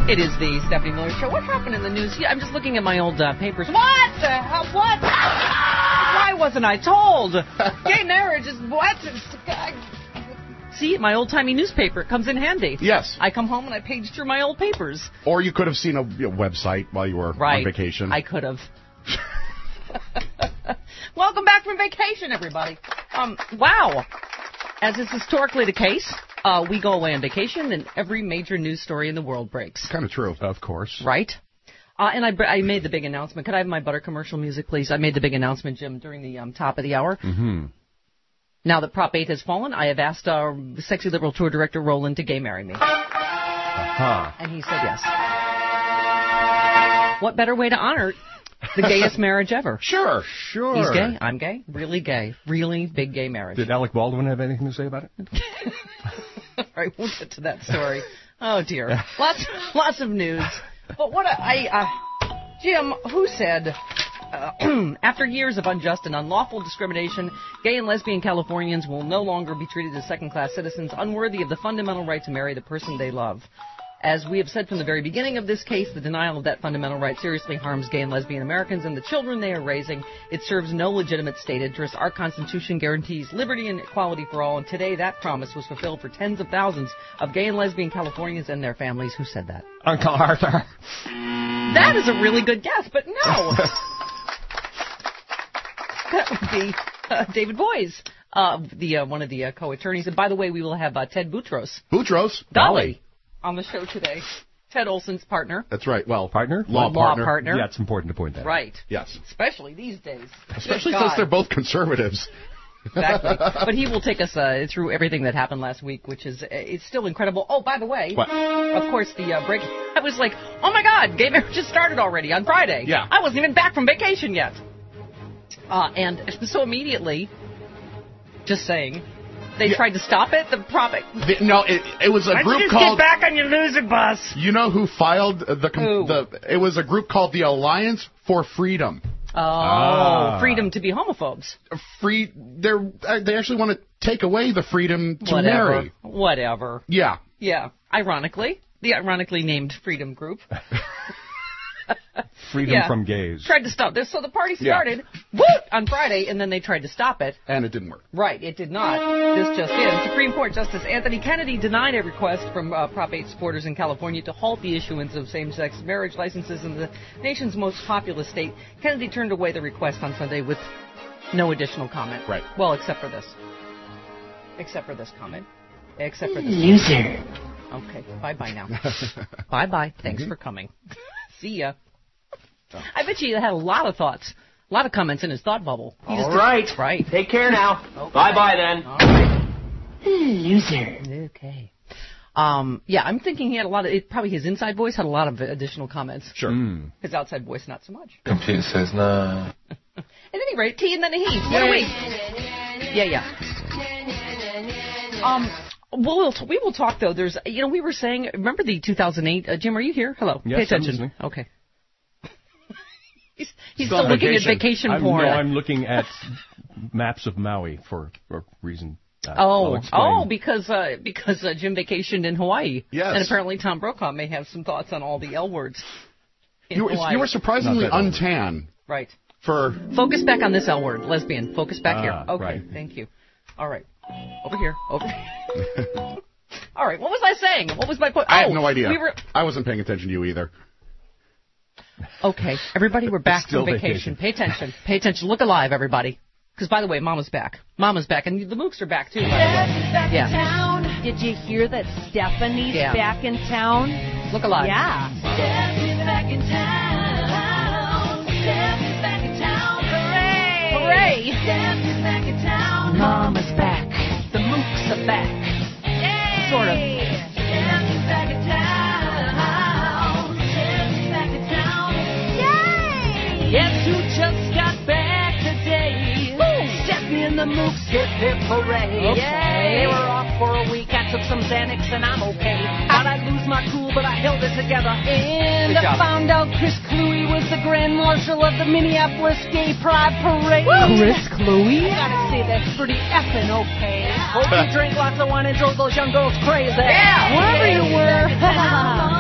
It is the Stephanie Miller Show. What happened in the news? Yeah, I'm just looking at my old papers. What? What? Why wasn't I told? Gay marriage is what? See, my old-timey newspaper. It comes in handy. Yes. I come home and I page through my old papers. Or you could have seen a website while you were on vacation. I could have. Welcome back from vacation, everybody. Wow. As is historically the case, we go away on vacation and every major news story in the world breaks. Kind of true. Of course. Right? And I made the big announcement. Could I have my butter commercial music, please? I made the big announcement, Jim, during the top of the hour. Mm-hmm. Now that Prop 8 has fallen, I have asked our sexy liberal tour director, Roland, to gay marry me. Uh-huh. And he said yes. What better way to honor the gayest marriage ever? Sure. He's gay. I'm gay. Really gay. Really big gay marriage. Did Alec Baldwin have anything to say about it? All right, we'll get to that story. Oh, dear. Lots of news. But what Jim, who said... after years of unjust and unlawful discrimination, gay and lesbian Californians will no longer be treated as second-class citizens unworthy of the fundamental right to marry the person they love. As we have said from the very beginning of this case, the denial of that fundamental right seriously harms gay and lesbian Americans and the children they are raising. It serves no legitimate state interest. Our Constitution guarantees liberty and equality for all, and today that promise was fulfilled for tens of thousands of gay and lesbian Californians and their families. Who said that? Uncle Arthur. That is a really good guess, but no. That would be David Boies, one of the co-attorneys. And by the way, we will have Ted Boutros. Dolly. On the show today. Ted Olson's partner. That's right. Well, partner? Law partner. Yeah, it's important to point that out. Right. Yes. Especially these days. Especially since they're both conservatives. Exactly. But he will take us through everything that happened last week, which is it's still incredible. Oh, by the way, what? Of course, the break. I was like, oh, my God, gay marriage just started already on Friday. Yeah. I wasn't even back from vacation yet. And so immediately, just saying, they tried to stop it. The it was a group called. Get back on your loser bus. You know who filed It was a group called the Alliance for Freedom. Freedom to be homophobes. They actually want to take away the freedom to marry. Whatever. Yeah. Yeah. Ironically, the ironically named Freedom Group. Freedom from gays. Tried to stop this. So the party started on Friday, and then they tried to stop it. And it didn't work. Right, it did not. This just in. Supreme Court Justice Anthony Kennedy denied a request from Prop 8 supporters in California to halt the issuance of same-sex marriage licenses in the nation's most populous state. Kennedy turned away the request on Sunday with no additional comment. Right. Well, except for this. Except for this comment. Except for this. Loser. Okay, bye-bye now. Bye-bye. Thanks for coming. See ya. I bet you had a lot of thoughts, a lot of comments in his thought bubble. All right. Right. Take care now. Okay. Bye-bye then. All right. Loser. Okay. Yeah, I'm thinking he had a lot of, probably his inside voice had a lot of additional comments. Sure. His outside voice, not so much. Computer says no. At any rate, T and then a he. What a week. Yeah. We will talk, though. There's, we were saying, remember the 2008, Jim, are you here? Hello. Yes, pay attention. I'm listening. Okay. He's still looking at vacation porn. No, I'm looking at maps of Maui for a reason. Because Jim vacationed in Hawaii. Yes. And apparently Tom Brokaw may have some thoughts on all the L words. You were surprisingly untan. Right. Focus back on this L word, lesbian. Focus back here. Okay, right. Thank you. All right. Over here. All right, what was I saying? What was my point? I have no idea. I wasn't paying attention to you either. Okay, everybody, we're back from vacation. Pay attention. Pay attention. Look alive, everybody. Because, by the way, Mama's back. Mama's back. And the Mooks are back, too, by the way. Yeah. Town. Did you hear that Stephanie's back in town? Look alive. Yeah. Stephanie's back in town. Stephanie's back in town. Hooray! Hooray! Stephanie's back in town. Mama's back. The Mooks are back. Yay! Sort of. Stephanie's back in town. Stephanie's back in town. Yay! Guess who just got back today? Stephanie and the Mooks, hip hip hooray. Okay. They were off for a week. I took some Xanax and I'm okay. How'd I lose my cool, but I held it together. And Good job. I found out Chris Cluey was the Grand Marshal of the Minneapolis Gay Pride Parade. Chris Cluey? I gotta say that's pretty effing okay. Hope you drank lots of wine and drove those young girls crazy. Yeah! Wherever you were.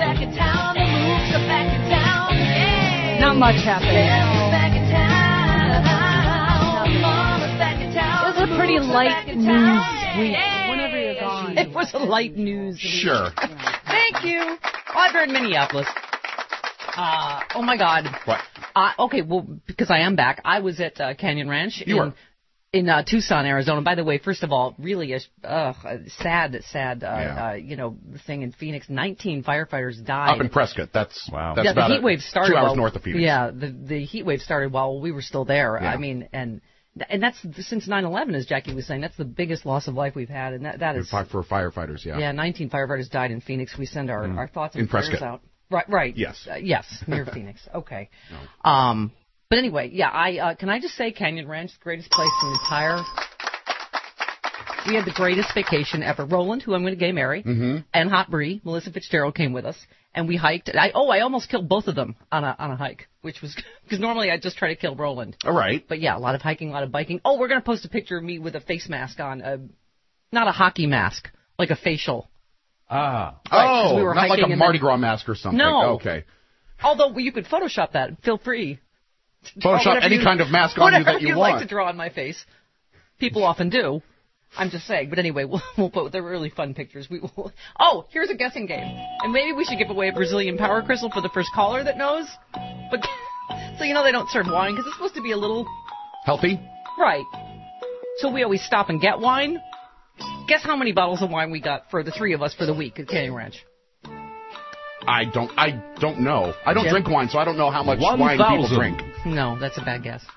back in town. The moves are back in town. Hey. Not much happened. Daddy's back in town. Mama's back in town. It was a pretty light news week. Whenever you're gone. It was a light news week. Sure. Thank you. Well, I've heard Minneapolis. Oh, my God. What? Okay, well, because I am back, I was at Canyon Ranch You in Tucson, Arizona. By the way, first of all, really a sad, thing in Phoenix. 19 firefighters died. Up in Prescott. That's Wow. That's Yeah, the about heat wave started 2 hours while- north of Phoenix. Yeah, the heat wave started while we were still there. Yeah. I mean, and that's since 9/11, as Jackie was saying. That's the biggest loss of life we've had, and that is For firefighters, yeah. yeah. 19 firefighters died in Phoenix. We send our thoughts and In prayers Prescott. out. Right. Yes. Yes, near Phoenix. Okay. But anyway, yeah. Can I just say, Canyon Ranch, the greatest place in the entire. We had the greatest vacation ever. Roland, who I'm going to gay marry, and Hot Brie, Melissa Fitzgerald, came with us, and we hiked. I almost killed both of them on a hike, which was because normally I just try to kill Roland. All right. But yeah, a lot of hiking, a lot of biking. Oh, we're going to post a picture of me with a face mask on, not a hockey mask, like a facial. Ah. Right, 'cause Oh, we were not like hiking a and Mardi then- Gras mask or something. No. Okay. Although you could Photoshop that. Feel free. Photoshop Whatever any you- kind of mask on you that you Whatever want. you'd like to draw on my face. People often do. I'm just saying. But anyway, we'll put. They're really fun pictures. We will. Oh, here's a guessing game. And maybe we should give away a Brazilian power crystal for the first caller that knows. But so you know they don't serve wine because it's supposed to be a little Healthy? right. So we always stop and get wine. Guess how many bottles of wine we got for the three of us for the week at Canyon Ranch? I don't know. I don't Jim? drink wine, so I don't know how much 1,000. wine people drink. No, that's a bad guess.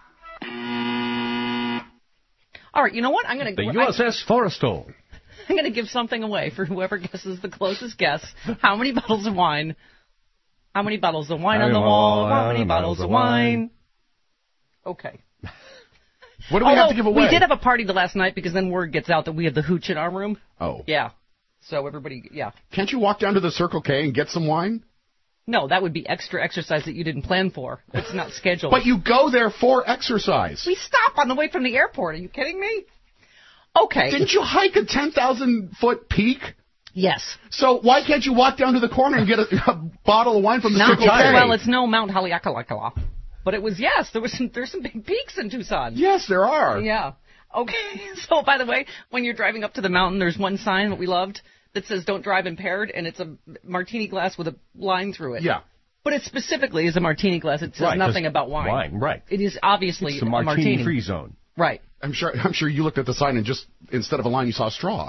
All right, you know what? I'm going The to USS Forrestal. I'm going to give something away for whoever guesses the closest guess. How many bottles of wine? How many bottles of wine on the wall? How many bottles of wine? Okay. What do we have to give away? We did have a party the last night because then word gets out that we have the hooch in our room. Oh. Yeah. So everybody, yeah. Can't you walk down to the Circle K and get some wine? No, that would be extra exercise that you didn't plan for. It's not scheduled. But you go there for exercise. We stop on the way from the airport. Are you kidding me? Okay. Didn't you hike a 10,000-foot peak? Yes. So why can't you walk down to the corner and get a bottle of wine from the Not Circle K? well, it's no Mount Haleakala. But it was, yes, there's some big peaks in Tucson. Yes, there are. Yeah. Okay. So, by the way, when you're driving up to the mountain, there's one sign that we loved that says "Don't drive impaired," and it's a martini glass with a line through it. Yeah. But it specifically is a martini glass. It says Right, nothing 'cause about wine. Wine, right. It is obviously It's a a martini-free zone. Right. I'm sure you looked at the sign and just instead of a line you saw a straw.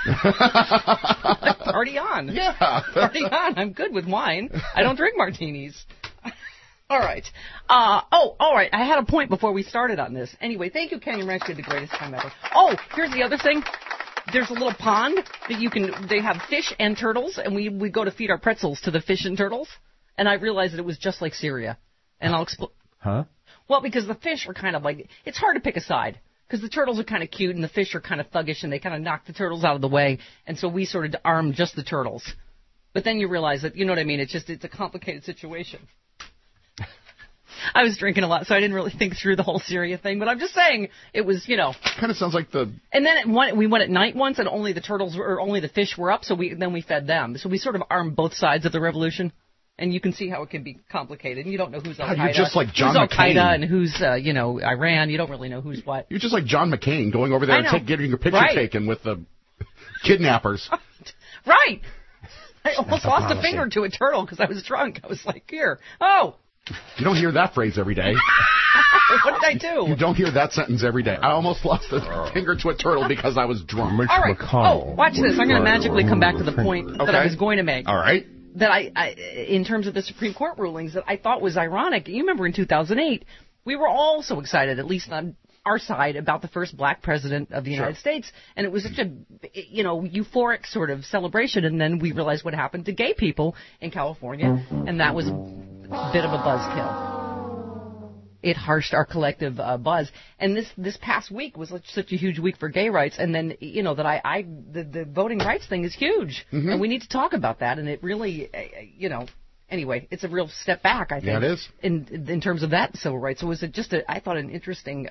Party on. Yeah. Party on. I'm good with wine. I don't drink martinis. All right. All right. I had a point before we started on this. Anyway, thank you, Canyon Ranch. You had the greatest time ever. Oh, here's the other thing. There's a little pond that they have fish and turtles, and we go to feed our pretzels to the fish and turtles. And I realized that it was just like Syria. And I'll explain. Huh? Well, because the fish are kind of like, it's hard to pick a side. Because the turtles are kind of cute and the fish are kind of thuggish and they kind of knock the turtles out of the way. And so we sort of arm just the turtles. But then you realize that, you know what I mean, it's a complicated situation. I was drinking a lot, so I didn't really think through the whole Syria thing. But I'm just saying, it was, Kind of sounds like the... And then we went at night once and only the fish were up, so then we fed them. So we sort of armed both sides of the revolution. And you can see how it can be complicated. And you don't know who's Al-Qaeda. You're just like John who's Al-Qaeda McCain. and who's, Iran. You don't really know who's what. You're just like John McCain going over there I know. and getting your picture Right. taken with the kidnappers. Right. I almost lost a finger to a turtle because I was drunk. I was like, here. Oh. You don't hear that phrase every day. What did I do? You don't hear that sentence every day. I almost lost a finger to a turtle because I was drunk. Mitch All right. McConnell. Oh, watch this. I'm going to magically come back to the point that I was going to make. All right. That I, in terms of the Supreme Court rulings, that I thought was ironic. You remember in 2008, we were all so excited, at least on our side, about the first black president of the United States. And it was such a, euphoric sort of celebration. And then we realized what happened to gay people in California. And that was a bit of a buzzkill. It harshed our collective buzz. And this past week was such a huge week for gay rights. And then, the voting rights thing is huge. Mm-hmm. And we need to talk about that. And it really, anyway, it's a real step back, I think. Yeah, it is. In terms of that civil rights. So it was I thought, an interesting,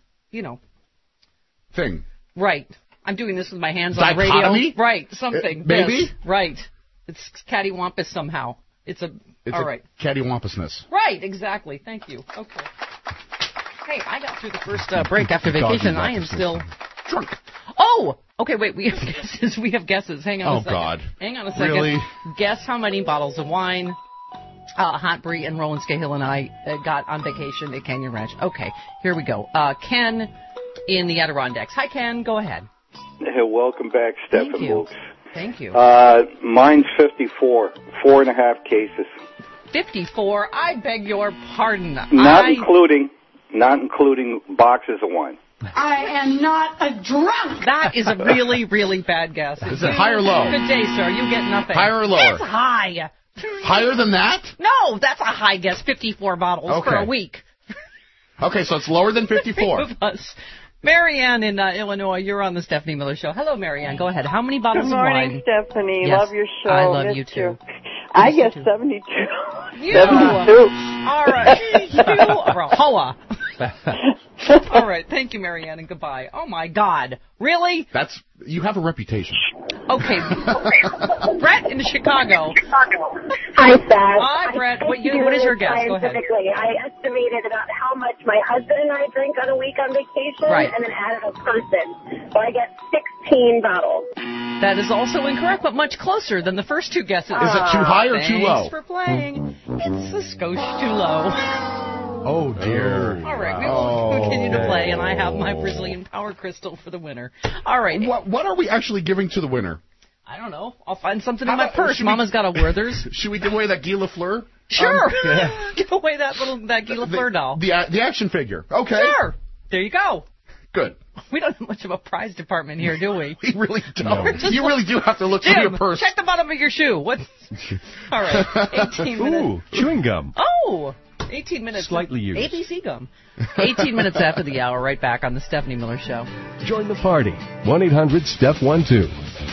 Thing. Right. I'm doing this with my hands on the Dichotomy? radio. Right. Something. Maybe? Yes, right. It's cattywampus somehow. It's It's all a right. cattywampusness. Right, exactly. Thank you. Okay. Hey, I got through the first break after vacation. I am still drunk. Oh! Okay, wait, we have guesses. We have guesses. Hang on a second. Oh, God. Hang on a second. Really? Guess how many bottles of wine Hot Brie and Roland Scahill and I got on vacation at Canyon Ranch. Okay, here we go. Ken in the Adirondacks. Hi, Ken. Go ahead. Hey, welcome back, Steph Thank and you. Luke. Thank you. Mine's 54, 4.5 cases. 54? I beg your pardon. Not including boxes of wine. I am not a drunk. That is a really, really bad guess. Is it high or low? Good day, sir. You get nothing. Higher or lower? It's high. Higher than that? No, that's a high guess. 54 bottles for a week. Okay, so it's lower than 54. Of us. Marianne in Illinois, you're on the Stephanie Miller Show. Hello, Marianne. Go ahead. How many bottles Good morning, of wine? Stephanie. Yes. Love your show. I love Missed you, too. I guess 72. You. 72. All right. You are a hoa. All right. Thank you, Marianne, and goodbye. Oh, my God. Really? You have a reputation. Okay. Brett in Chicago. Hi, Seth. Hi, Brett. What is your guess? Go ahead. I estimated about how much my husband and I drink on a week on vacation, Right. and then added a person. So I get 16 bottles. That is also incorrect, but much closer than the first two guesses. Is it too high or too low? Thanks for playing. It's a skosh too low. Oh, dear. All right, we will continue to play, and I have my Brazilian Power Crystal for the winner. All right. What are we actually giving to the winner? I don't know. I'll find something in my purse. Mama's got a Werther's. Should we give away that Guy Lafleur? Sure. Give away that Guy Lafleur doll. The action figure. Okay. Sure. There you go. Good. We don't have much of a prize department here, do we? We really don't. No. You really do have to look through Jim, your purse. check the bottom of your shoe. What's... All right. 18 minutes. Ooh, chewing gum. Oh! 18 minutes. Slightly used. ABC gum. 18 minutes after the hour, right back on the Stephanie Miller Show. Join the party. 1-800-STEPH12.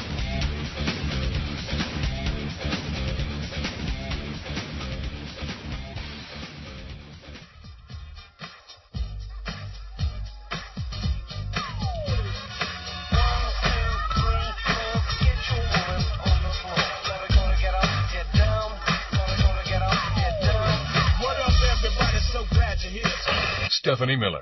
Stephanie Miller.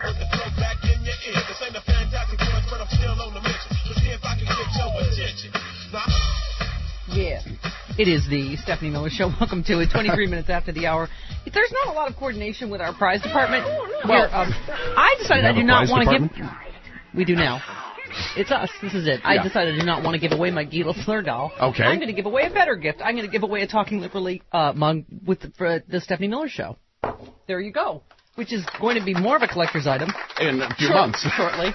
Yeah. It is the Stephanie Miller Show. Welcome to it. 23 minutes after the hour. There's not a lot of coordination with our prize department. Well, I decided I do not want to give... We do now. It's us. This is it. I decided I do not want to give away my Guy Lafleur doll. Okay. I'm going to give away a better gift. I'm going to give away a Talking Liberally mug for the Stephanie Miller Show. There you go. Which is going to be more of a collector's item. In a few months. Shortly.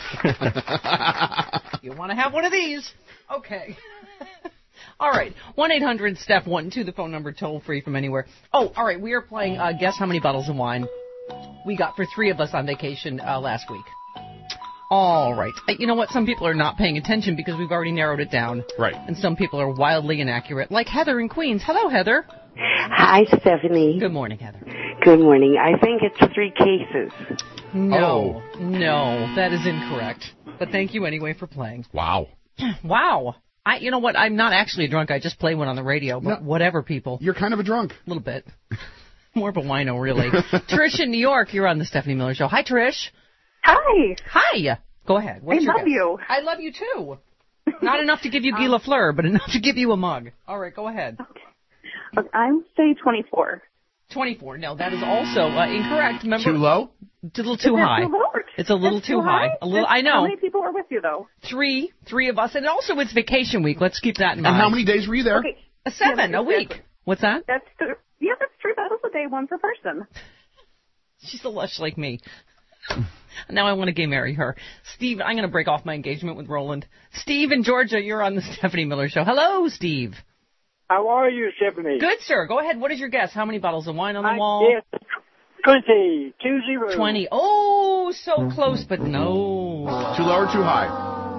You want to have one of these? Okay. All right. 1-800-STEPH12, the phone number, toll free from anywhere. Oh, all right. We are playing Guess How Many Bottles of Wine We got for three of us on vacation last week. All right. You know what? Some people are not paying attention because we've already narrowed it down. Right. And some people are wildly inaccurate, like Heather in Queens. Hello, Heather. Hi, Stephanie. Good morning, Heather. Good morning. I think it's 3 cases. No, that is incorrect. But thank you anyway for playing. Wow. Wow. You know what? I'm not actually a drunk. I just play one on the radio. But whatever, people. You're kind of a drunk. A little bit. More of a wino, really. Trish in New York, you're on the Stephanie Miller Show. Hi, Trish. Hi. Hi. Go ahead. What's your love guess? you. I love you, too. Not enough to give you Guy Lafleur, but enough to give you a mug. All right, go ahead. Okay. I'm say 24. 24. No, that is also incorrect. Remember, too low? It's a little too high. It's a little too high. A little. I know. How many people are with you, though? Three of us, and also it's vacation week. Let's keep that in mind. And how many days were you there? Okay. 7 a week. What's that? That's 3 bottles a day, one per person. She's a lush like me. Now I want to gay marry her. Steve, I'm going to break off my engagement with Roland. Steve in Georgia, you're on the Stephanie Miller Show. Hello, Steve. How are you, Stephanie? Good, sir. Go ahead. What is your guess? How many bottles of wine on the wall? Yes, 20. 20. 20. Oh, so close, but no. Too low or too high?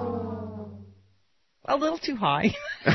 A little too high.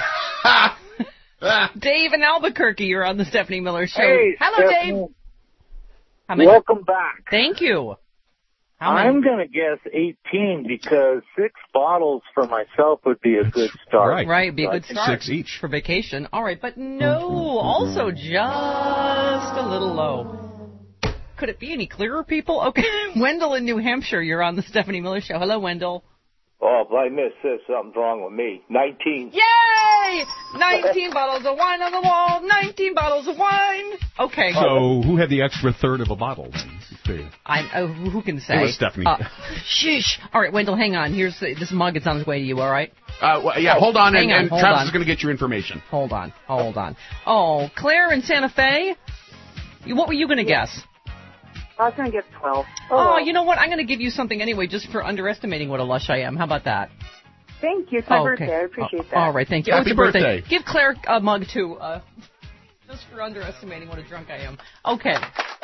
Dave in Albuquerque, you're on the Stephanie Miller Show. Hey, hello, Stephanie. Dave. Welcome back. Thank you. I'm going to guess 18 because 6 bottles for myself would be a good start. Right, be a good start. 6 each. For vacation. All right, but no, also just a little low. Could it be any clearer, people? Okay, Wendell in New Hampshire, you're on the Stephanie Miller Show. Hello, Wendell. Oh, if I miss this, something's wrong with me. 19. Yay! 19 bottles of wine on the wall. 19 bottles of wine. Okay. So who had the extra third of a bottle then? Who can say? It was Stephanie. Sheesh. All right, Wendell, hang on. Here's this mug. It's on its way to you, all right? Hold on, and Travis is going to get your information. Hold on. Oh, Claire in Santa Fe? What were you going to guess? I was going to guess 12. Oh, you know what? I'm going to give you something anyway just for underestimating what a lush I am. How about that? Thank you. It's my birthday. I appreciate that. All right, thank you. Happy it's your birthday. Give Claire a mug, too, just for underestimating what a drunk I am. Okay.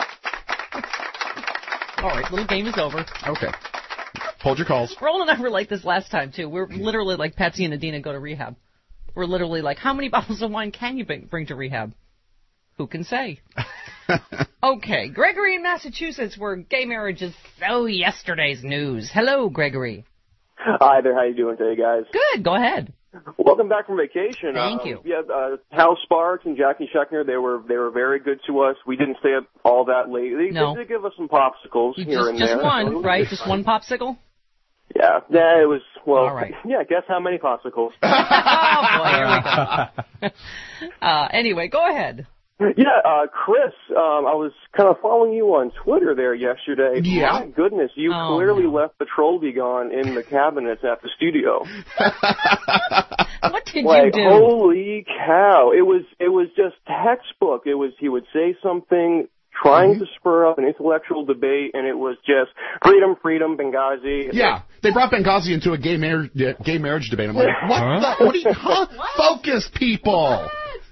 All right, little game is over. Okay. Hold your calls. Roland and I were like this last time, too. We're literally like Patsy and Adina go to rehab. We're literally like, how many bottles of wine can you bring to rehab? Who can say? Okay, Gregory in Massachusetts, where gay marriage is so yesterday's news. Hello, Gregory. Hi there. How you doing today, guys? Good. Go ahead. Welcome back from vacation. Thank you. Yeah, Hal Sparks and Jackie Schechner, they were very good to us. We didn't stay up all that late. They did give us some popsicles here and there. Just one, right? Just one popsicle? Yeah, it was, well, all right. Yeah, guess how many popsicles? Oh, boy, here we go. Anyway, go ahead. Yeah, Chris, I was kind of following you on Twitter there yesterday. Yeah. My goodness, you clearly left the troll begon in the cabinets at the studio. What did you do? Holy cow. It was just textbook. He would say something trying to spur up an intellectual debate, and it was just freedom, Benghazi. Yeah, they brought Benghazi into a gay marriage debate. I'm like, what are you, Focus, people.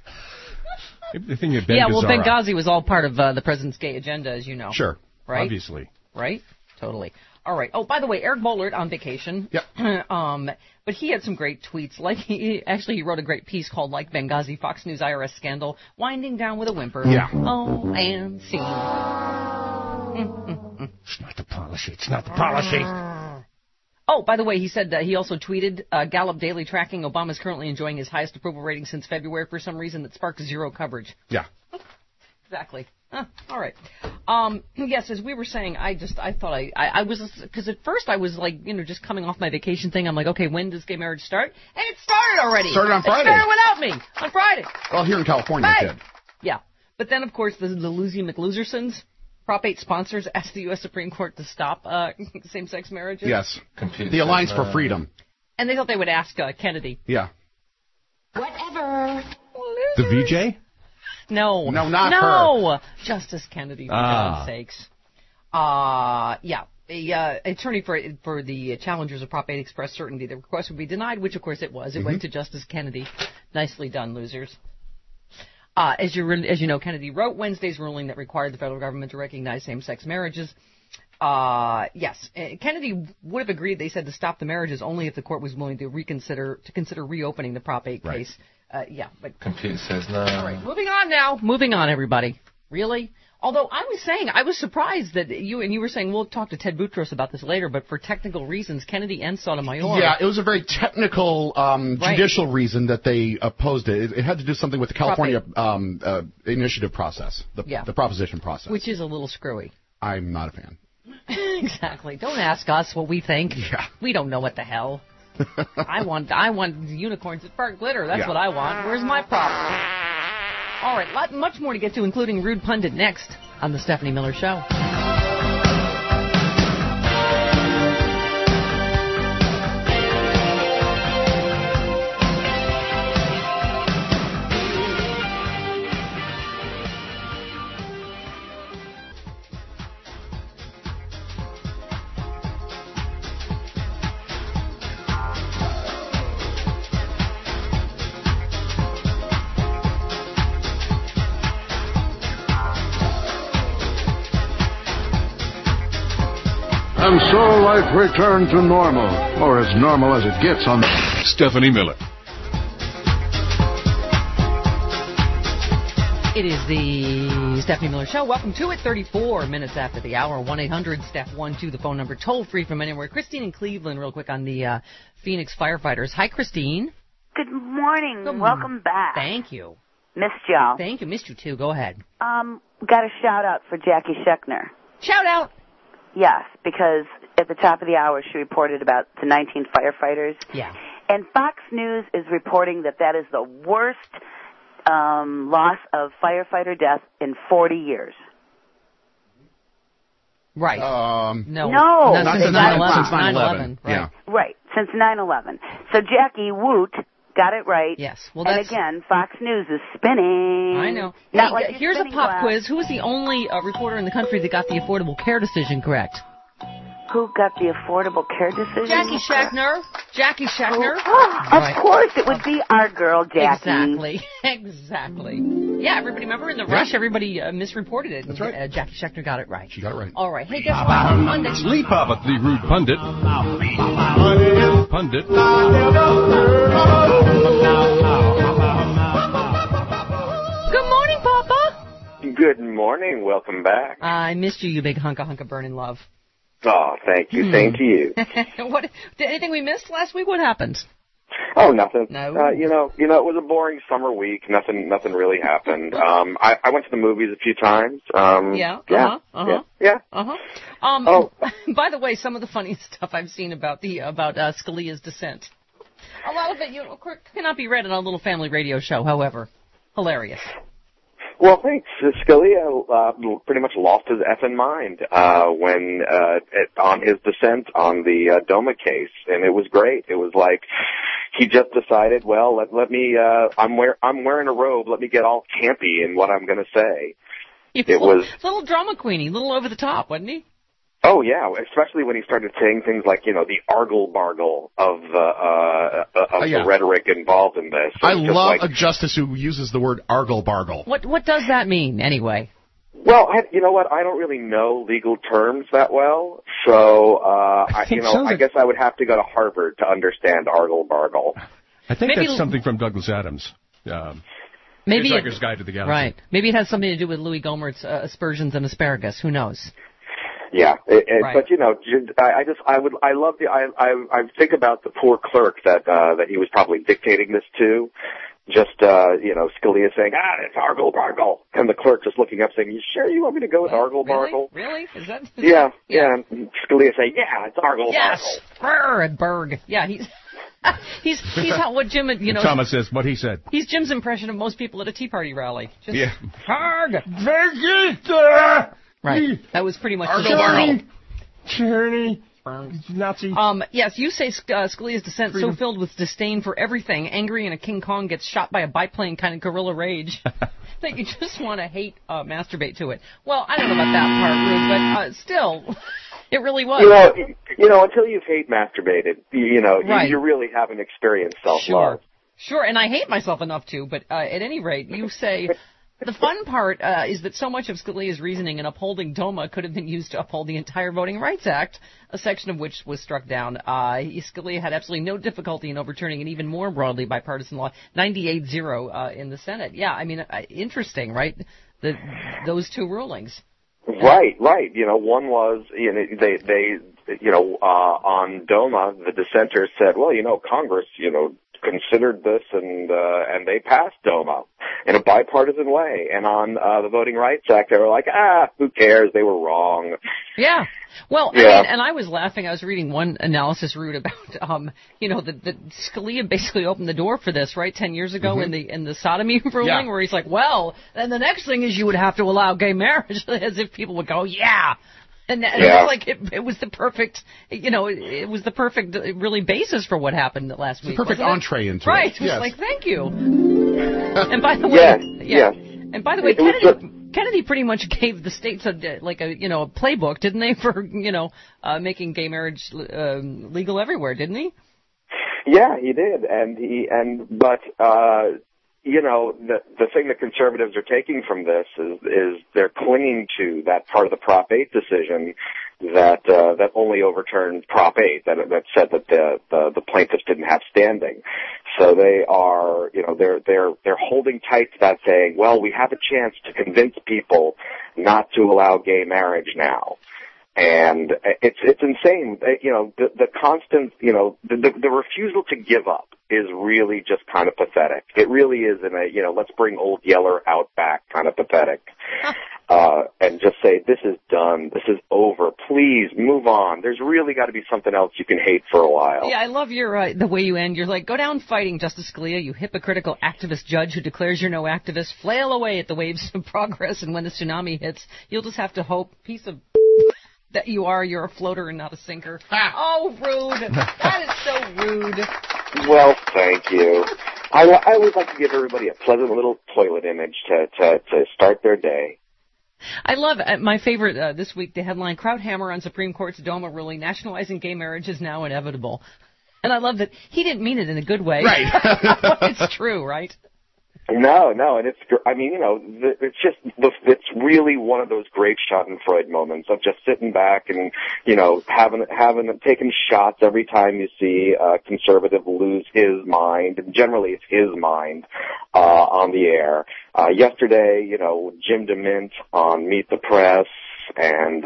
Benghazi was all part of the president's gay agenda, as you know. Sure. Right? Obviously. Right? Totally. All right. Oh, by the way, Eric Bollert on vacation. Yep. But he had some great tweets. Like he wrote a great piece called "Like Benghazi, Fox News IRS Scandal, Winding Down with a Whimper." Yeah. Oh, and scene. It's not the policy. It's not the policy. Oh, by the way, he said he also tweeted, Gallup Daily tracking Obama's currently enjoying his highest approval rating since February for some reason that sparked zero coverage. Yeah. Exactly. All right. Yes, as we were saying, I thought I was, because at first I was like, just coming off my vacation thing. I'm like, okay, when does gay marriage start? And it started already. Started on Friday. It started without me on Friday. Well, here in California it did. Yeah. But then, of course, the Lucy McLosersons, Prop 8 sponsors, asked the U.S. Supreme Court to stop same-sex marriages. Yes. The Alliance for Freedom. And they thought they would ask Kennedy. Yeah. Whatever. The VJ? No, not her. Justice Kennedy, for God's sakes. Yeah. The attorney for the challengers of Prop 8 expressed certainty the request would be denied, which of course it was. It went to Justice Kennedy. Nicely done, losers. As you know, Kennedy wrote Wednesday's ruling that required the federal government to recognize same-sex marriages. Yes, Kennedy would have agreed, they said, to stop the marriages only if the court was willing to consider reopening the Prop 8 case. But Compute says no. All right, moving on now. Moving on, everybody. Really? Although I was saying, I was surprised that you were saying, we'll talk to Ted Boutros about this later, but for technial reasons, Kennedy and Sotomayor. Yeah, it was a very technical judicial reason that they opposed it. It had to do something with the California initiative process, the proposition process. Which is a little screwy. I'm not a fan. Exactly. Don't ask us what we think. Yeah. We don't know what the hell. I want unicorns that spark glitter. That's what I want. Where's my prop? All right, much more to get to, including Rude Pundit next on The Stephanie Miller Show. And so life returned to normal, or as normal as it gets on Stephanie Miller. It is the Stephanie Miller Show. Welcome to it. 34 minutes after the hour. 1-800-STEPH-12, the phone number, toll free from anywhere. Christine in Cleveland, real quick on the Phoenix firefighters. Hi, Christine. Good morning. Welcome back. Thank you. Missed y'all. Thank you. Missed you too. Go ahead. Got a shout out for Jackie Schechner. Shout out. Yes, because at the top of the hour she reported about the 19 firefighters. Yeah. And Fox News is reporting that is the worst loss of firefighter death in 40 years. Right. No. Not since 9/11. Since 9/11. Right. Yeah. Right. Since 9/11. So Jackie Woot got it right. Yes. Well, and again, Fox News is spinning. I know. Not Hey, like here's a pop quiz. Who was the only reporter in the country that got the Affordable Care decision correct? Who got the Affordable Care decision? Jackie Schechner. Jackie Schechner. Of course, it would be our girl, Jackie. Exactly. Yeah, everybody, remember in the rush, everybody misreported it. That's right. Jackie Schechner got it right. She got it right. All right. Hey, guess what? Monday. Sleep Papa, the rude pundit. Pundit. Good morning, Papa. Good morning. Welcome back. I missed you, you big hunk of burning love. Oh, thank you. Same to you. What? Did anything we missed last week? What happened? Oh, nothing. No. You know, it was a boring summer week. Nothing really happened. I went to the movies a few times. Yeah. By the way, some of the funniest stuff I've seen about Scalia's dissent. A lot of it, of course, cannot be read on a little family radio show. However, hilarious. Well, thanks. Scalia pretty much lost his effing mind when on his dissent on the DOMA case, and it was great. It was like he just decided, well, let me. I'm wearing a robe. Let me get all campy in what I'm going to say. It was a little drama queenie, a little over the top, wasn't he? Oh yeah, especially when he started saying things like, the argle-bargle of the rhetoric involved in this. I love a justice who uses the word argle-bargle. What does that mean, anyway? Well, you know what? I don't really know legal terms that well, so I guess I would have to go to Harvard to understand argle-bargle. I think that's something from Douglas Adams. Maybe Hitchhiker's Guide to the Galaxy. Right. Maybe it has something to do with Louis Gohmert's aspersions and asparagus. Who knows? Yeah, right. But I think about the poor clerk that he was probably dictating this to. Just Scalia saying, it's argle-bargle, and the clerk just looking up saying, "You sure you want me to go with argle-bargle?" Really? Is that? Yeah. And Scalia saying, "Yeah, it's argle-bargle." Yes, Berg. Yeah, he's how what Jim Thomas says what he said. He's Jim's impression of most people at a Tea Party rally. Just, yeah. Berg. Right. That was pretty much Tyranny. Nazi. Yes, you say Scalia's dissent so filled with disdain for everything, angry and a King Kong gets shot by a biplane kind of guerrilla rage, that you just want to hate masturbate to it. Well, I don't know about that part, Rude, but still, it really was. Until you've hate masturbated, right. you really haven't experienced self-love. Sure, and I hate myself enough to, but at any rate, you say... The fun part is that so much of Scalia's reasoning in upholding DOMA could have been used to uphold the entire Voting Rights Act, a section of which was struck down. Scalia had absolutely no difficulty in overturning an even more broadly bipartisan law, 98-0 in the Senate. Yeah, I mean, interesting, right? Those two rulings. Right. One was, on DOMA, the dissenters said, well, Congress, considered this and they passed DOMA in a bipartisan way. And on the Voting Rights Act, they were like, who cares? They were wrong. Yeah. Well, I mean, and I was laughing. I was reading one analysis, Rude, about, that Scalia basically opened the door for this, right, 10 years ago in the sodomy ruling, where he's like, well, then the next thing is you would have to allow gay marriage, as if people would go, yeah. And it was like it was the perfect, it was the perfect really basis for what happened last week. The perfect entree into it. Right. It was like, thank you. And by the way, And by the way, Kennedy pretty much gave the states a playbook, didn't they, for making gay marriage legal everywhere, didn't he? Yeah, he did, but the thing that conservatives are taking from this is they're clinging to that part of the Prop 8 decision that only overturned Prop 8, that said that the plaintiffs didn't have standing. So they are, they're holding tight to that, saying, well, we have a chance to convince people not to allow gay marriage now. And it's insane. The constant, the refusal to give up is really just kind of pathetic. It really is in a, let's bring Old Yeller out back kind of pathetic. And just say, this is done. This is over. Please move on. There's really got to be something else you can hate for a while. Yeah, I love your the way you end. You're like, go down fighting, Justice Scalia, you hypocritical activist judge who declares you're no activist. Flail away at the waves of progress, and when the tsunami hits, you'll just have to hope, piece of that you're a floater and not a sinker. Oh, rude. That is so rude. Well, thank you. I always like to give everybody a pleasant little toilet image to start their day. I love my favorite this week, the headline, Krauthammer on Supreme Court's DOMA ruling, nationalizing gay marriage is now inevitable. And I love that he didn't mean it in a good way. Right. It's true, right? No, and it's it's really one of those great Schadenfreude moments of just sitting back and, taking shots every time you see a conservative lose his mind, and generally it's his mind, on the air. Yesterday, Jim DeMint on Meet the Press, and,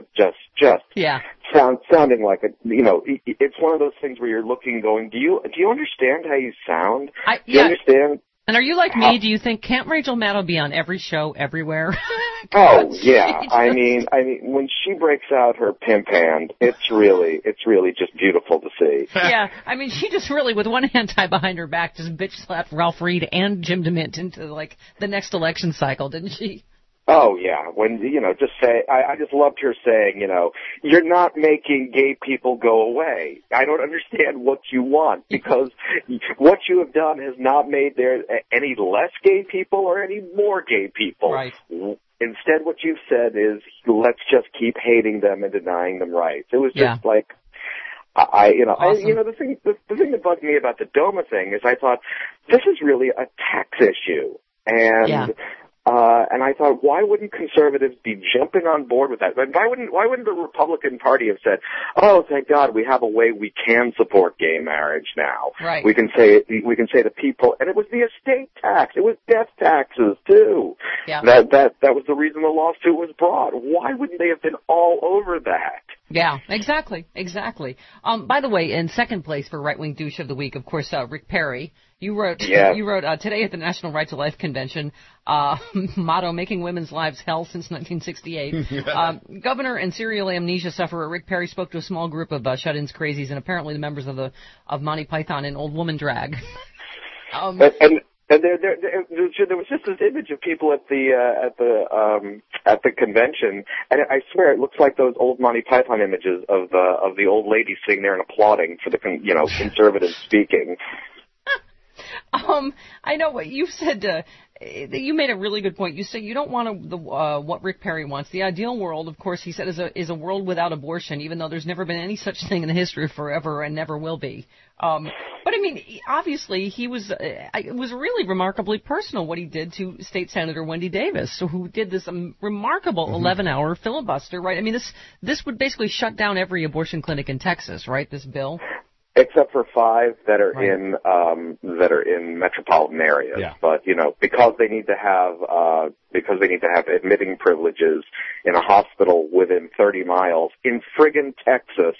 sounding like it's one of those things where you're looking, going, do you understand how you sound? Do you understand? And are you like me? Do you think, can't Rachel Maddow be on every show everywhere? Oh, yeah. I mean, when she breaks out her pimp hand, it's really just beautiful to see. Yeah. I mean, she just really, with one hand tied behind her back, just bitch slapped Ralph Reed and Jim DeMint into, the next election cycle, didn't she? Oh, yeah. When, just say, I just loved her saying, you're not making gay people go away. I don't understand what you want, because what you have done has not made there any less gay people or any more gay people. Right. Instead, what you've said is, let's just keep hating them and denying them rights. It was just like, awesome. The thing that bugged me about the DOMA thing is I thought, this is really a tax issue. And I thought, why wouldn't conservatives be jumping on board with that? Why wouldn't the Republican Party have said, oh, thank God, we have a way we can support gay marriage now. Right. We can say to people, and it was the estate tax, it was death taxes too. Yeah. That was the reason the lawsuit was brought. Why wouldn't they have been all over that? Yeah, exactly. By the way, in second place for Right Wing Douche of the Week, of course, Rick Perry. You wrote today at the National Right to Life Convention, motto, making women's lives hell since 1968. Governor and serial amnesia sufferer Rick Perry spoke to a small group of shut-ins crazies and apparently the members of Monty Python in Old Woman Drag. And there was just this image of people at the convention, and I swear it looks like those old Monty Python images of the old lady sitting there and applauding for the conservatives speaking. I know what you said. You made a really good point. You said you don't want what Rick Perry wants. The ideal world, of course, he said, is a world without abortion, even though there's never been any such thing in the history of forever and never will be. But I mean, obviously, it was really remarkably personal what he did to State Senator Wendy Davis, who did this remarkable 11-hour filibuster. Right? I mean, this would basically shut down every abortion clinic in Texas. Right? This bill. Except for 5 that are in metropolitan areas, but because they need to have admitting privileges in a hospital within 30 miles in friggin' Texas,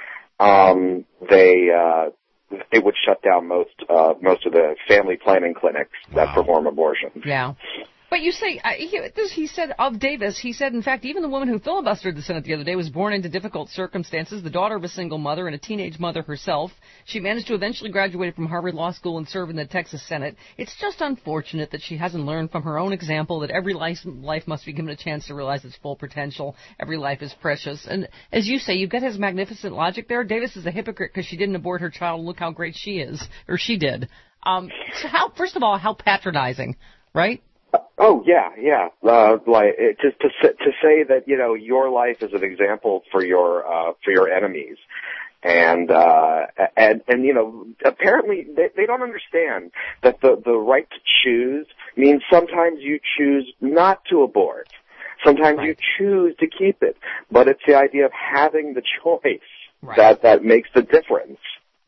they would shut down most of the family planning clinics that perform abortions. Yeah. But you say, he said of Davis, he said, in fact, even the woman who filibustered the Senate the other day was born into difficult circumstances, the daughter of a single mother and a teenage mother herself. She managed to eventually graduate from Harvard Law School and serve in the Texas Senate. It's just unfortunate that she hasn't learned from her own example that every life must be given a chance to realize its full potential. Every life is precious. And as you say, you've got his magnificent logic there. Davis is a hypocrite because she didn't abort her child. Look how great she is, or she did. So first of all, how patronizing, right? Oh yeah. Just to say that your life is an example for your enemies, and apparently they don't understand that the right to choose means sometimes you choose not to abort, sometimes you choose to keep it, but it's the idea of having the choice that makes the difference.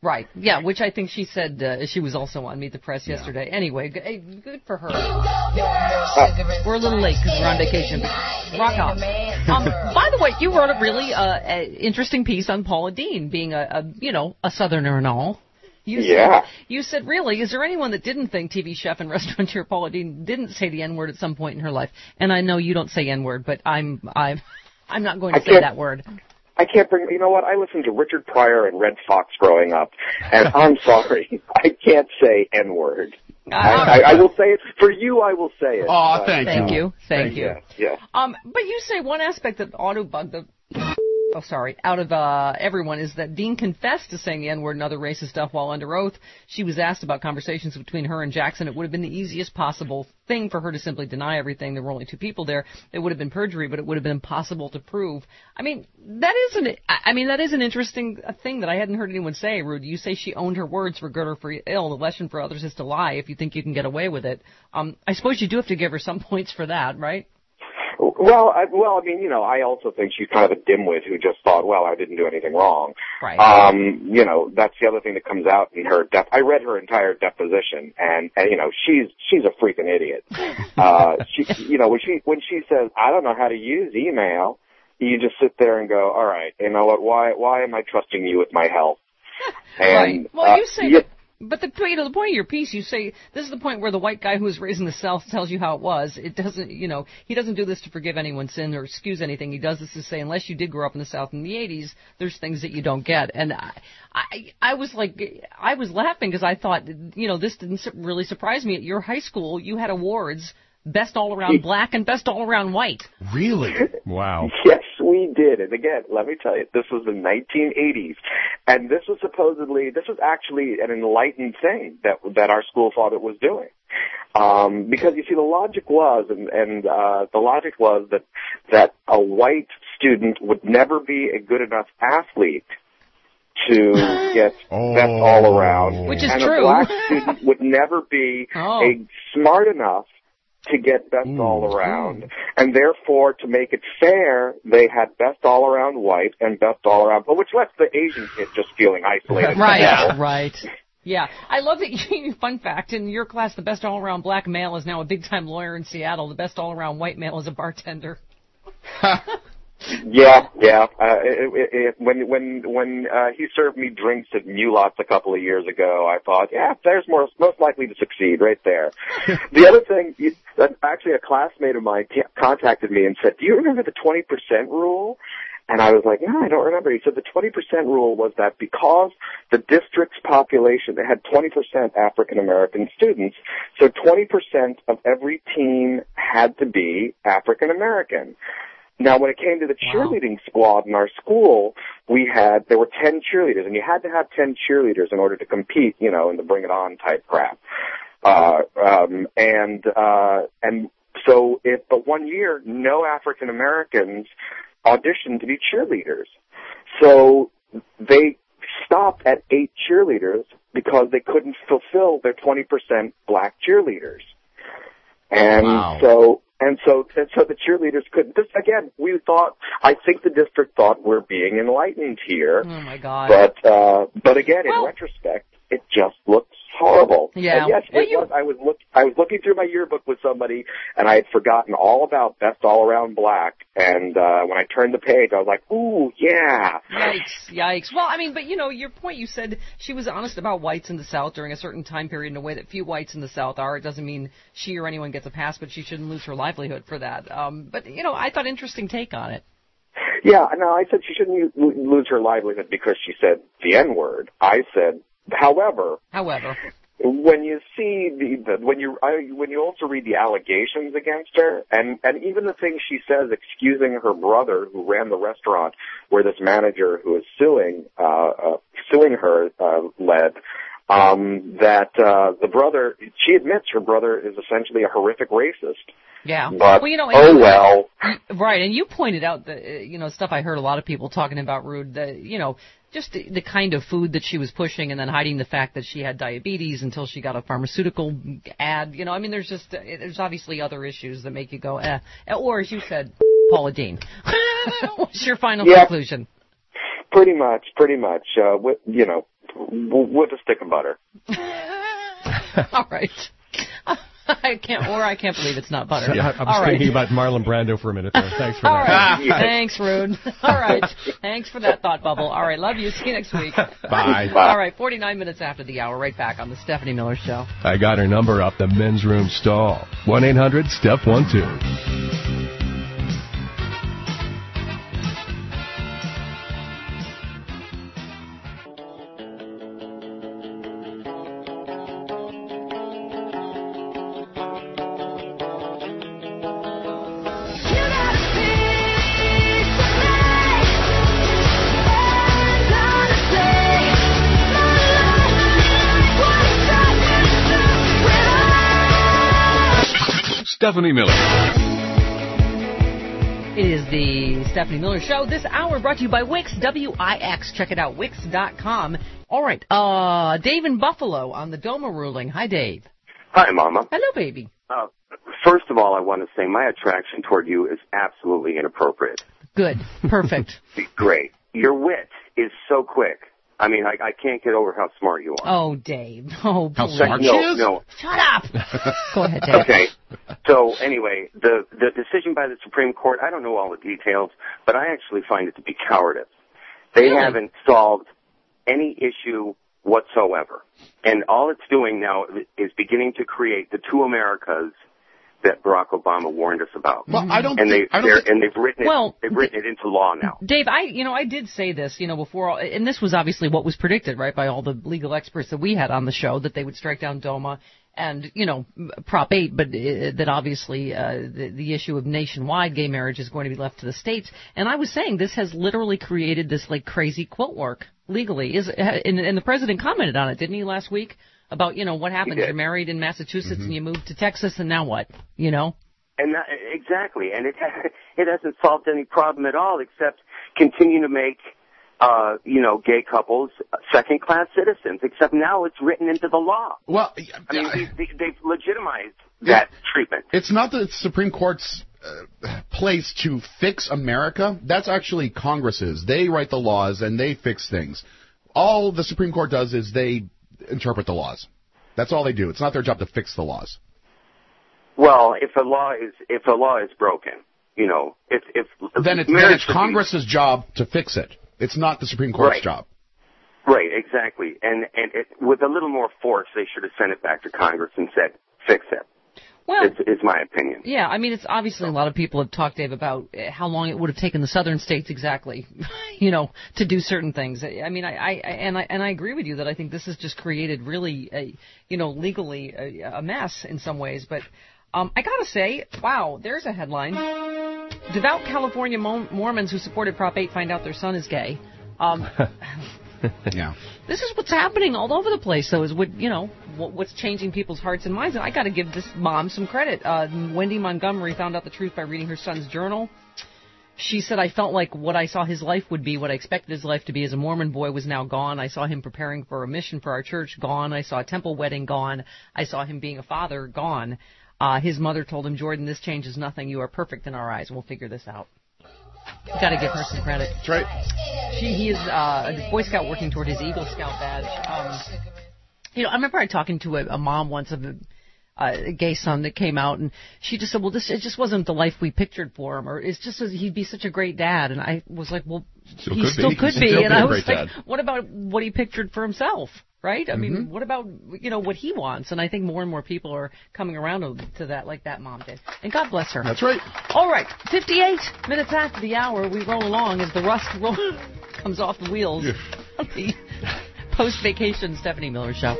Right. Yeah, which I think she said she was also on Meet the Press yesterday. Anyway, good for her. We're a little late because we're on vacation. Rock on. By the way, you wrote a really interesting piece on Paula Deen being a Southerner and all. You said, really, is there anyone that didn't think TV chef and restaurateur Paula Deen didn't say the N-word at some point in her life? And I know you don't say N-word, but I'm not going to say that word. I can't bring, you know what, I listened to Richard Pryor and Red Fox growing up, and I'm sorry, I can't say N-word. I will say it, for you I will say it. Oh, thank you. Thank you. Yeah. But you say one aspect that ought to bug out of everyone is that Deen confessed to saying the N-word and other racist stuff while under oath. She was asked about conversations between her and Jackson. It would have been the easiest possible thing for her to simply deny everything. There were only two people there. It would have been perjury, but it would have been impossible to prove. I mean, that is an interesting thing that I hadn't heard anyone say, Rude. You say she owned her words for good or for ill. The lesson for others is to lie if you think you can get away with it. I suppose you do have to give her some points for that, right? Well, I mean, I also think she's kind of a dimwit who just thought, well, I didn't do anything wrong. Right. That's the other thing that comes out in her I read her entire deposition, and she's a freaking idiot. When she says, I don't know how to use email, you just sit there and go, all right, you know what? Why am I trusting you with my health? And, right. Well, you say But the point of your piece, you say this is the point where the white guy who was raised in the South tells you how it was. It doesn't, he doesn't do this to forgive anyone's sin or excuse anything. He does this to say, unless you did grow up in the South in the 80s, there's things that you don't get. And I was laughing because I thought, this didn't really surprise me. At your high school, you had awards, Best All-Around Black and Best All-Around White. Really? Wow. Yes, we did. And again, let me tell you, this was the 1980s. And this was actually an enlightened thing that our school thought it was doing. Because you see, the logic was, that a white student would never be a good enough athlete to get best all around. Which is and true. A black student would never be a smart enough to get best all around. And therefore, to make it fair, they had best all around white and best all around, which left the Asian kid just feeling isolated. Right. Yeah. I love that fun fact, in your class, the best all around black male is now a big time lawyer in Seattle. The best all around white male is a bartender. Yeah. When he served me drinks at Mulots a couple of years ago, I thought, there's most likely to succeed right there. The other thing, actually a classmate of mine contacted me and said, do you remember the 20% rule? And I was like, no, I don't remember. He said the 20% rule was that because the district's population, they had 20% African American students, so 20% of every team had to be African American. Now, when it came to the cheerleading squad in our school, there were 10 cheerleaders, and you had to have 10 cheerleaders in order to compete, in the Bring It On type crap. But one year, no African Americans auditioned to be cheerleaders. So they stopped at 8 cheerleaders because they couldn't fulfill their 20% black cheerleaders. And so the cheerleaders couldn't. I think the district thought we're being enlightened here. Oh my God. But again, in retrospect, it just looks horrible. Yeah. And yes, I was looking through my yearbook with somebody, and I had forgotten all about Best All Around Black. And when I turned the page, I was like, ooh, yeah. Yikes. Well, but your point, you said she was honest about whites in the South during a certain time period in a way that few whites in the South are. It doesn't mean she or anyone gets a pass, but she shouldn't lose her livelihood for that. But I thought interesting take on it. Yeah, no, I said she shouldn't lose her livelihood because she said the N-word. I said, however, when you see when you also read the allegations against her, and even the things she says excusing her brother who ran the restaurant where this manager who is suing her led, that the brother, she admits her brother is essentially a horrific racist. Yeah. But, Right, and you pointed out the, stuff I heard a lot of people talking about, Rude, just the kind of food that she was pushing and then hiding the fact that she had diabetes until she got a pharmaceutical ad. There's obviously other issues that make you go, eh. Or, as you said, Paula Deen. What's your final conclusion? Pretty much. with a stick of butter. All right. I can't believe it's not butter. Yeah, I was thinking about Marlon Brando for a minute there. Thanks for that. All right. Thanks, Rude. All right. Thanks for that thought bubble. All right. Love you. See you next week. Bye. All right. 49 minutes after the hour. Right back on the Stephanie Miller Show. I got her number up the men's room stall. 1-800-STEP-12. Stephanie Miller. It is the Stephanie Miller Show. This hour brought to you by Wix, W-I-X. Check it out, Wix.com. All right, Dave in Buffalo on the DOMA ruling. Hi, Dave. Hi, Mama. Hello, baby. First of all, I want to say my attraction toward you is absolutely inappropriate. Good. Perfect. Great. Your wit is so quick. I mean, I can't get over how smart you are. Oh, Dave. Oh, how smart she is? No. Shut up. Go ahead, Dave. Okay. So, anyway, the decision by the Supreme Court, I don't know all the details, but I actually find it to be cowardice. They haven't solved any issue whatsoever. And all it's doing now is beginning to create the two Americas that Barack Obama warned us about. Well, they've written it into law now. Dave, I did say this, before, and this was obviously what was predicted, right, by all the legal experts that we had on the show, that they would strike down DOMA and, Prop 8, but that obviously the issue of nationwide gay marriage is going to be left to the states. And I was saying this has literally created this crazy quilt work legally. And the president commented on it, didn't he, last week? About, what happens. You're married in Massachusetts and you move to Texas, and now what? And exactly. And it hasn't solved any problem at all, except continue to make, gay couples second-class citizens, except now it's written into the law. Well, they've legitimized that treatment. It's not the Supreme Court's place to fix America. That's actually Congress's. They write the laws and they fix things. All the Supreme Court does is they interpret the laws. That's all they do. It's not their job to fix the laws. Well, if a law is broken, then it's Congress's job to fix it. It's not the Supreme Court's job. Right, exactly. And with a little more force, they should have sent it back to Congress and said, fix it. Well, it's my opinion. Yeah, I mean, it's obviously a lot of people have talked, Dave, about how long it would have taken the southern states exactly, to do certain things. I mean, I agree with you that I think this has just created really, legally a mess in some ways. But I gotta say, wow, there's a headline: devout California Mormons who supported Prop 8 find out their son is gay. Yeah. This is what's happening all over the place, though, is what's changing people's hearts and minds. And I got to give this mom some credit. Wendy Montgomery found out the truth by reading her son's journal. She said, I felt like what I saw his life would be, what I expected his life to be as a Mormon boy was now gone. I saw him preparing for a mission for our church, gone. I saw a temple wedding, gone. I saw him being a father, gone. His mother told him, Jordan, this changes nothing. You are perfect in our eyes. We'll figure this out. Got to give her some credit. That's right. He is a Boy Scout working toward his Eagle Scout badge. I remember talking to a mom once of a gay son that came out, and she just said, well, it just wasn't the life we pictured for him, or it's just he'd be such a great dad. And I was like, well, he still could be. And I was like, what about what he pictured for himself? Right? I mean, what about, what he wants? And I think more and more people are coming around to that like that mom did. And God bless her. That's right. All right. 58 minutes after the hour, we roll along as the rust comes off the wheels of the post-vacation Stephanie Miller Show.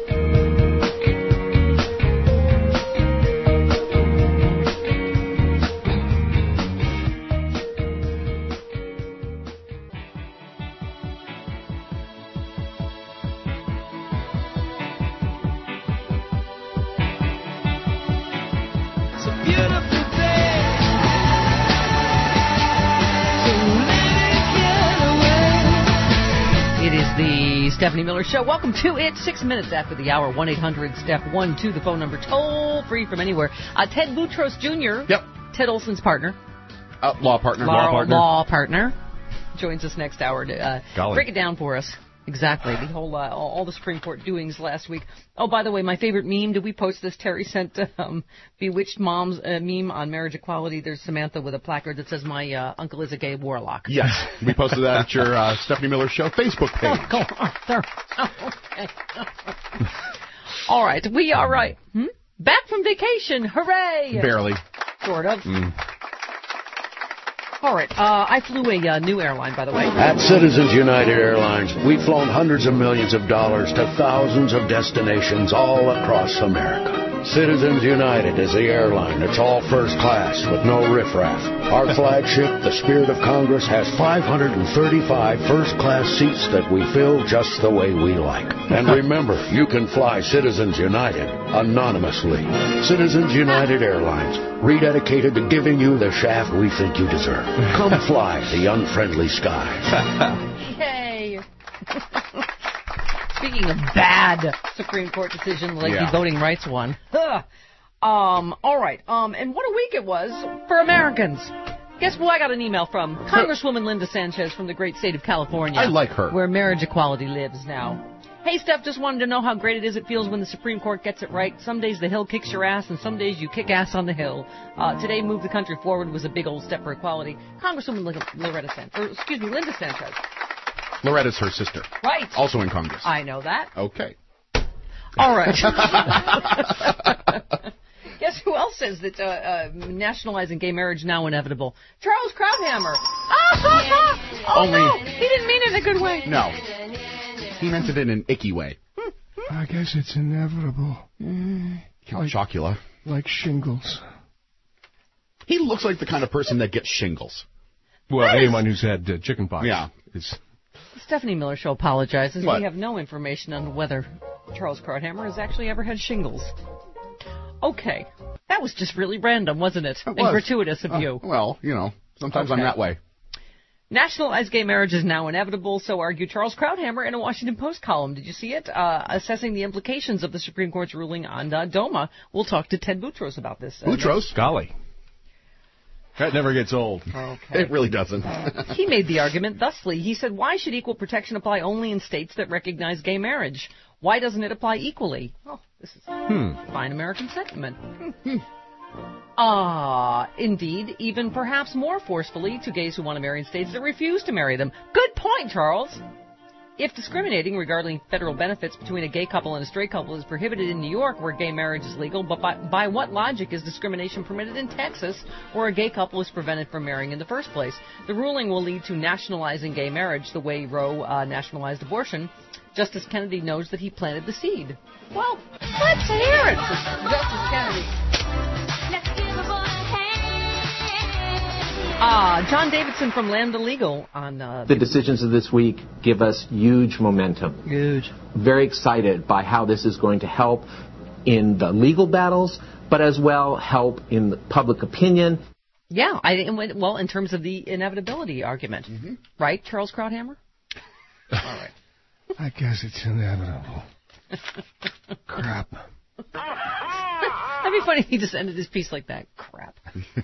Stephanie Miller Show. Welcome to it. 6 minutes after the hour. 1-800-STEP-12, the phone number, toll free from anywhere. Ted Boutros Jr. Yep. Ted Olson's partner. Law partner. Law partner. Joins us next hour to break it down for us. Exactly. The whole all the Supreme Court doings last week. Oh, by the way, my favorite meme. Did we post this? Terry sent Bewitched Mom's meme on marriage equality. There's Samantha with a placard that says, "My uncle is a gay warlock." Yes, we posted that at your Stephanie Miller Show Facebook page. Oh, go Arthur. Okay. All right, we are right. Back from vacation. Hooray! Barely. Sort of. All right, I flew a new airline, by the way. At Citizens United Airlines, we've flown hundreds of millions of dollars to thousands of destinations all across America. Citizens United is the airline that's all first class with no riffraff. Our flagship, the Spirit of Congress, has 535 first-class seats that we fill just the way we like. And remember, you can fly Citizens United anonymously. Citizens United Airlines, rededicated to giving you the shaft we think you deserve. Come fly the unfriendly skies. Yay! Speaking of bad Supreme Court decision, like the voting rights one. All right. And what a week it was for Americans. Guess who I got an email from? Congresswoman Linda Sanchez from the great state of California. I like her. Where marriage equality lives now. Hey, Steph, just wanted to know how great it is when the Supreme Court gets it right. Some days the Hill kicks your ass, and some days you kick ass on the Hill. Today, Move the Country Forward was a big old step for equality. Congresswoman Linda Sanchez. Loretta's her sister. Right. Also in Congress. I know that. Okay. All right. Guess who else says that nationalizing gay marriage now inevitable? Charles Krauthammer. No, he didn't mean it in a good way. No. He meant it in an icky way. I guess it's inevitable. Count Chocula. Like shingles. He looks like the kind of person that gets shingles. Well, anyone who's had chicken pox. Yeah. Stephanie Miller Show apologizes. What? We have no information on whether Charles Krauthammer has actually ever had shingles. Okay. That was just really random, wasn't it? And gratuitous of you. Well, sometimes I'm that way. Nationalized gay marriage is now inevitable, so argued Charles Krauthammer in a Washington Post column. Did you see it? Assessing the implications of the Supreme Court's ruling on DOMA. We'll talk to Ted Boutros about this. Boutros? Golly. That never gets old. Okay. It really doesn't. He made the argument thusly. He said, why should equal protection apply only in states that recognize gay marriage? Why doesn't it apply equally? Oh, this is fine American sentiment. Indeed, even perhaps more forcefully to gays who want to marry in states that refuse to marry them. Good point, Charles. If discriminating regarding federal benefits between a gay couple and a straight couple is prohibited in New York, where gay marriage is legal, but by what logic is discrimination permitted in Texas, where a gay couple is prevented from marrying in the first place? The ruling will lead to nationalizing gay marriage the way Roe nationalized abortion. Justice Kennedy knows that he planted the seed. Well, let's hear it for Justice Kennedy. John Davidson from Lambda Legal on... The decisions of this week give us huge momentum. Huge. Very excited by how this is going to help in the legal battles, but as well help in the public opinion. Yeah, in terms of the inevitability argument. Mm-hmm. Right, Charles Krauthammer? All right. I guess it's inevitable. Crap. That'd be funny if he just ended his piece like that. Crap.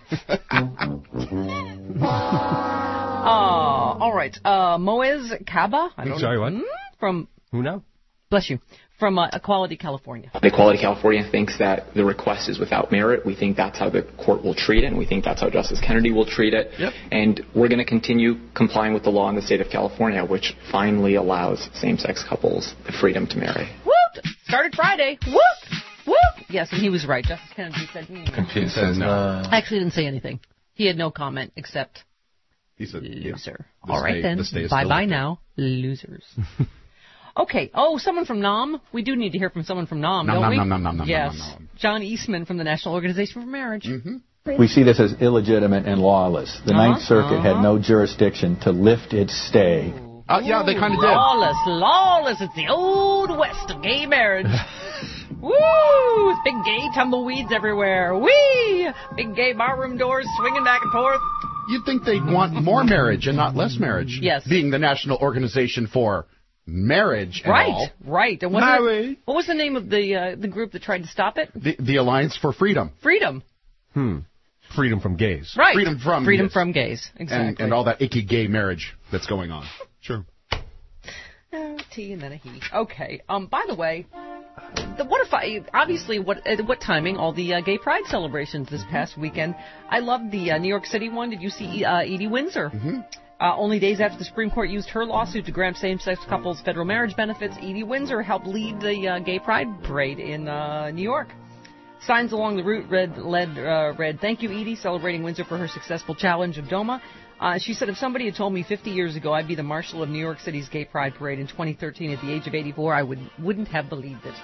All right. Moez Kaba. Sorry, what? From... Who now? Bless you. From Equality California. Equality California thinks that the request is without merit. We think that's how the court will treat it, and we think that's how Justice Kennedy will treat it. Yep. And we're going to continue complying with the law in the state of California, which finally allows same-sex couples the freedom to marry. Whoop! Started Friday. Whoop! Whoop! Yes, and he was right. Justice Kennedy said... He said no. Actually didn't say anything. He had no comment except... He said, loser. All right, then. Bye-bye now. Losers. Okay. Oh, someone from NOM. We do need to hear from someone from NOM, don't we? Yes. John Eastman from the National Organization for Marriage. Mm-hmm. We see this as illegitimate and lawless. The Ninth Circuit had no jurisdiction to lift its stay. Yeah, they kind of did. Lawless. It's the old west of gay marriage. Woo! With big gay tumbleweeds everywhere. Whee! Big gay barroom doors swinging back and forth. You'd think they'd want more marriage and not less marriage. Yes. Being the National Organization for Marriage and all. Right. And what was the name of the group that tried to stop it? The Alliance for Freedom. Freedom. Freedom from gays. Right. Freedom from gays. Exactly. And all that icky gay marriage that's going on. Sure. T and then a he. Okay. By the way, what timing? All the gay pride celebrations this past weekend. I loved the New York City one. Did you see Edie Windsor? Mm-hmm. Only days after the Supreme Court used her lawsuit to grant same-sex couples federal marriage benefits, Edie Windsor helped lead the gay pride parade in New York. Signs along the route read, "Thank you, Edie," celebrating Windsor for her successful challenge of DOMA. She said, "If somebody had told me 50 years ago I'd be the marshal of New York City's gay pride parade in 2013 at the age of 84, I wouldn't have believed it."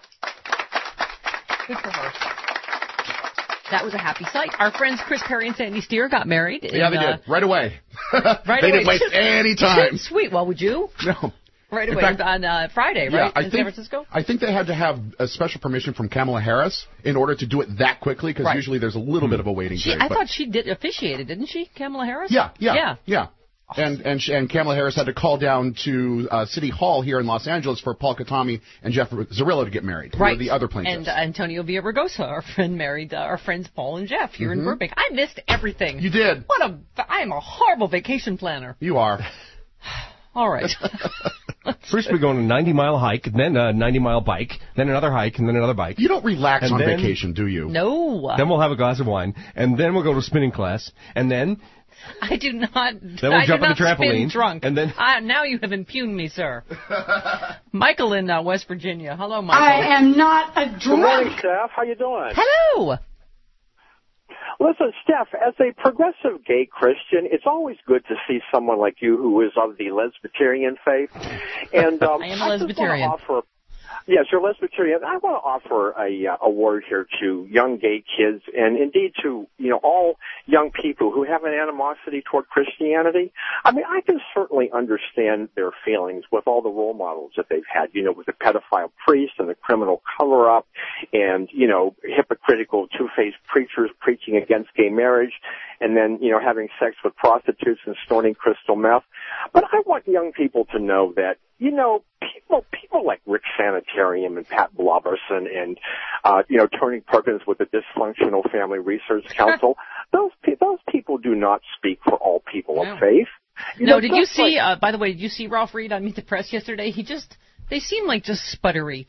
Good for her. That was a happy sight. Our friends Chris Perry and Sandy Steer got married. Yeah, they did. Right away. Right they away. didn't waste any time. Sweet. Well, would you? No. Right In away fact, on Friday, right? Yeah, in San Francisco? I think they had to have a special permission from Kamala Harris in order to do it that quickly, because Right. usually there's a little bit of a waiting period. I thought she did officiated, didn't she, Kamala Harris? Yeah. Awesome. And Kamala Harris had to call down to City Hall here in Los Angeles for Paul Katami and Jeff Zarillo to get married. Right. The other plaintiffs. And Antonio Villaraigosa, our friend, married our friends Paul and Jeff here in Burbank. I missed everything. You did. I am a horrible vacation planner. You are. All right. First we go on a 90-mile hike, then a 90-mile bike, then another hike, and then another bike. You don't relax And on then- vacation, do you? No. Then we'll have a glass of wine, and then we'll go to spinning class, and then I do not. Then we'll jump on the spin trampoline, drunk. and then- now you have impugned me, sir. Michael in West Virginia. Hello, Michael. I am not a Good morning, drunk. Steph. How you doing? Hello. Listen, Steph, as a progressive gay Christian, it's always good to see someone like you who is of the Lesbitarian faith. And I am a Lesbitarian. Yes, you're Lesbitarian. I want to offer a word here to young gay kids, and indeed to all young people who have an animosity toward Christianity. I mean, I can certainly understand their feelings with all the role models that they've had. With the pedophile priest and the criminal cover-up, and hypocritical, two-faced preachers preaching against gay marriage, and then having sex with prostitutes and snorting crystal meth. But I want young people to know that people like Rick Sanitarium and Pat Bloberson and Tony Perkins with the Dysfunctional Family Research Council, those people do not speak for all people of faith. Did you see? By the way, did you see Ralph Reed on Meet the Press yesterday? They seem like just sputtery.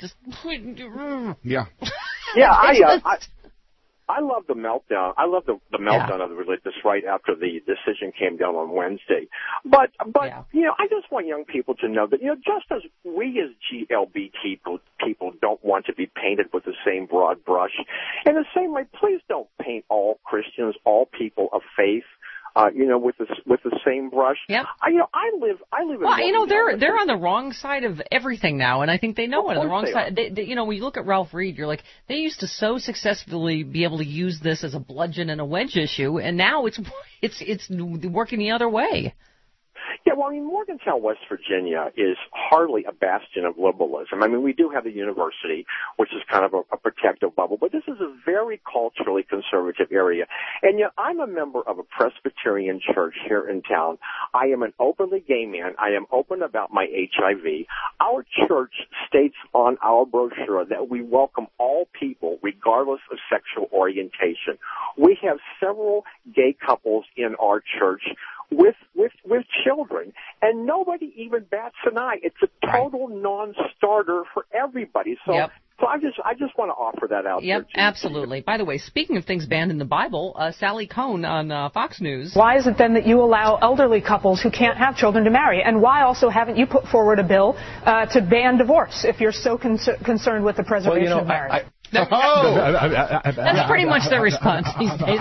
Yeah. Yeah, I love the meltdown. I love the meltdown of the religious right after the decision came down on Wednesday. But I just want young people to know that just as we as GLBT people don't want to be painted with the same broad brush, in the same way, please don't paint all Christians, all people of faith, with the same brush. Yeah. I live in. Well, they're on the wrong side of everything now, and I think they know it. On the wrong side. When you look at Ralph Reed, you're like, they used to so successfully be able to use this as a bludgeon and a wedge issue, and now it's working the other way. Yeah, well, Morgantown, West Virginia is hardly a bastion of liberalism. We do have a university, which is kind of a protective bubble, but this is a very culturally conservative area. And yet I'm a member of a Presbyterian church here in town. I am an openly gay man. I am open about my HIV. Our church states on our brochure that we welcome all people, regardless of sexual orientation. We have several gay couples in our church with children, and nobody even bats an eye. It's a total non-starter for everybody. So, so I just want to offer that out there. Yep, absolutely. By the way, speaking of things banned in the Bible, Sally Cohn on Fox News. Why is it then that you allow elderly couples who can't have children to marry? And why also haven't you put forward a bill to ban divorce if you're so concerned with the preservation of marriage? That's pretty much their response these days.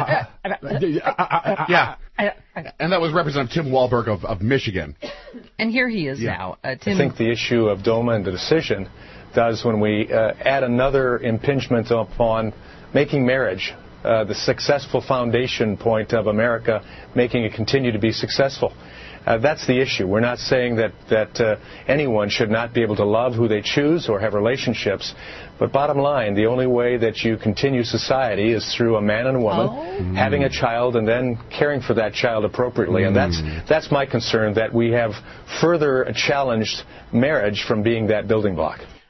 Yeah. And that was Representative Tim Walberg of Michigan. And here he is now. Tim. I think the issue of DOMA and the decision does when we add another impingement upon making marriage the successful foundation point of America, making it continue to be successful. That's the issue. We're not saying that anyone should not be able to love who they choose or have relationships. But bottom line, the only way that you continue society is through a man and a woman having a child and then caring for that child appropriately. And that's my concern, that we have further challenged marriage from being that building block.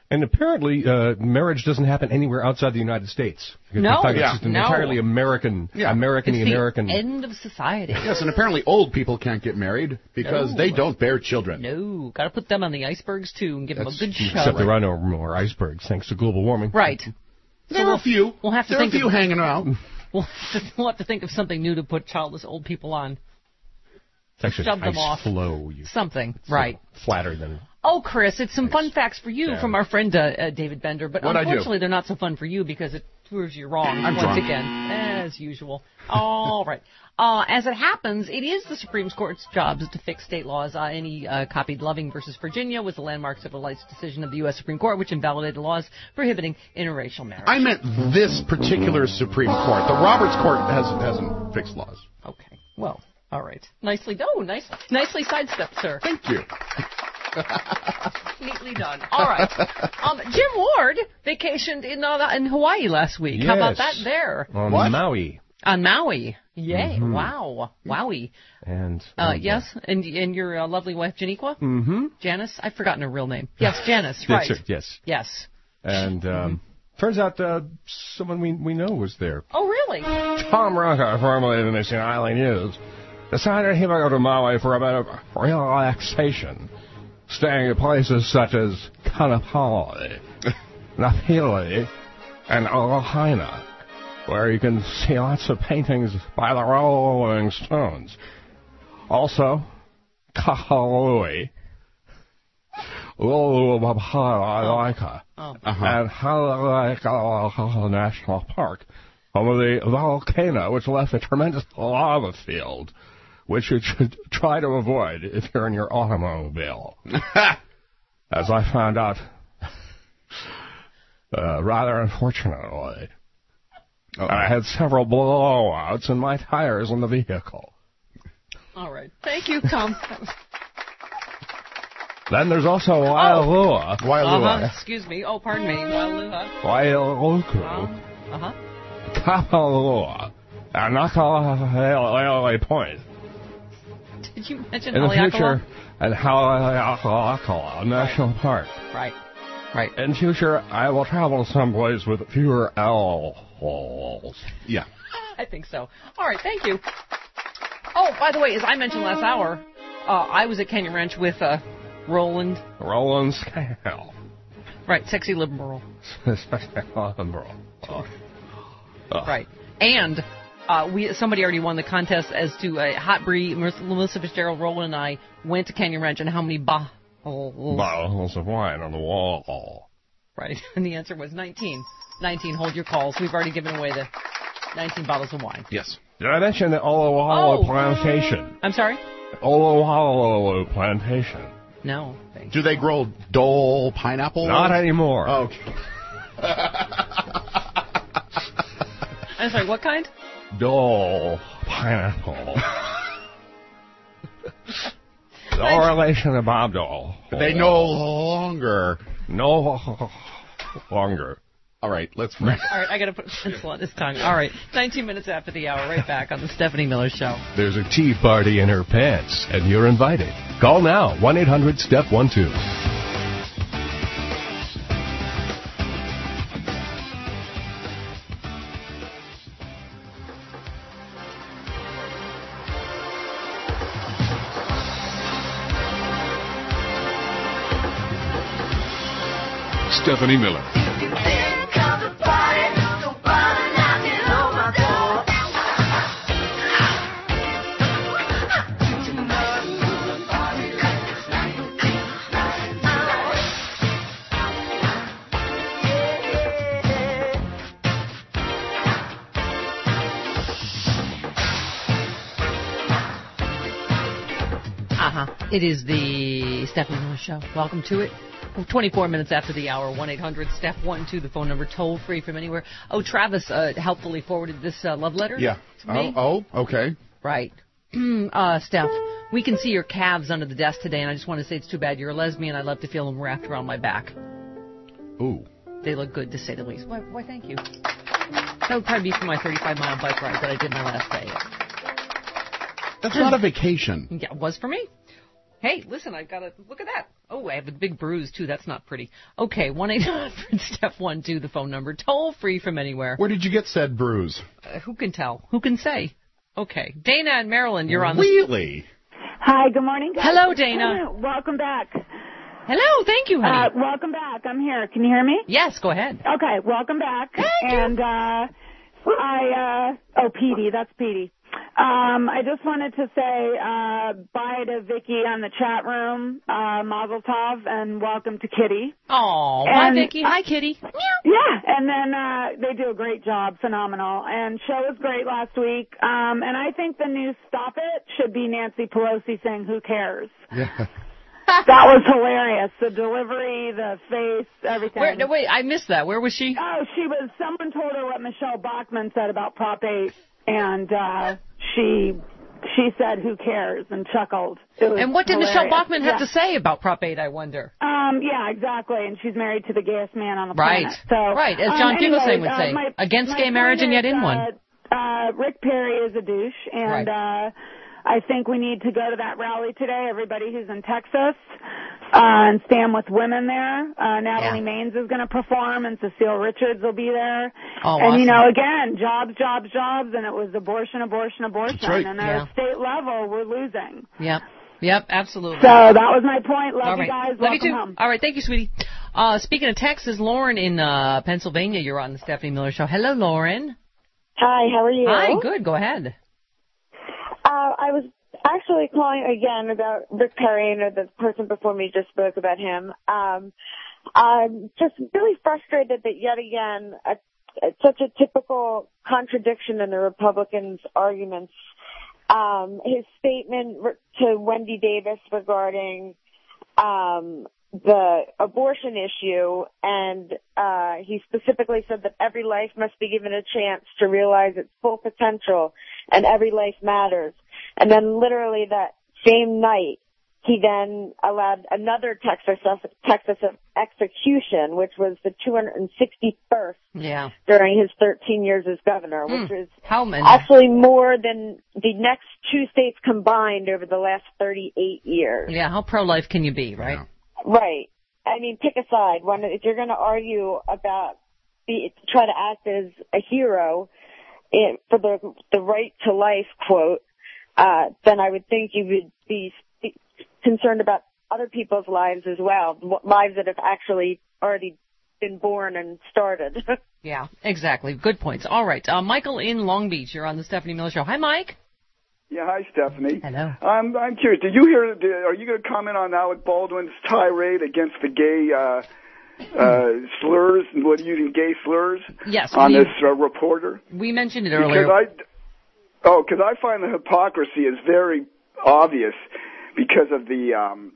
And apparently, marriage doesn't happen anywhere outside the United States. No, it's just an entirely American, it's American. the end of society. Yes, and apparently old people can't get married because they don't bear children. No, got to put them on the icebergs too and give them a good show. Except there are no more icebergs thanks to global warming. Right. There are a few. We'll have to there think are a few of, hanging out. We'll have to think of something new to put childless old people on. It's actually Shove them ice off. flow. Something, right. Flatter than... Oh, Chris, it's some fun facts for you from our friend David Bender, but unfortunately they're not so fun for you because it proves you wrong once again, as usual. All right. As it happens, it is the Supreme Court's job to fix state laws. Any copied Loving versus Virginia was the landmark civil rights decision of the U.S. Supreme Court, which invalidated laws prohibiting interracial marriage. I meant this particular Supreme Court. The Roberts Court hasn't fixed laws. Okay. Well, all right. Nicely done. Nicely sidestepped, sir. Thank you. Neatly done. All right. Jim Ward vacationed in Hawaii last week. Yes. How about that there? On Maui. On Maui. Yay. Mm-hmm. Wow. Wowie. And yes, and your lovely wife, Janiqua? Mm-hmm. Janice? I've forgotten her real name. Yes, Janice, right. Yes. Yes. And turns out someone we know was there. Oh, really? Tom Rucker, formerly of the Missing Island News, decided he would go to Maui for a bit of relaxation, staying at places such as Kaanapali, Napili, and Lahaina, where you can see lots of paintings by the Rolling Stones. Also, Kahului, Lulupapailika, and Haleakala National Park, home of the volcano, which left a tremendous lava field, which you should try to avoid if you're in your automobile. As I found out, rather unfortunately, I had several blowouts in my tires in the vehicle. All right. Thank you, Tom. Then there's also Waialua. Waialua. Excuse me. Oh, pardon me. Waialua. Waialuku. Kapalua. And Nakalele Point. Did you mention in the Haleakala? future, and Haleakala National Park. Right. In future, I will travel someplace with fewer L-holes. Yeah. I think so. All right, thank you. Oh, by the way, as I mentioned last hour, I was at Canyon Ranch with Roland. Roland Scale. Right, sexy liberal. Liberal. Right. And somebody already won the contest as to Hot Brie. Melissa Fitzgerald, Roland, and I went to Canyon Ranch, and how many bottles of wine on the wall. Right. And the answer was 19. 19. Hold your calls. We've already given away the 19 bottles of wine. Yes. Did I mention the Olawalo Plantation? I'm sorry? Olawalo Plantation. No. Thanks. Do they grow Dole pineapple? Not anymore. Oh, okay. I'm sorry, what kind? Dole pineapple. No relation to Bob Dole. They no longer. All right, let's... All right, I got to put a pencil on this tongue. All right, 19 minutes after the hour, right back on the Stephanie Miller Show. There's a tea party in her pants, and you're invited. Call now, 1-800-STEP-12. Stephanie Miller. It is the Stephanie Miller Show. Welcome to it. 24 minutes after the hour, 1-800-STEP-12, the phone number, toll free from anywhere. Oh, Travis helpfully forwarded this love letter. Yeah. To me. Oh, okay. Right. Steph, we can see your calves under the desk today, and I just want to say it's too bad you're a lesbian. I'd love to feel them wrapped around my back. Ooh. They look good, to say the least. Why, thank you. That would probably be for my 35-mile bike ride that I did my last day. That's not a vacation. Yeah, it was for me. Hey, listen, I've got to look at that. Oh, I have a big bruise, too. That's not pretty. Okay, 1-800-STEP-12, the phone number. Toll free from anywhere. Where did you get said bruise? Who can tell? Who can say? Okay. Dana in Maryland, you're on Really? Hi, good morning, guys. Hello, Dana. Welcome back. Hello, thank you, honey. Welcome back. I'm here. Can you hear me? Yes, go ahead. Okay, welcome back. Thank you. Petey, that's Petey. I just wanted to say bye to Vicky on the chat room, Mazel Tov, and welcome to Kitty. Oh, bye, Vicky. Hi, Kitty. Yeah, and then they do a great job, phenomenal. And show was great last week. And I think the new Stop It should be Nancy Pelosi saying, "Who cares?" Yeah. That was hilarious. The delivery, the face, everything. Wait, I missed that. Where was she? Oh, someone told her what Michelle Bachmann said about Prop 8, and she said, "Who cares?" and chuckled. And what did hilarious. Michelle Bachmann have to say about Prop 8, I wonder? Yeah, exactly. And she's married to the gayest man on the planet. Right, as John Fugelsang would say. Against gay marriage and yet in one. Rick Perry is a douche, and I think we need to go to that rally today, everybody who's in Texas, and stand with women there. Natalie Maines is going to perform, and Cecile Richards will be there. Oh, and, awesome. again, jobs, and it was abortion. That's right. And at a state level, we're losing. Yep, absolutely. So that was my point. Love you guys. Love you too. Home. All right, thank you, sweetie. Speaking of Texas, Lauren in Pennsylvania, you're on the Stephanie Miller Show. Hello, Lauren. Hi, how are you? Hi, good. Go ahead. I was actually calling again about Rick Perry, and the person before me just spoke about him. I'm just really frustrated that yet again, it's such a typical contradiction in the Republicans' arguments. His statement to Wendy Davis regarding the abortion issue, and he specifically said that every life must be given a chance to realize its full potential, and every life matters. And then literally that same night, he then allowed another Texas execution, which was the 261st during his 13 years as governor, which is actually more than the next two states combined over the last 38 years. Yeah, how pro-life can you be, right? Right. I mean, pick a side. If you're going to argue about try to act as a hero for the right to life quote, then I would think you would be concerned about other people's lives as well, lives that have actually already been born and started. Yeah, exactly. Good points. All right. Michael in Long Beach, you're on the Stephanie Miller Show. Hi, Mike. Yeah, hi, Stephanie. Hello. I'm curious. Did you hear? Are you going to comment on Alec Baldwin's tirade against the gay slurs and using gay slurs? Yes. On this reporter. We mentioned it earlier. Because I find the hypocrisy is very obvious because of the,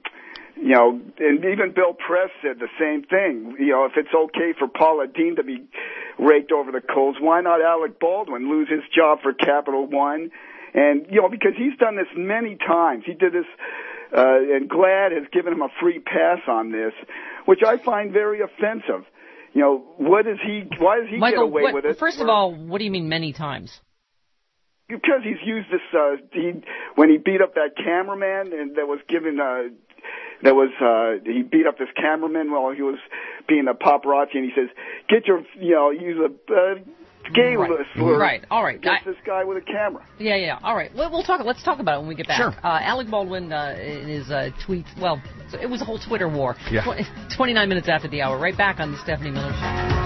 and even Bill Press said the same thing. If it's okay for Paula Deen to be raked over the coals, why not Alec Baldwin lose his job for Capital One? And, because he's done this many times. He did this, and GLAAD has given him a free pass on this, which I find very offensive. Why does he get away with it? First of all, what do you mean many times? Because he's used this, when he beat up that cameraman and he beat up this cameraman while he was being a paparazzi, and he says, use a gay slur. Right, all right. Against this guy with a camera. Yeah, all right. We'll talk. Let's talk about it when we get back. Sure. Alec Baldwin in his tweets, it was a whole Twitter war. Yeah. 29 minutes after the hour. Right back on the Stephanie Miller Show.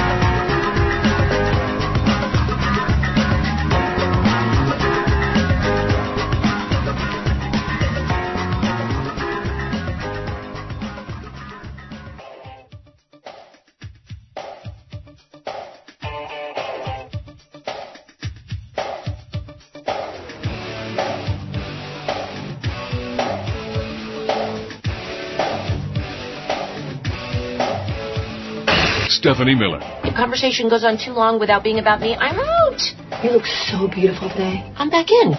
Stephanie Miller. If conversation goes on too long without being about me, I'm out. You look so beautiful today. I'm back in.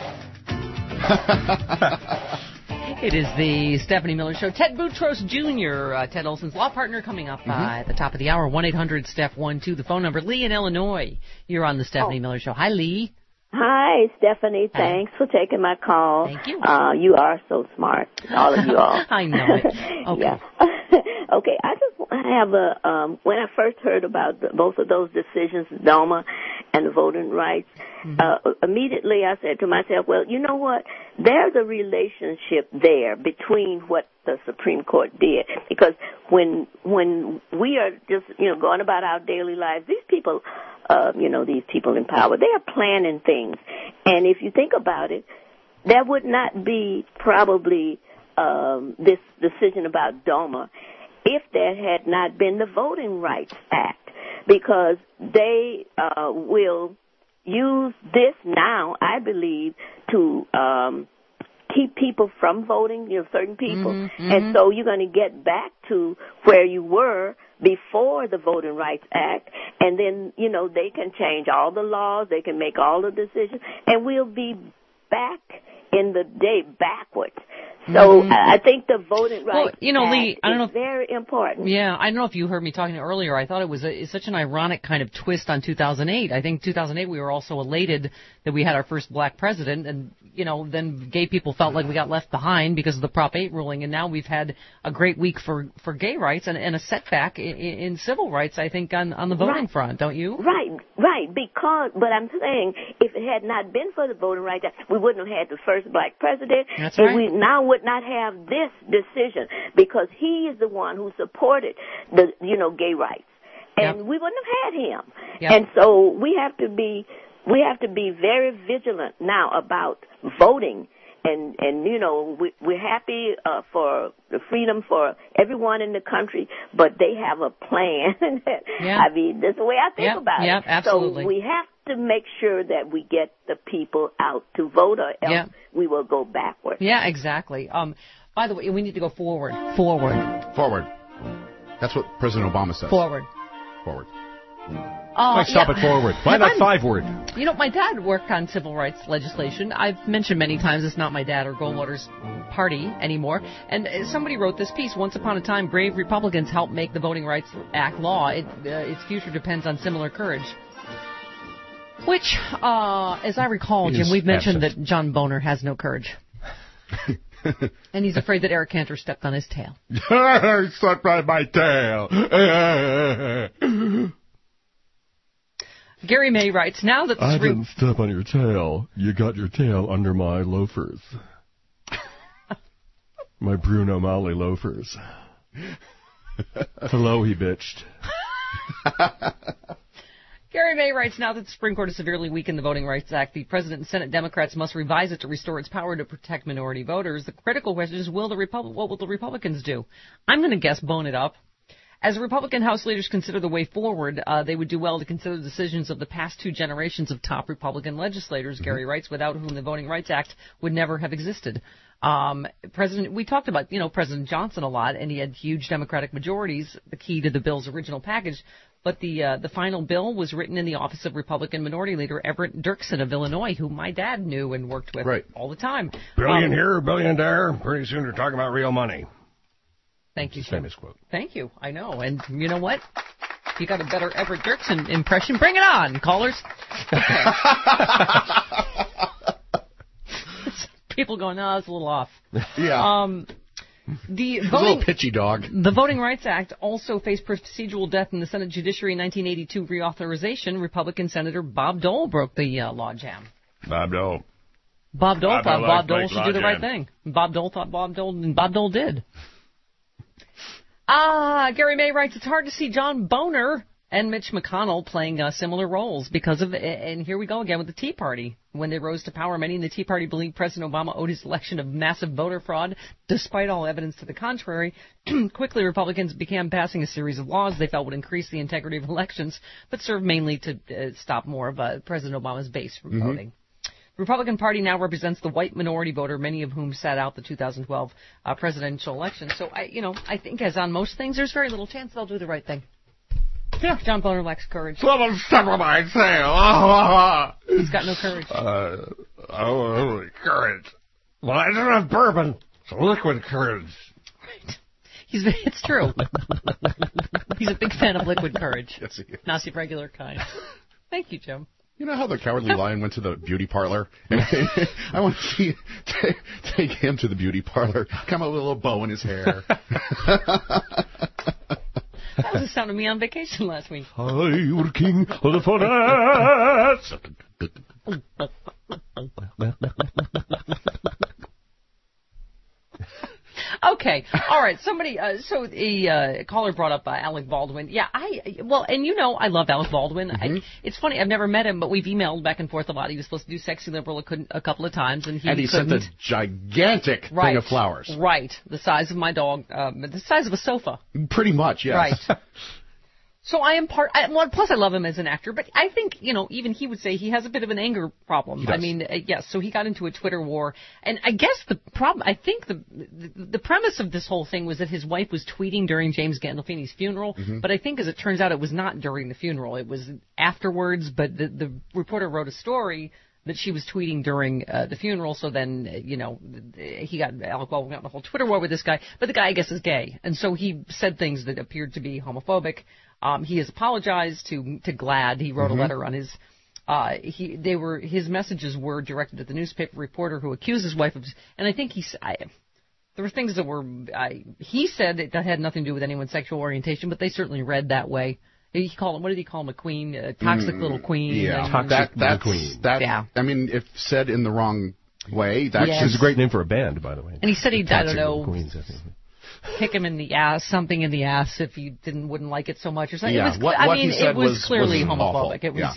It is the Stephanie Miller Show. Ted Boutros Jr., Ted Olson's law partner, coming up at the top of the hour. 1-800-STEP-12, the phone number. Lee in Illinois, you're on the Stephanie Miller Show. Hi, Lee. Hi, Stephanie. Thanks for taking my call. Thank you. You are so smart, all of you all. I know it. Okay. Yeah. Okay, I just have when I first heard about both of those decisions, DOMA and the voting rights, immediately I said to myself, well, you know what? There's a relationship there between what the Supreme Court did. Because when we are just, going about our daily lives, these people, these people in power, they are planning things. And if you think about it, there would not be probably this decision about DOMA if there had not been the Voting Rights Act, because they will use this now, I believe, to keep people from voting, certain people. And so you're going to get back to where you were before the Voting Rights Act, and then, they can change all the laws, they can make all the decisions, and we'll be back in the day backwards. So I think the Voting Rights Act Lee, I don't know is very important. Yeah, I don't know if you heard me talking earlier. I thought it was such an ironic kind of twist on 2008. I think 2008 we were also elated that we had our first black president, and then gay people felt like we got left behind because of the Prop 8 ruling, and now we've had a great week for gay rights and a setback in civil rights, I think, on the voting front, don't you? Right. But I'm saying if it had not been for the Voting Rights Act, we wouldn't have had the first black president. That's and right. we now would not have this decision because he is the one who supported the, gay rights. And we wouldn't have had him. Yep. And so we have to be very vigilant now about voting. And we're happy for the freedom for everyone in the country, but they have a plan. I mean, that's the way I think about it. Yeah, absolutely. So we have to make sure that we get the people out to vote, or else we will go backward. Yeah, exactly. By the way, we need to go forward. Forward. That's what President Obama says. Forward. Why stop at forward? Why not 5-word? My dad worked on civil rights legislation. I've mentioned many times it's not my dad or Goldwater's party anymore. And somebody wrote this piece, once upon a time, brave Republicans helped make the Voting Rights Act law. Its future depends on similar courage. Which, as I recall, Jim, we've mentioned that John Boehner has no courage. And he's afraid that Eric Cantor stepped on his tail. Stepped on my tail. Gary May writes, now that the I didn't step on your tail. You got your tail under my loafers. My Bruno Mali loafers. Hello, he bitched. Gary May writes, now that the Supreme Court has severely weakened the Voting Rights Act, the President and Senate Democrats must revise it to restore its power to protect minority voters. The critical question is, what will the Republicans do? I'm going to guess bone it up. As Republican House leaders consider the way forward, they would do well to consider the decisions of the past two generations of top Republican legislators, Gary writes, without whom the Voting Rights Act would never have existed. We talked about, President Johnson a lot, and he had huge Democratic majorities, the key to the bill's original package. But the final bill was written in the office of Republican Minority Leader Everett Dirksen of Illinois, who my dad knew and worked with all the time. Billion here, billion there. Pretty soon they're talking about real money. Thank you, famous quote. Thank you. I know. And you know what? If you got a better Everett Dirksen impression, bring it on, callers. Okay. People going, no, it's a little off. Yeah. The a little pitchy, dog. The Voting Rights Act also faced procedural death in the Senate Judiciary in 1982 reauthorization. Republican Senator Bob Dole broke the log jam. Bob Dole thought Bob Dole should do the right thing. Bob Dole thought Bob Dole, and Bob Dole did. Gary May writes, it's hard to see John Boehner and Mitch McConnell playing similar roles because of, and here we go again with the Tea Party. When they rose to power, many in the Tea Party believed President Obama owed his election of massive voter fraud, despite all evidence to the contrary. Quickly, Republicans began passing a series of laws they felt would increase the integrity of elections, but served mainly to stop more of President Obama's base from voting. The Republican Party now represents the white minority voter, many of whom sat out the 2012 presidential election. So, I think, as on most things, there's very little chance they'll do the right thing. Yeah. John Boehner lacks courage. Someone step on my tail. He's got no courage. Courage. Well, I don't have bourbon. It's liquid courage. Right. It's true. He's a big fan of liquid courage. Yes, he is. Not the regular kind. Thank you, Jim. You know how the Cowardly Lion went to the beauty parlor? I want to see take him to the beauty parlor. Come up with a little bow in his hair. That was the sound of me on vacation last week. I were king of the forest. Okay, all right. Somebody, so the caller brought up Alec Baldwin. Yeah, and you know I love Alec Baldwin. Mm-hmm. It's funny, I've never met him, but we've emailed back and forth a lot. He was supposed to do Sexy Liberal a couple of times, and he sent a gigantic thing of flowers. Right, the size of my dog, the size of a sofa. Pretty much, yes. Right. So I am plus I love him as an actor, but I think, even he would say he has a bit of an anger problem. I mean, yes, so he got into a Twitter war, and I guess the premise of this whole thing was that his wife was tweeting during James Gandolfini's funeral, but I think as it turns out it was not during the funeral, it was afterwards, but the reporter wrote a story that she was tweeting during the funeral, so then, Alec Baldwin got in a whole Twitter war with this guy, but the guy, I guess, is gay, and so he said things that appeared to be homophobic. He has apologized to GLAAD. He wrote a letter on his. His messages were directed at the newspaper reporter who accused his wife of. And I think there were things that were. He said that had nothing to do with anyone's sexual orientation, but they certainly read that way. What did he call him? A queen, a toxic little queen. Yeah, toxic little queen. Yeah. I mean, if said in the wrong way, that's a great name for a band, by the way. And he said I don't know. Queens, I think. Kick him in the ass, something in the ass if you wouldn't like it so much or something. Yeah, it was clearly homophobic. Awful. It was,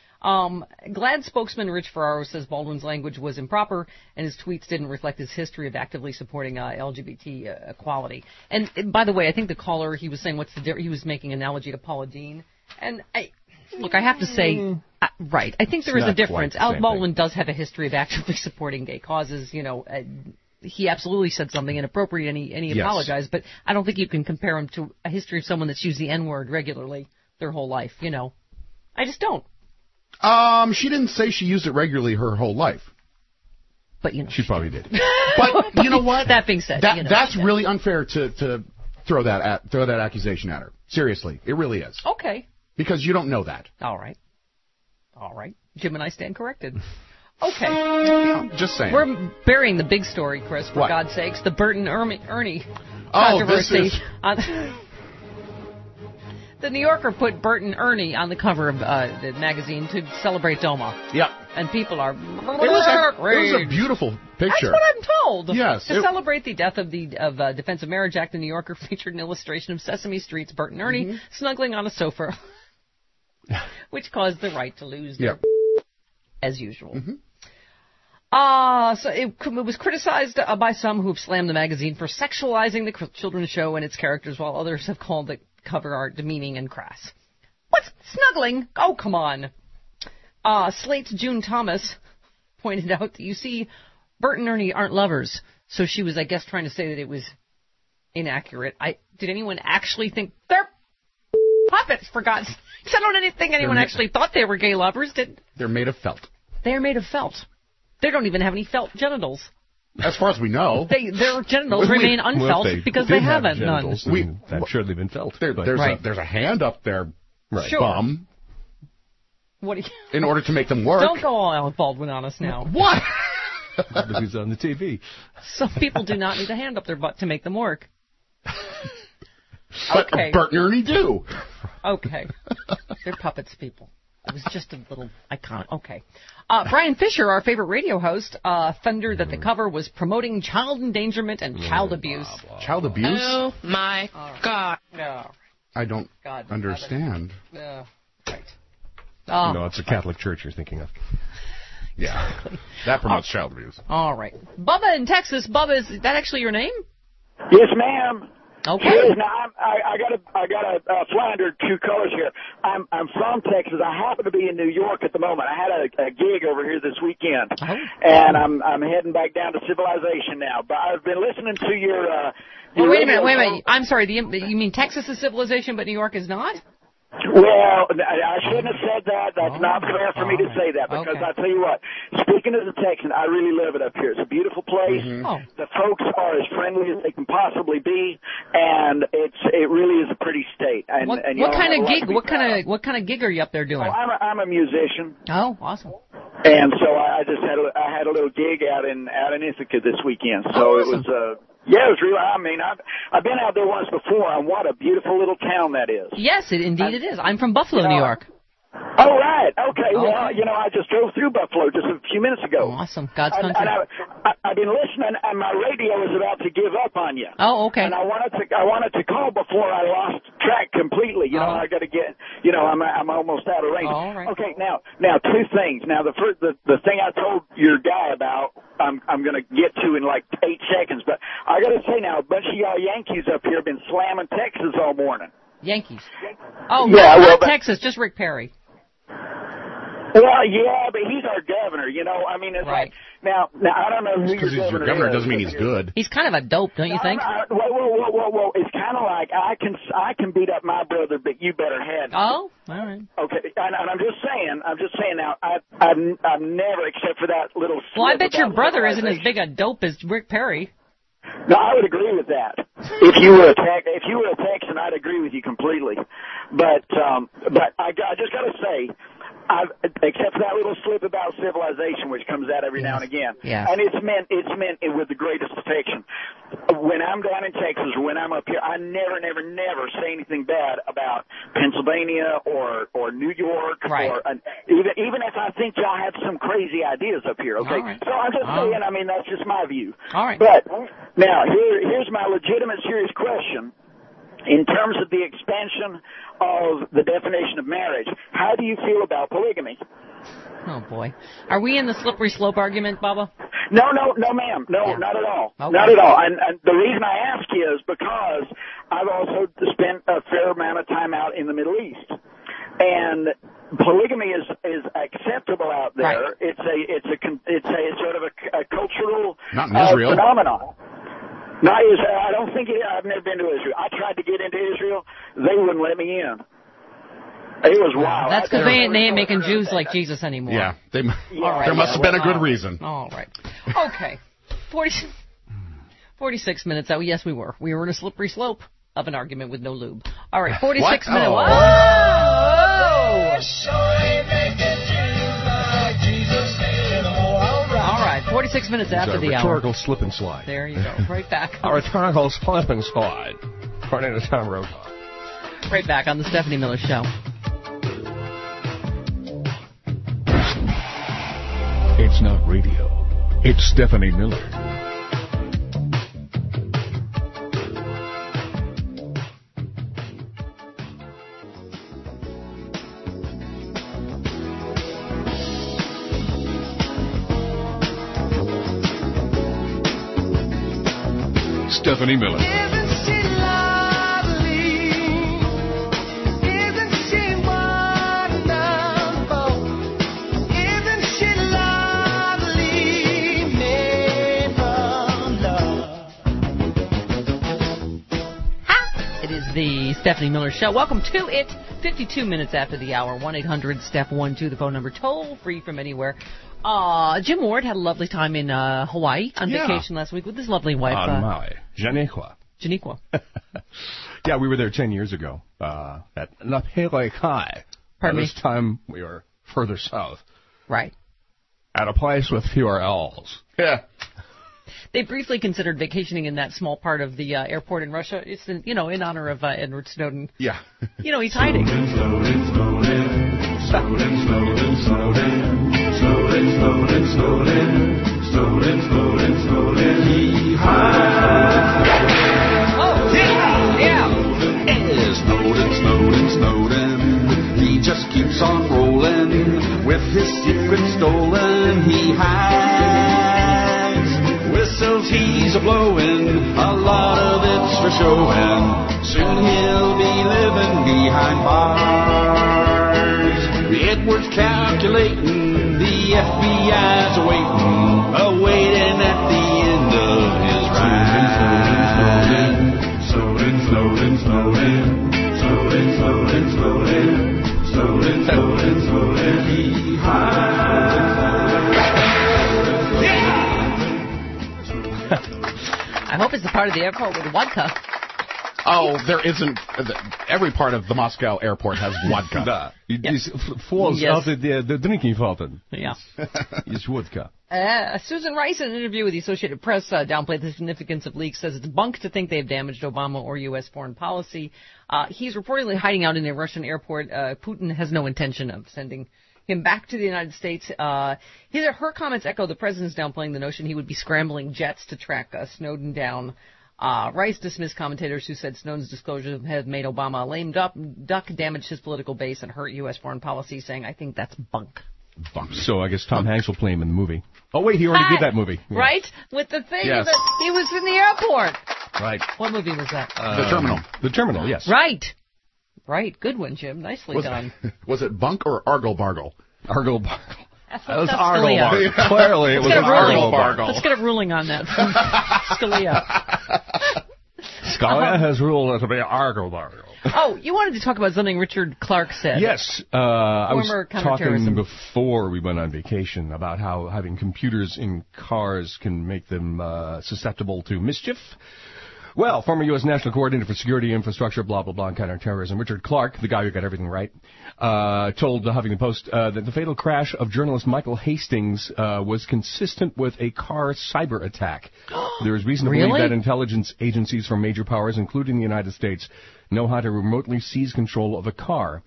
GLAAD spokesman Rich Ferraro says Baldwin's language was improper and his tweets didn't reflect his history of actively supporting LGBT equality. And by the way, I think the caller, he was saying he was making an analogy to Paula Deen. And I have to say, right, I think there is a difference. Alec Baldwin does have a history of actively supporting gay causes, he absolutely said something inappropriate and he apologized, but I don't think you can compare him to a history of someone that's used the N-word regularly their whole life, I just don't. She didn't say she used it regularly her whole life. But, she probably did. But, you know what? That being said, that's really unfair to throw that accusation at her. Seriously, it really is. Okay. Because you don't know that. All right. Jim and I stand corrected. Okay. I'm just saying. We're burying the big story, Chris, for God's sakes. The Burton Ernie controversy. The New Yorker put Burton Ernie on the cover of the magazine to celebrate DOMA. Yep. And people are... It was a beautiful picture. That's what I'm told. Yes. To celebrate the death of the Defense of Marriage Act, the New Yorker featured an illustration of Sesame Street's Burton Ernie snuggling on a sofa, which caused the right to lose their as usual. So it was criticized by some who have slammed the magazine for sexualizing the children's show and its characters, while others have called the cover art demeaning and crass. What's snuggling? Oh, come on. Slate's June Thomas pointed out that, you see, Bert and Ernie aren't lovers, so she was, I guess, trying to say that it was inaccurate. Did anyone actually think they're puppets, for God's sakes? I don't think anyone actually thought they were gay lovers. They're made of felt. They're made of felt. They don't even have any felt genitals. As far as we know. Their genitals remain unfelt because they haven't none. I'm sure they've been felt. There's a hand up their bum. What do you... In order to make them work. Don't go all Alec Baldwin on us now. What? He's on the TV. Some people do not need a hand up their butt to make them work. But Bert and Ernie do. Okay. They're puppets, people. It was just a little iconic. Okay. Brian Fisher, our favorite radio host, thundered that the cover was promoting child endangerment and child abuse. Child abuse? Oh, my God. No. I don't understand. Right. No, it's a Catholic church you're thinking of. Yeah. Exactly. That promotes child abuse. All right. Bubba in Texas. Bubba, is that actually your name? Yes, ma'am. Okay. Now I got a flounder two colors here. I'm from Texas. I happen to be in New York at the moment. I had a gig over here this weekend, and I'm heading back down to civilization now. But I've been listening to your. Wait a minute. I'm sorry. You mean Texas is civilization, but New York is not? Well, I should shouldn't have said that. That's not fair for me to say that because I tell you what, speaking as a Texan, I really love it up here. It's a beautiful place. The folks are as friendly as they can possibly be, and it really is a pretty state. And, what kind of gig? What kind of gig are you up there doing? I'm a musician. Oh, awesome. And so I just had a little gig out in Ithaca this weekend. So it was yeah, it was really. I mean, I've been out there once before, and what a beautiful little town that is. Yes, indeed it is. I'm from Buffalo, New York. Oh, right. Okay. Well, I just drove through Buffalo just a few minutes ago. Awesome. God's country. And I've been listening, and my radio is about to give up on you. Oh, okay. And I wanted to call before I lost track completely. I got to get. I'm almost out of range. All right. Okay. Now, two things. Now, the thing I told your guy about, I'm going to get to in like 8 seconds. But I got to say now, a bunch of y'all Yankees up here have been slamming Texas all morning. Yankees. Oh, yeah, not Texas, just Rick Perry. Well, yeah, but he's our governor, I mean, it's like, now, I don't know who your governor is. Doesn't mean he's good. He's kind of a dope, don't you think? Whoa. It's kind of like I can beat up my brother, but you better head. Oh, all right. Okay, and I'm just saying now, I've never, except for that little... Well, I bet your brother isn't as big a dope as Rick Perry. No, I would agree with that. If you were a Texan, I'd agree with you completely. But I just got to say, except for that little slip about civilization, which comes out every now and again, and it's meant with the greatest affection. When I'm down in Texas or when I'm up here, I never say anything bad about Pennsylvania or New York, or even if I think y'all have some crazy ideas up here. Okay, so I'm just saying. I mean, that's just my view. All right. But now here's my legitimate, serious question. In terms of the expansion of the definition of marriage, how do you feel about polygamy? Oh, boy. Are we in the slippery slope argument, Bubba? No, ma'am. No, not at all. Okay. Not at all. And the reason I ask you is because I've also spent a fair amount of time out in the Middle East. And polygamy is acceptable out there. Right. It's a sort of a cultural phenomenon. Not Israel. I don't think I've never been to Israel. I tried to get into Israel. They wouldn't let me in. It was wild. That's because they ain't making Jews like Jesus anymore. Yeah. There must have been a good reason. All right. Okay. 46 minutes out. Yes, we were. We were in a slippery slope of an argument with no lube. All right. 46 minutes. Oh. All right. 46 minutes after the hour. Rhetorical slip and slide. There you go. Right back. A rhetorical slip and slide. According to Tom Rokoff. Right back on the Stephanie Miller Show. It's not radio. It's Stephanie Miller. Stephanie Miller. The Stephanie Miller Show. Welcome to it. 52 minutes after the hour. 1-800-STEP-12, the phone number. Toll free from anywhere. Jim Ward had a lovely time in Hawaii on vacation last week with his lovely wife. On Maui. Janiqua. Yeah, we were there 10 years ago at Napele Kai. Pardon me? This time we were further south. Right. At a place with fewer L's. Yeah. They briefly considered vacationing in that small part of the airport in Russia. It's in, in honor of Edward Snowden. Yeah. He's hiding. He hides. Oh, yeah. Snowden. He just keeps on rolling with his secret stolen. He hides. Whistles he's a-blowing, a lot of it's for showing. Soon he'll be living behind bars. Edward's calculating, the FBI's awaiting at the end of his ride. Snowden. Stolen, stolen, stolen, he I hope it's a part of the airport with vodka. Oh, there isn't. Every part of the Moscow airport has vodka. It falls out of the drinking fountain. Yeah. It's vodka. Susan Rice, in an interview with the Associated Press, downplayed the significance of leaks, says it's bunk to think they've damaged Obama or U.S. foreign policy. He's reportedly hiding out in a Russian airport. Putin has no intention of sending him back to the United States. Her comments echo the president's downplaying the notion he would be scrambling jets to track Snowden down. Rice dismissed commentators who said Snowden's disclosure had made Obama a lame duck, damaged his political base, and hurt U.S. foreign policy, saying, I think that's bunk. So I guess Tom Hanks will play him in the movie. Oh, wait, he already did that movie. Yeah. Right? With the thing Yes. that he was in the airport. Right. What movie was that? The Terminal. The Terminal, yes. Right. Right. Good one, Jim. Nicely done. Was it bunk or Argle-Bargle? Argle-Bargle. That was Argle-Bargle. Clearly, it was Argle-Bargle. Let's get a ruling on that from Scalia. Scalia has ruled it to be Argle-Bargle. Oh, you wanted to talk about something Richard Clark said. Yes. I was counterterrorism. talking before we went on vacation about how having computers in cars can make them susceptible to mischief. Well, former U.S. National Coordinator for Security Infrastructure, blah, blah, blah, and counterterrorism, Richard Clark, the guy who got everything right, told the Huffington Post that the fatal crash of journalist Michael Hastings was consistent with a car cyber attack. There is reason to believe that intelligence agencies from major powers, including the United States, know how to remotely seize control of a car.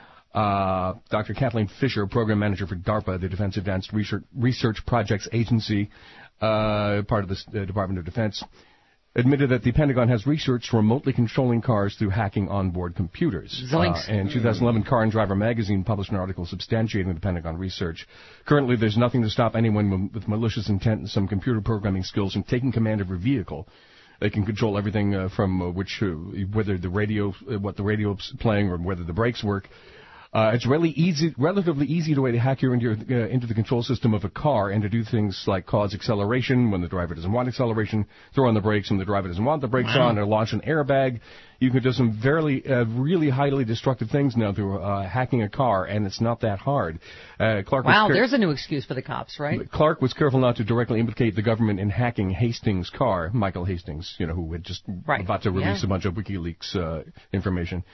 Dr. Kathleen Fisher, program manager for DARPA, the Defense Advanced Research Projects Agency, part of the Department of Defense, admitted that the Pentagon has researched remotely controlling cars through hacking onboard computers. In 2011, Car and Driver magazine published an article substantiating the Pentagon research. Currently, there's nothing to stop anyone with malicious intent and some computer programming skills from taking command of a vehicle. They can control everything from whether the what the radio's playing or whether the brakes work. It's relatively easy way to hack into the control system of a car and to do things like cause acceleration when the driver doesn't want acceleration, throw on the brakes when the driver doesn't want the brakes on, or launch an airbag. You can do some really highly destructive things now through hacking a there's and it's not that hard. There's a new excuse for the cops, right? Clark was careful not to directly implicate the government in hacking Hastings' car, Michael Hastings, who had just about to release a bunch of WikiLeaks information.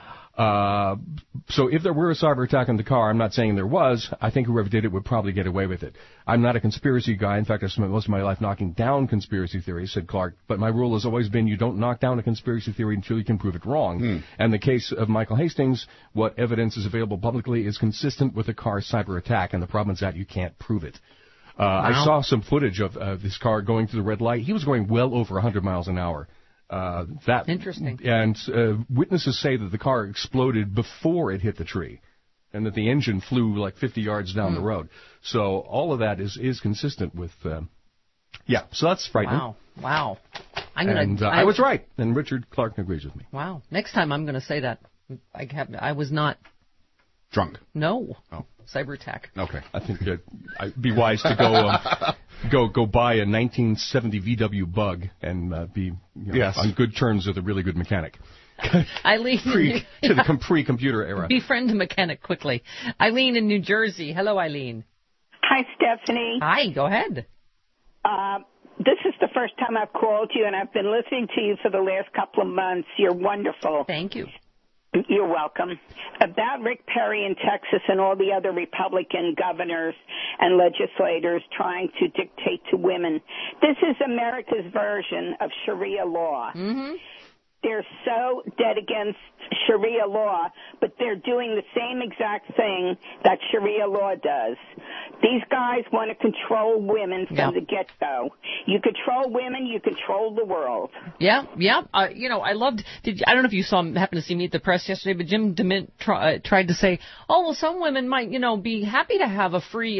So if there were a cyber attack on the car, I'm not saying there was, I think whoever did it would probably get away with it. I'm not a conspiracy guy. In fact, I spent most of my life knocking down conspiracy theories, said Clark, but my rule has always been you don't knock down a conspiracy theory until you can prove it wrong. And the case of Michael Hastings, what evidence is available publicly is consistent with a car cyber attack, and the problem is that you can't prove it. I saw some footage of this car going through the red light. He was going well over 100 miles an hour. Interesting. And witnesses say that the car exploded before it hit the tree, and that the engine flew like 50 yards down the road. So all of that is consistent with. So that's frightening. Wow. I was right, and Richard Clark agrees with me. Wow. Next time I'm going to say that I was not drunk. No. Oh. Cyber attack. Okay. I think I'd be wise to go buy a 1970 VW Bug and be on good terms with a really good mechanic. Eileen, the pre-computer era. Befriend a mechanic quickly. Eileen in New Jersey. Hello, Eileen. Hi, Stephanie. Hi. Go ahead. This is the first time I've called you, and I've been listening to you for the last couple of months. You're wonderful. Thank you. You're welcome. About Rick Perry in Texas and all the other Republican governors and legislators trying to dictate to women, this is America's version of Sharia law. Mm-hmm. They're so dead against Sharia law, but they're doing the same exact thing that Sharia law does. These guys want to control women from the get-go. You control women, you control the world. Yeah. I loved. I don't know if you happened to see Meet the Press yesterday, but Jim DeMint tried to say, some women might, be happy to have a free,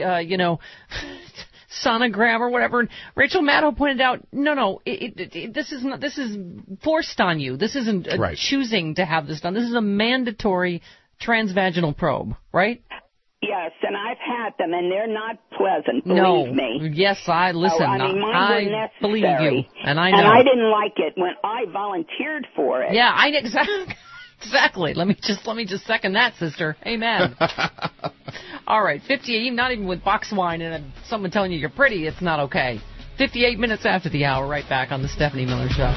sonogram or whatever. And Rachel Maddow pointed out, no, this is forced on you. This isn't choosing to have this done. This is a mandatory transvaginal probe, right? Yes, and I've had them, and they're not pleasant, believe me. Yes, I mine were necessary. Believe you, and I know. And I didn't like it when I volunteered for it. Yeah, exactly. Exactly. Let me just second that, sister. Amen. All right, 58. Not even with box wine and someone telling you you're pretty, it's not okay. 58 minutes after the hour. Right back on the Stephanie Miller Show.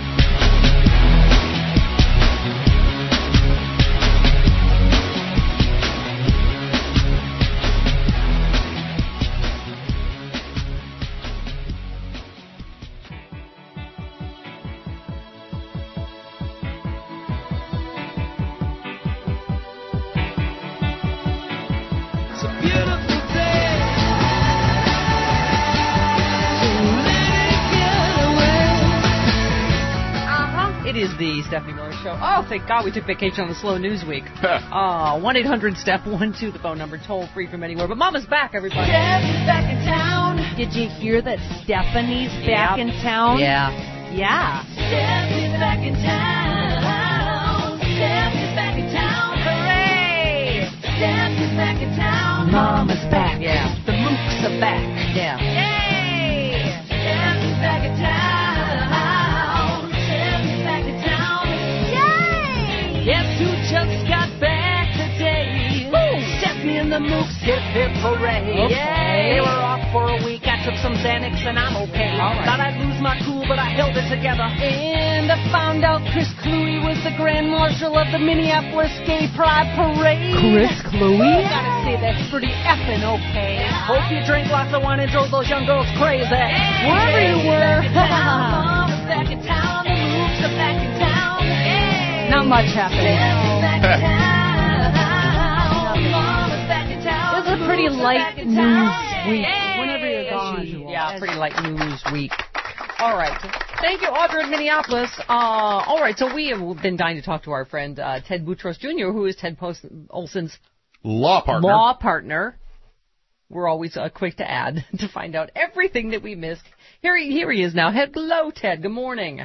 The Stephanie Miller Show. Oh, thank God we took vacation on the slow news week. 1-800-STEP-12, the phone number, toll free from anywhere. But Mama's back, everybody. Stephanie's back in town. Did you hear that Stephanie's back in town? Yeah. Yeah. Stephanie's back in town. Stephanie's back in town. Hooray! Stephanie's back in town. Mama's back. Yeah. The mooks are back. Yeah. Yay! Stephanie's back in town. Guess who just got back today? Stephanie and the Mooks, hip hip hooray. Yeah, they were off for a week. I took some Xanax and I'm okay. Right. Thought I'd lose my cool, but I held it together. And I found out Chris Cluey was the Grand Marshal of the Minneapolis Gay Pride Parade. Chris Cluey? Gotta say that's pretty effing okay. Hope you drank lots of wine and drove those young girls crazy. Wherever you were. Mama's back in town, the Mooks are back in town. Not much happening. This is a pretty light news week. Whenever you're gone. Yeah, pretty light news week. All right. Thank you, Audra in Minneapolis. All right, so we have been dying to talk to our friend Ted Boutros Jr., who is Ted Olson's law partner. We're always quick to add to find out everything that we missed. Here he is now. Hello, Ted. Good morning.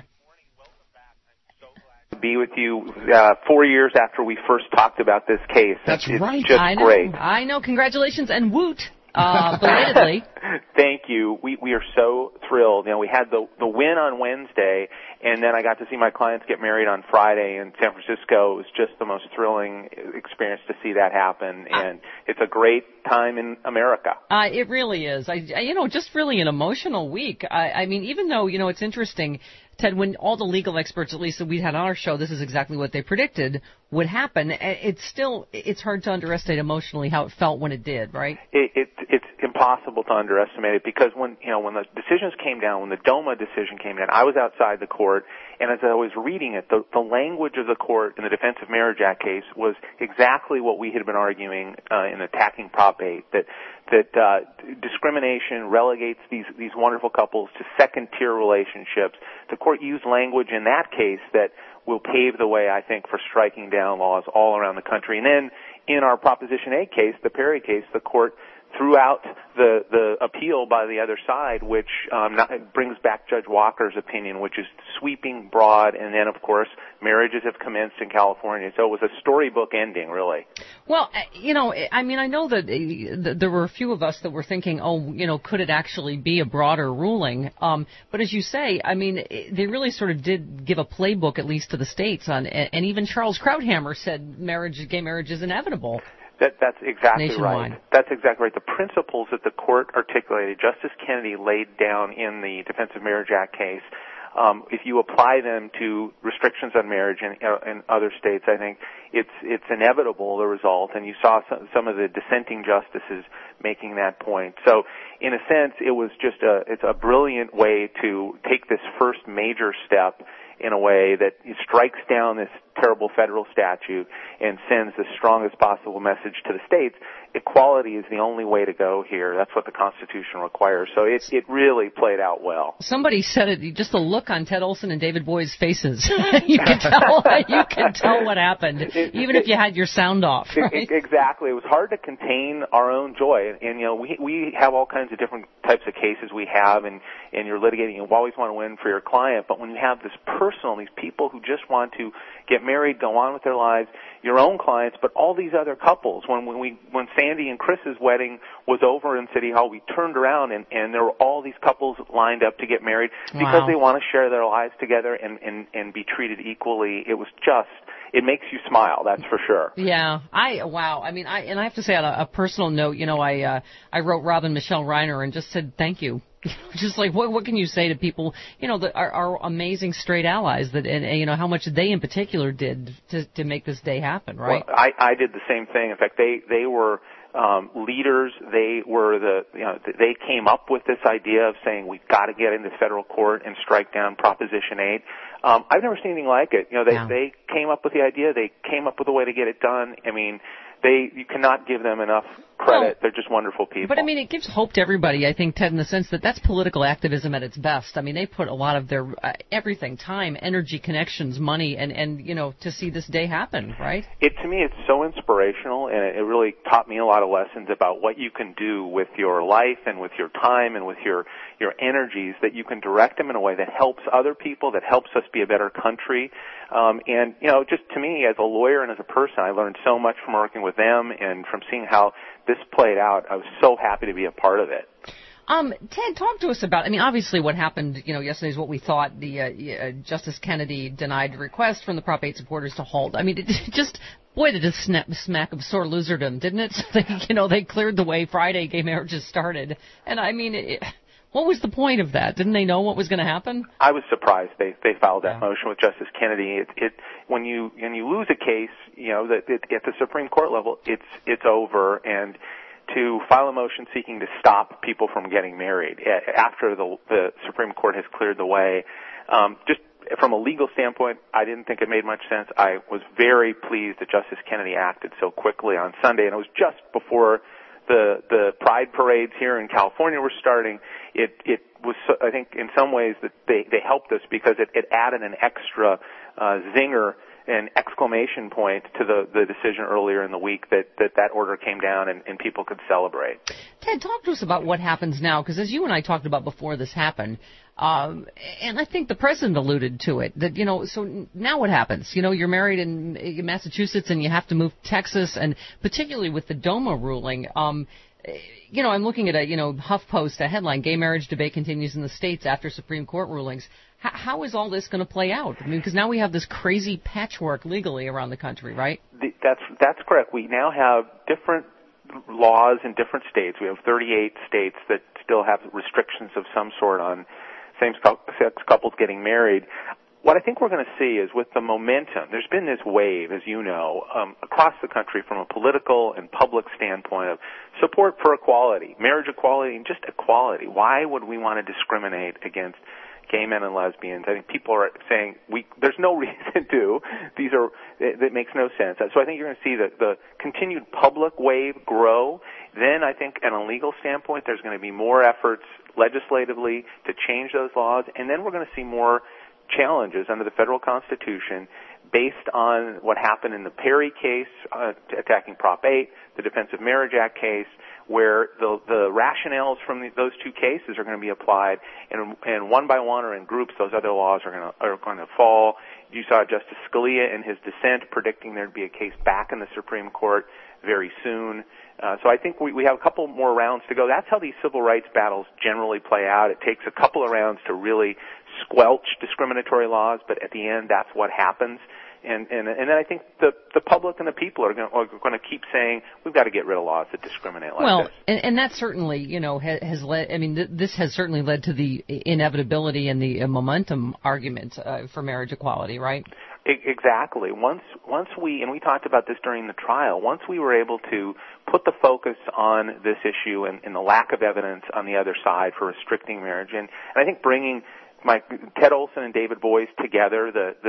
Be with you 4 years after we first talked about this case. That's right. Just great. I know. Congratulations and woot, belatedly. Thank you. We are so thrilled. You know, we had the win on Wednesday, and then I got to see my clients get married on Friday in San Francisco. It was just the most thrilling experience to see that happen, and it's a great time in America. It really is. Just really an emotional week. I mean, even though, it's interesting, Ted, when all the legal experts, at least that we had on our show, this is exactly what they predicted would happen. It's hard to underestimate emotionally how it felt when it did, right? It's impossible to underestimate it because when the decisions came down, when the DOMA decision came down, I was outside the court, and as I was reading it, the language of the court in the Defense of Marriage Act case was exactly what we had been arguing in attacking Prop 8, that discrimination relegates these wonderful couples to second-tier relationships. The court used language in that case that will pave the way, I think, for striking down laws all around the country. And then in our Proposition 8 case, the Perry case, the court threw out the appeal by the other side, which brings back Judge Walker's opinion, which is sweeping, broad, and then, of course, marriages have commenced in California. So it was a storybook ending, really. Well, I know that there were a few of us that were thinking, could it actually be a broader ruling? But as you say, I mean, they really sort of did give a playbook, at least to the states, and even Charles Krauthammer said gay marriage is inevitable. That's exactly nationwide. Right. That's exactly right. The principles that the court articulated, Justice Kennedy laid down in the Defense of Marriage Act case, if you apply them to restrictions on marriage in other states, I think it's inevitable, the result, and you saw some of the dissenting justices making that point. So, in a sense, it's a brilliant way to take this first major step in a way that strikes down this terrible federal statute and sends the strongest possible message to the states. Equality is the only way to go here. That's what the Constitution requires. So it really played out well. Somebody said it, just the look on Ted Olson and David Boyd's faces. You can tell what happened, even if you had your sound off. Right? Exactly. It was hard to contain our own joy. And we have all kinds of different types of cases we have, and you're litigating. You always want to win for your client. But when you have this personal, these people who just want to get married, go on with their lives, your own clients, but all these other couples. When Sandy and Chris's wedding was over in City Hall, we turned around and there were all these couples lined up to get married because they want to share their lives together and be treated equally. It was it makes you smile. That's for sure. Yeah, wow. I mean, I have to say on a personal note, I wrote Robin Michelle Reiner and just said thank you. Just like what can you say to people, that our amazing straight allies that and how much they in particular did to make this day happen, right? Well, I did the same thing. In fact, they were leaders. They were they came up with this idea of saying we've got to get into federal court and strike down Proposition 8. I've never seen anything like it. They came up with the idea. They came up with a way to get it done. I mean, you cannot give them enough credit. Well, they're just wonderful people. But I mean, it gives hope to everybody, I think, Ted, in the sense that that's political activism at its best. I mean, they put a lot of their everything, time, energy, connections, money, and to see this day happen, right? To me, it's so inspirational, and it really taught me a lot of lessons about what you can do with your life and with your time and with your energies, that you can direct them in a way that helps other people, that helps us be a better country. And just to me, as a lawyer and as a person, I learned so much from working with them and from seeing how this played out. I was so happy to be a part of it. Ted, talk to us about, obviously what happened, yesterday is what we thought. Justice Kennedy denied a request from the Prop 8 supporters to halt. I mean, it just, boy, did it smack of sore loserdom, didn't it? They cleared the way. Friday, gay marriages started. And what was the point of that? Didn't they know what was going to happen? I was surprised they filed that motion with Justice Kennedy. When you lose a case, at the Supreme Court level, it's over. And to file a motion seeking to stop people from getting married after the Supreme Court has cleared the way, just from a legal standpoint, I didn't think it made much sense. I was very pleased that Justice Kennedy acted so quickly on Sunday, and it was just before the Pride parades here in California were starting. It was, I think, in some ways that they helped us because it added an extra zinger, an exclamation point to the decision earlier in the week that order came down and people could celebrate. Ted, talk to us about what happens now, because as you and I talked about before this happened, and I think the president alluded to it, that, so now what happens? You're married in Massachusetts and you have to move to Texas, and particularly with the DOMA ruling, I'm looking at HuffPost, a headline, gay marriage debate continues in the states after Supreme Court rulings. How is all this going to play out? Because now we have this crazy patchwork legally around the country, right? That's correct. We now have different laws in different states. We have 38 states that still have restrictions of some sort on same-sex couples getting married. What I think we're going to see is with the momentum, there's been this wave, as you know, across the country from a political and public standpoint of support for equality, marriage equality, and just equality. Why would we want to discriminate against gay men and lesbians? I think people are saying there's no reason to. That makes no sense. So I think you're going to see the continued public wave grow. Then I think, on a legal standpoint, there's going to be more efforts legislatively to change those laws, and then we're going to see more challenges under the federal Constitution based on what happened in the Perry case attacking Prop 8, the Defense of Marriage Act case, where the rationales from those two cases are going to be applied, and one by one or in groups, those other laws are going to fall. You saw Justice Scalia in his dissent predicting there'd be a case back in the Supreme Court very soon. So I think we have a couple more rounds to go. That's how these civil rights battles generally play out. It takes a couple of rounds to really squelch discriminatory laws, but at the end, that's what happens. And then I think the public and the people are going to keep saying we've got to get rid of laws that discriminate like this. And that certainly, has led. I mean, this has certainly led to the inevitability and the momentum argument for marriage equality, right? Exactly. Once we talked about this during the trial, once we were able to put the focus on this issue and the lack of evidence on the other side for restricting marriage, and I think bringing Ted Olson and David Boies together,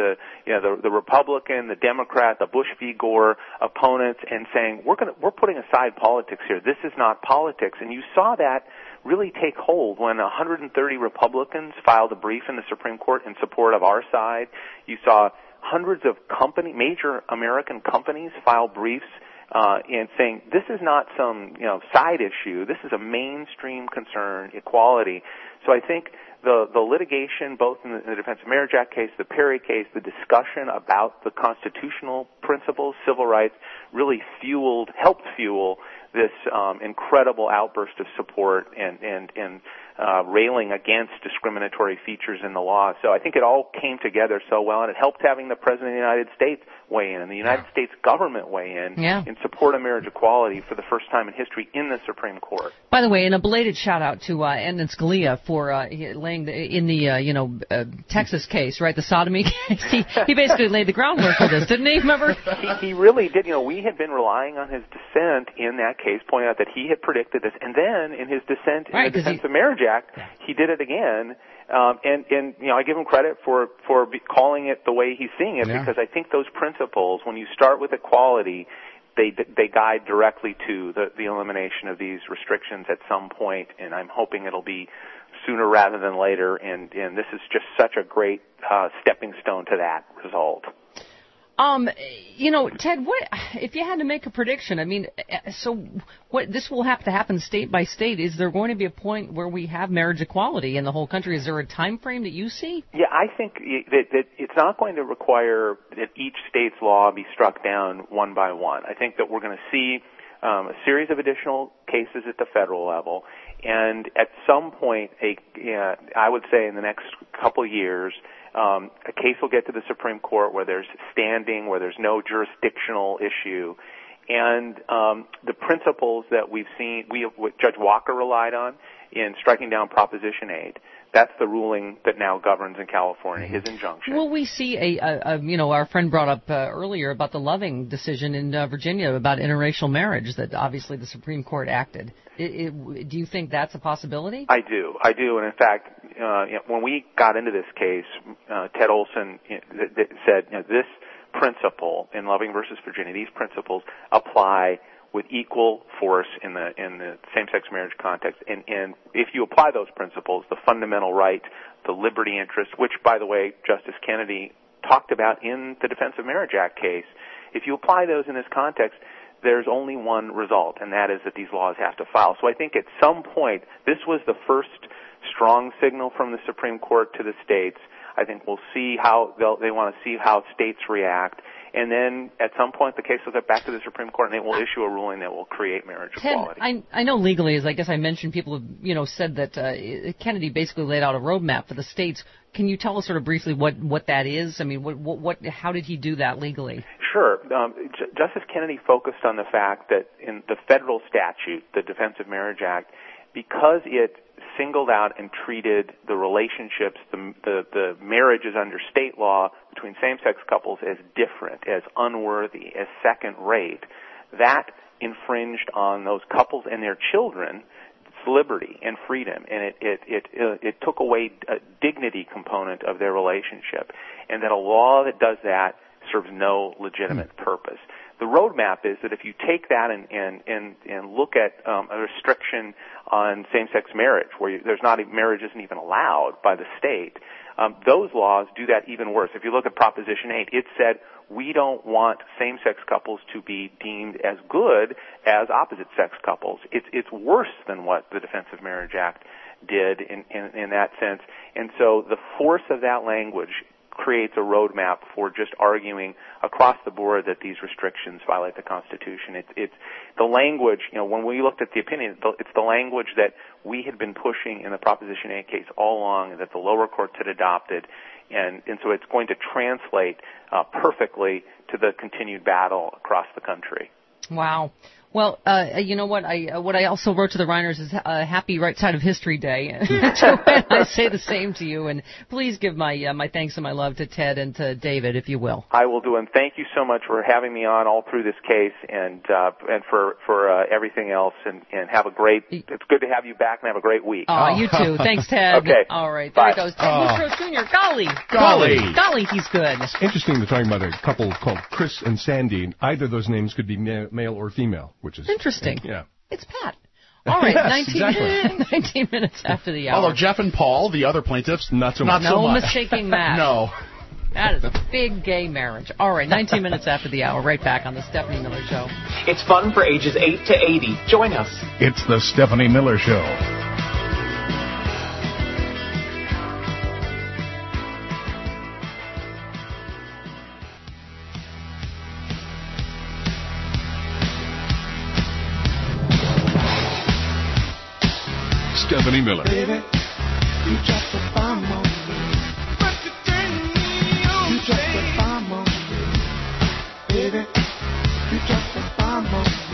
the Republican, the Democrat, the Bush v. Gore opponents, and saying we're putting aside politics here. This is not politics, and you saw that really take hold when 130 Republicans filed a brief in the Supreme Court in support of our side. You saw hundreds of major American companies file briefs and saying this is not some side issue. This is a mainstream concern, equality. So I think the litigation, both in the Defense of Marriage Act case, the Perry case, the discussion about the constitutional principles, civil rights, really helped fuel this incredible outburst of support and railing against discriminatory features in the law. So I think it all came together so well, and it helped having the President of the United States weigh in and the United States government weigh in support of marriage equality for the first time in history in the Supreme Court. By the way, and a belated shout-out to Edmund Scalia for laying in the Texas case, right, the sodomy case. He basically laid the groundwork for this, didn't he? Remember? He really did. We had been relying on his dissent in that case, pointing out that he had predicted this, and then in his dissent in the Defense of Marriage Act, he did it again. And I give him credit for calling it the way he's seeing it, because I think those principles, when you start with equality, they guide directly to the elimination of these restrictions at some point, and I'm hoping it'll be sooner rather than later, and this is just such a great stepping stone to that result. Ted, what if you had to make a prediction? I mean, so what? This will have to happen state by state. Is there going to be a point where we have marriage equality in the whole country? Is there a time frame that you see? Yeah, I think that it's not going to require that each state's law be struck down one by one. I think that we're going to see a series of additional cases at the federal level, and at some point, I would say in the next couple of years, a case will get to the Supreme Court where there's standing, where there's no jurisdictional issue, and the principles that we've seen, what Judge Walker relied on in striking down Proposition 8. That's the ruling that now governs in California, his injunction. Will we see our friend brought up earlier about the Loving decision in Virginia about interracial marriage that obviously the Supreme Court acted. Do you think that's a possibility? I do. And in fact, when we got into this case, Ted Olson said, this principle in Loving versus Virginia, these principles apply with equal force in the same-sex marriage context. And if you apply those principles, the fundamental right, the liberty interest, which, by the way, Justice Kennedy talked about in the Defense of Marriage Act case, if you apply those in this context, there's only one result, and that is that these laws have to file. So I think at some point, this was the first strong signal from the Supreme Court to the states. I think we'll see how they want to see how states react. And then at some point, the case will get back to the Supreme Court, and they will issue a ruling that will create marriage equality. I know legally, as I guess I mentioned, people have said that Kennedy basically laid out a roadmap for the states. Can you tell us sort of briefly what that is? I mean, how did he do that legally? Sure. Justice Kennedy focused on the fact that in the federal statute, the Defense of Marriage Act, because it singled out and treated the relationships, the marriages under state law between same-sex couples as different, as unworthy, as second-rate, that infringed on those couples and their children's liberty and freedom, and it took away a dignity component of their relationship, and that a law that does that serves no legitimate purpose. The roadmap is that if you take that and look at a restriction on same-sex marriage, where marriage isn't even allowed by the state, those laws do that even worse. If you look at Proposition 8, it said we don't want same-sex couples to be deemed as good as opposite-sex couples. It's worse than what the Defense of Marriage Act did in that sense. And so the force of that language creates a roadmap for just arguing across the board that these restrictions violate the Constitution. It's the language, when we looked at the opinion, it's the language that we had been pushing in the Proposition 8 case all along, and that the lower courts had adopted, and so it's going to translate perfectly to the continued battle across the country. Wow. Well, you know what? What I also wrote to the Reiners is happy Right Side of History Day. Joanne, I say the same to you, and please give my thanks and my love to Ted and to David, if you will. I will do, and thank you so much for having me on all through this case, and for everything else, and have a great. It's good to have you back, and have a great week. Oh, you too. Thanks, Ted. Okay. All right. Bye. There he goes. Ted Boutros Jr. Golly, he's good. It's interesting to talk about a couple called Chris and Sandy. Either of those names could be male or female, which is interesting. Yeah. It's Pat. All right, yes, 19 minutes after the hour. Although Jeff and Paul, the other plaintiffs, not so much. No mistaking that. No. That is a big gay marriage. All right, 19 minutes after the hour. Right back on the Stephanie Miller Show. It's fun for ages 8 to 80. Join us. It's the Stephanie Miller Show. Stephanie Miller. Baby, you dropped the bomb on me. But you dropped the bomb on me. Baby, you dropped the bomb on me.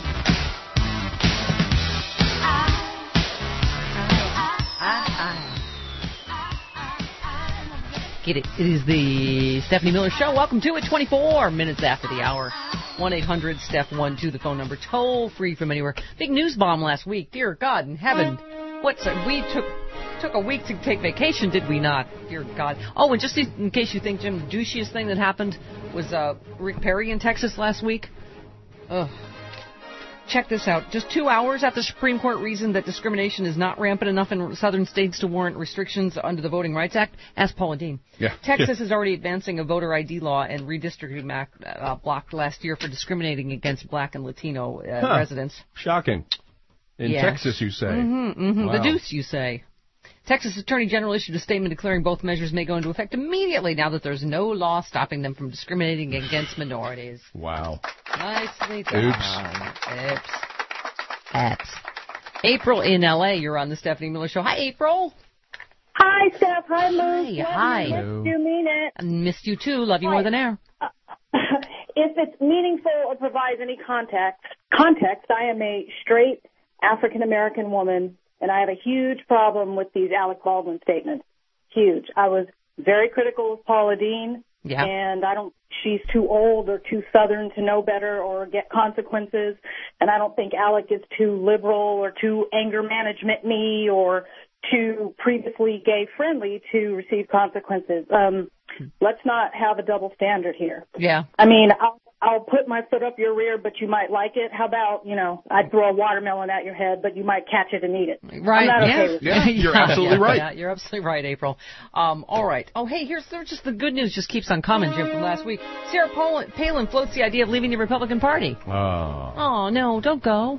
Get it. It is the Stephanie Miller Show. Welcome to it. 24 minutes after the hour. 1-800-STEPH-12, the phone number. Toll free from anywhere. Big news bomb last week. Dear God in heaven. We took a week to take vacation, did we not? Dear God. Oh, and just in case you think, Jim, the douchiest thing that happened was Rick Perry in Texas last week. Ugh. Check this out. Just 2 hours after the Supreme Court reasoned that discrimination is not rampant enough in southern states to warrant restrictions under the Voting Rights Act, ask Paula Dean. Yeah. Texas is already advancing a voter ID law and redistricting act blocked last year for discriminating against black and Latino residents. Shocking. In Texas, you say. Wow. The deuce, you say. Texas Attorney General issued a statement declaring both measures may go into effect immediately now that there's no law stopping them from discriminating against minorities. Wow. Nicely done. Oops. April in L.A., you're on the Stephanie Miller Show. Hi, April. Hi, Steph. Hi, Lou. Hi. Missed you, mean it. I missed you, too. Love you more than air. If it's meaningful or provides any context, I am a straight African-American woman, and I have a huge problem with these Alec Baldwin statements. Huge. I was very critical of Paula Dean, and she's too old or too Southern to know better or get consequences, and I don't think Alec is too liberal or too anger management me or too previously gay-friendly to receive consequences. Let's not have a double standard here. Yeah. I mean, I'll put my foot up your rear, but you might like it. How about, I'd throw a watermelon at your head, but you might catch it and eat it. Right. I'm not okay with that. You're absolutely right. Yeah, you're absolutely right, April. All right. Oh, hey, there's just the good news just keeps on coming, Jim, from last week. Sarah Palin floats the idea of leaving the Republican Party. Oh, no, don't go.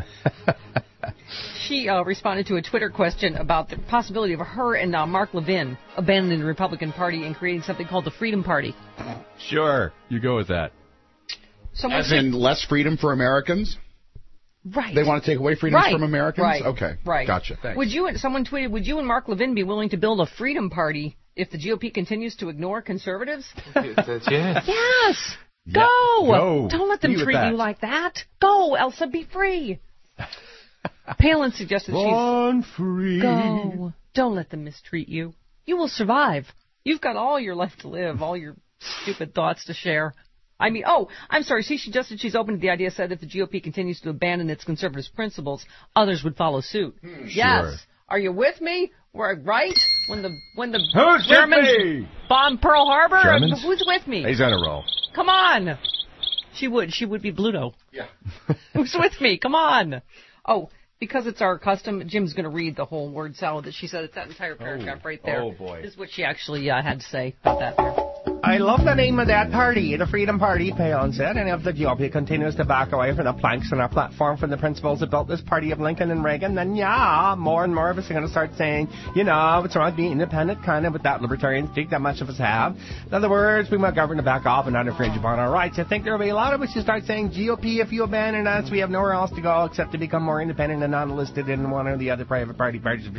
She responded to a Twitter question about the possibility of her and Mark Levin abandoning the Republican Party and creating something called the Freedom Party. Sure, you go with that. As in less freedom for Americans? Right. They want to take away freedoms from Americans? Right. Okay. Right. Gotcha. Thanks. Someone tweeted, would you and Mark Levin be willing to build a Freedom Party if the GOP continues to ignore conservatives? Yes. Yes. Yeah. Go. Don't let them treat you like that. Go, Elsa, be free. Palin suggested free. Go. Don't let them mistreat you. You will survive. You've got all your life to live, all your stupid thoughts to share. I mean, I'm sorry. She suggested she's open to the idea, said if the GOP continues to abandon its conservative principles, others would follow suit. Yes. Sure. Are you with me? Right? When the Who's Germans bombed Pearl Harbor? Germans? Who's with me? He's on a roll. Come on. She would be Bluto. Yeah. Who's with me? Come on. Oh, because it's our custom, Jim's going to read the whole word salad that she said. It's that entire paragraph right there. Oh, boy. This is what she actually had to say about that there. I love the name of that party, the Freedom Party, Palin said, and if the GOP continues to back away from the planks in our platform from the principles that built this party of Lincoln and Reagan, then more and more of us are going to start saying, it's wrong to be independent, kind of, with that libertarian streak that much of us have. In other words, we want government to back off and not infringe upon our rights. I think there will be a lot of us who start saying, GOP, if you abandon us, we have nowhere else to go except to become more independent and non-listed in one or the other private parties.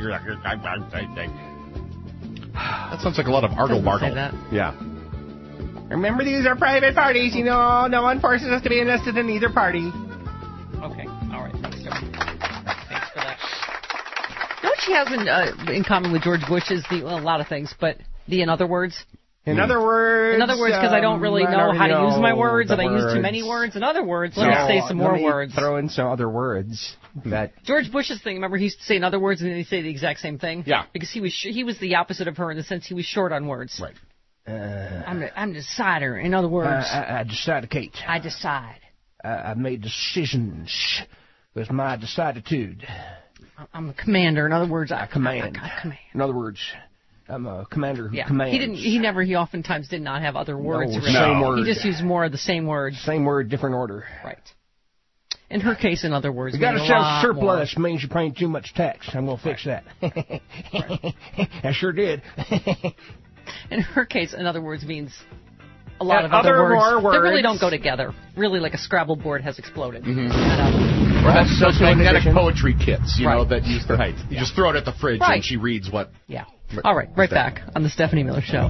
That sounds like a lot of argle-bargle. Yeah. Remember, these are private parties. No one forces us to be enlisted in either party. Okay. All right. Thanks, Joe. Thanks for that. You know what she has in common with George Bush is a lot of things, but in other words. In other words, because I don't really know how to use my words, and I use too many words. In other words, let me say some more words. Throw in some other words. That George Bush's thing, remember, he used to say in other words, and then he'd say the exact same thing? Yeah. Because he was the opposite of her in the sense he was short on words. Right. I'm a decider. In other words, I decide, Kate. I decide. I made decisions with my deciditude. I'm a commander. In other words, I command. I command. In other words, I'm a commander who commands. He oftentimes did not have other words. No, same word. He just used more of the same word. Same word, different order. Right. In her case, in other words, you got to show surplus means you're paying too much tax. I'm going to fix that. I sure did. In her case, in other words, means a lot And of other more words that really words. don't go together. Really, like a Scrabble board has exploded. Or has those magnetic poetry kits, you know, that you Yeah. just throw it at the fridge Right. and she reads what. Yeah. All right, right back on the Stephanie Miller Show.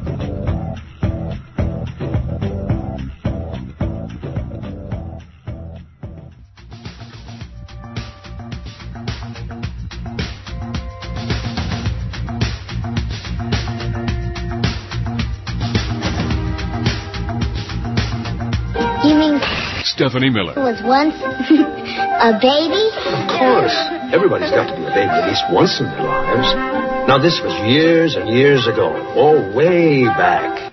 You mean Stephanie Miller. was once a baby? Of course. Everybody's got to be a baby at least once in their lives. Now, this was years and years ago. Oh, way back.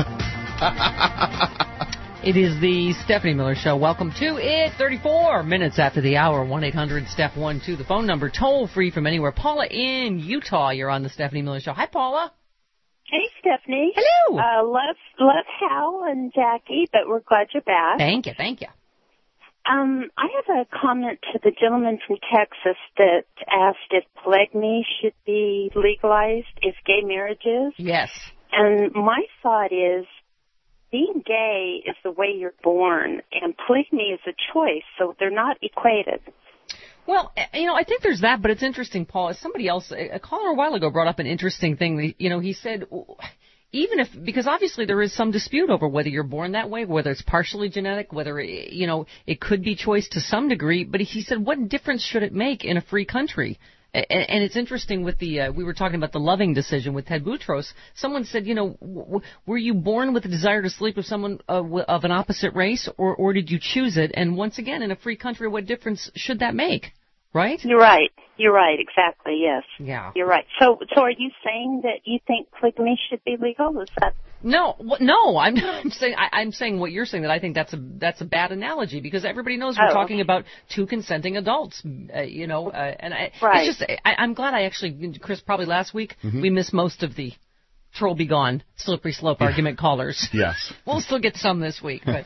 It is the Stephanie Miller Show. Welcome to it. 34 minutes after the hour. 1-800-STEP-12. The phone number, toll free from anywhere. Paula in Utah, you're on the Stephanie Miller Show. Hi, Paula. Hey, Stephanie. Hello. Love Hal and Jackie, but we're glad you're back. Thank you, thank you. I have a comment to the gentleman from Texas that asked if polygamy should be legalized, if gay marriage is. Yes. And my thought is, being gay is the way you're born, and polygamy is a choice, so they're not equated. Well, you know, I think there's that, but it's interesting, Paul. As somebody else, a caller a while ago brought up an interesting thing. You know, he said, even if, because obviously there is some dispute over whether you're born that way, whether it's partially genetic, whether, you know, it could be choice to some degree, but he said, what difference should it make in a free country? And it's interesting with the, we were talking about the Loving decision with Ted Boutros. Someone said, you know, were you born with a desire to sleep with someone of an opposite race, or did you choose it? And once again, in a free country, what difference should that make? Right? You're right. You're right. Exactly. Yes. Yeah. You're right. So are you saying that you think polygamy should be legal? Is that? No. I'm saying what you're saying, that I think that's a bad analogy, because everybody knows we're talking about two consenting adults. You know, and right. It's just I'm glad I actually, Chris, probably last week we missed most of the troll be gone, slippery slope argument callers. Yes. We'll still get some this week, but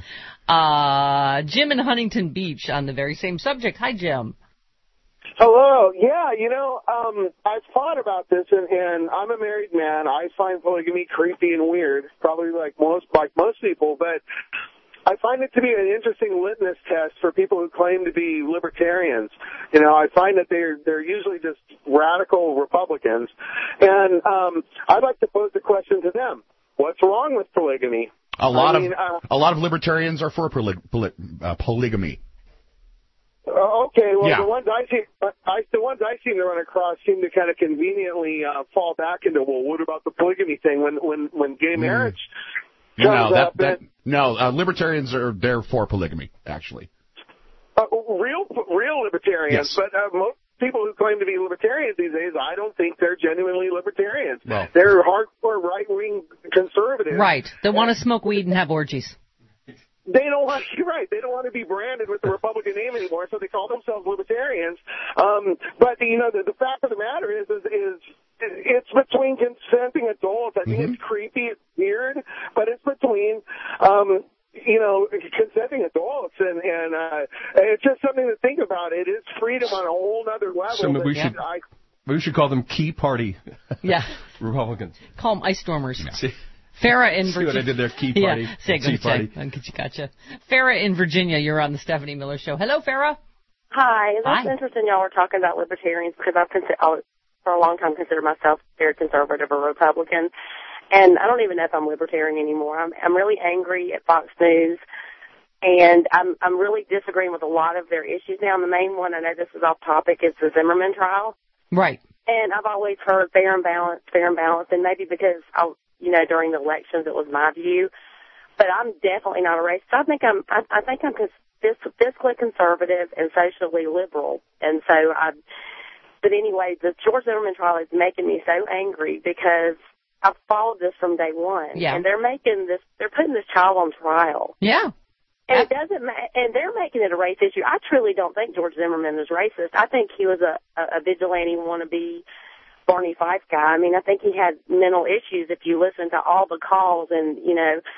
Jim in Huntington Beach on the very same subject. Hi, Jim. Hello. Yeah, you know, I've thought about this, and I'm a married man. I find polygamy creepy and weird, probably like most people, but I find it to be an interesting litmus test for people who claim to be libertarians. You know, I find that they're usually just radical Republicans, and I'd like to pose the question to them: what's wrong with polygamy? A lot of libertarians are for polygamy. Okay, well, yeah. the ones I seem to run across seem to kind of conveniently fall back into, well, what about the polygamy thing when gay marriage comes up? Libertarians they're for polygamy, actually. Real libertarians, yes. But most people who claim to be libertarians these days, I don't think they're genuinely libertarians. Well, they're hardcore right-wing conservatives. Right. They want to smoke weed and have orgies. They don't want. You're right. They don't want to be branded with the Republican name anymore, so they call themselves libertarians. But you know, the fact of the matter is it's between consenting adults. I think it's creepy, it's weird, but it's between you know, consenting adults, and it's just something to think about. It is freedom on a whole other level. So maybe we should call them Key Party. Republicans. Call them Ice Stormers. Yeah. Farrah in Virginia. See what I did there? Key Party. Tea Party. Gotcha. Farrah in Virginia, you're on the Stephanie Miller Show. Hello, Farrah. Hi. That's interesting y'all were talking about libertarians, because I've for a long time considered myself very conservative or Republican. And I don't even know if I'm libertarian anymore. I'm really angry at Fox News, and I'm really disagreeing with a lot of their issues now. And the main one, I know this is off topic, is the Zimmerman trial. Right. And I've always heard fair and balanced, and maybe because during the elections it was my view, but I'm definitely not a racist. I think I'm fiscally conservative and socially liberal, and so but anyway, the George Zimmerman trial is making me so angry because I've followed this from day one. Yeah. And they're putting this child on trial. Yeah. And it doesn't and they're making it a race issue. I truly don't think George Zimmerman was racist. I think he was a vigilante wannabe Barney Fife guy. I mean, I think he had mental issues if you listen to all the calls, and,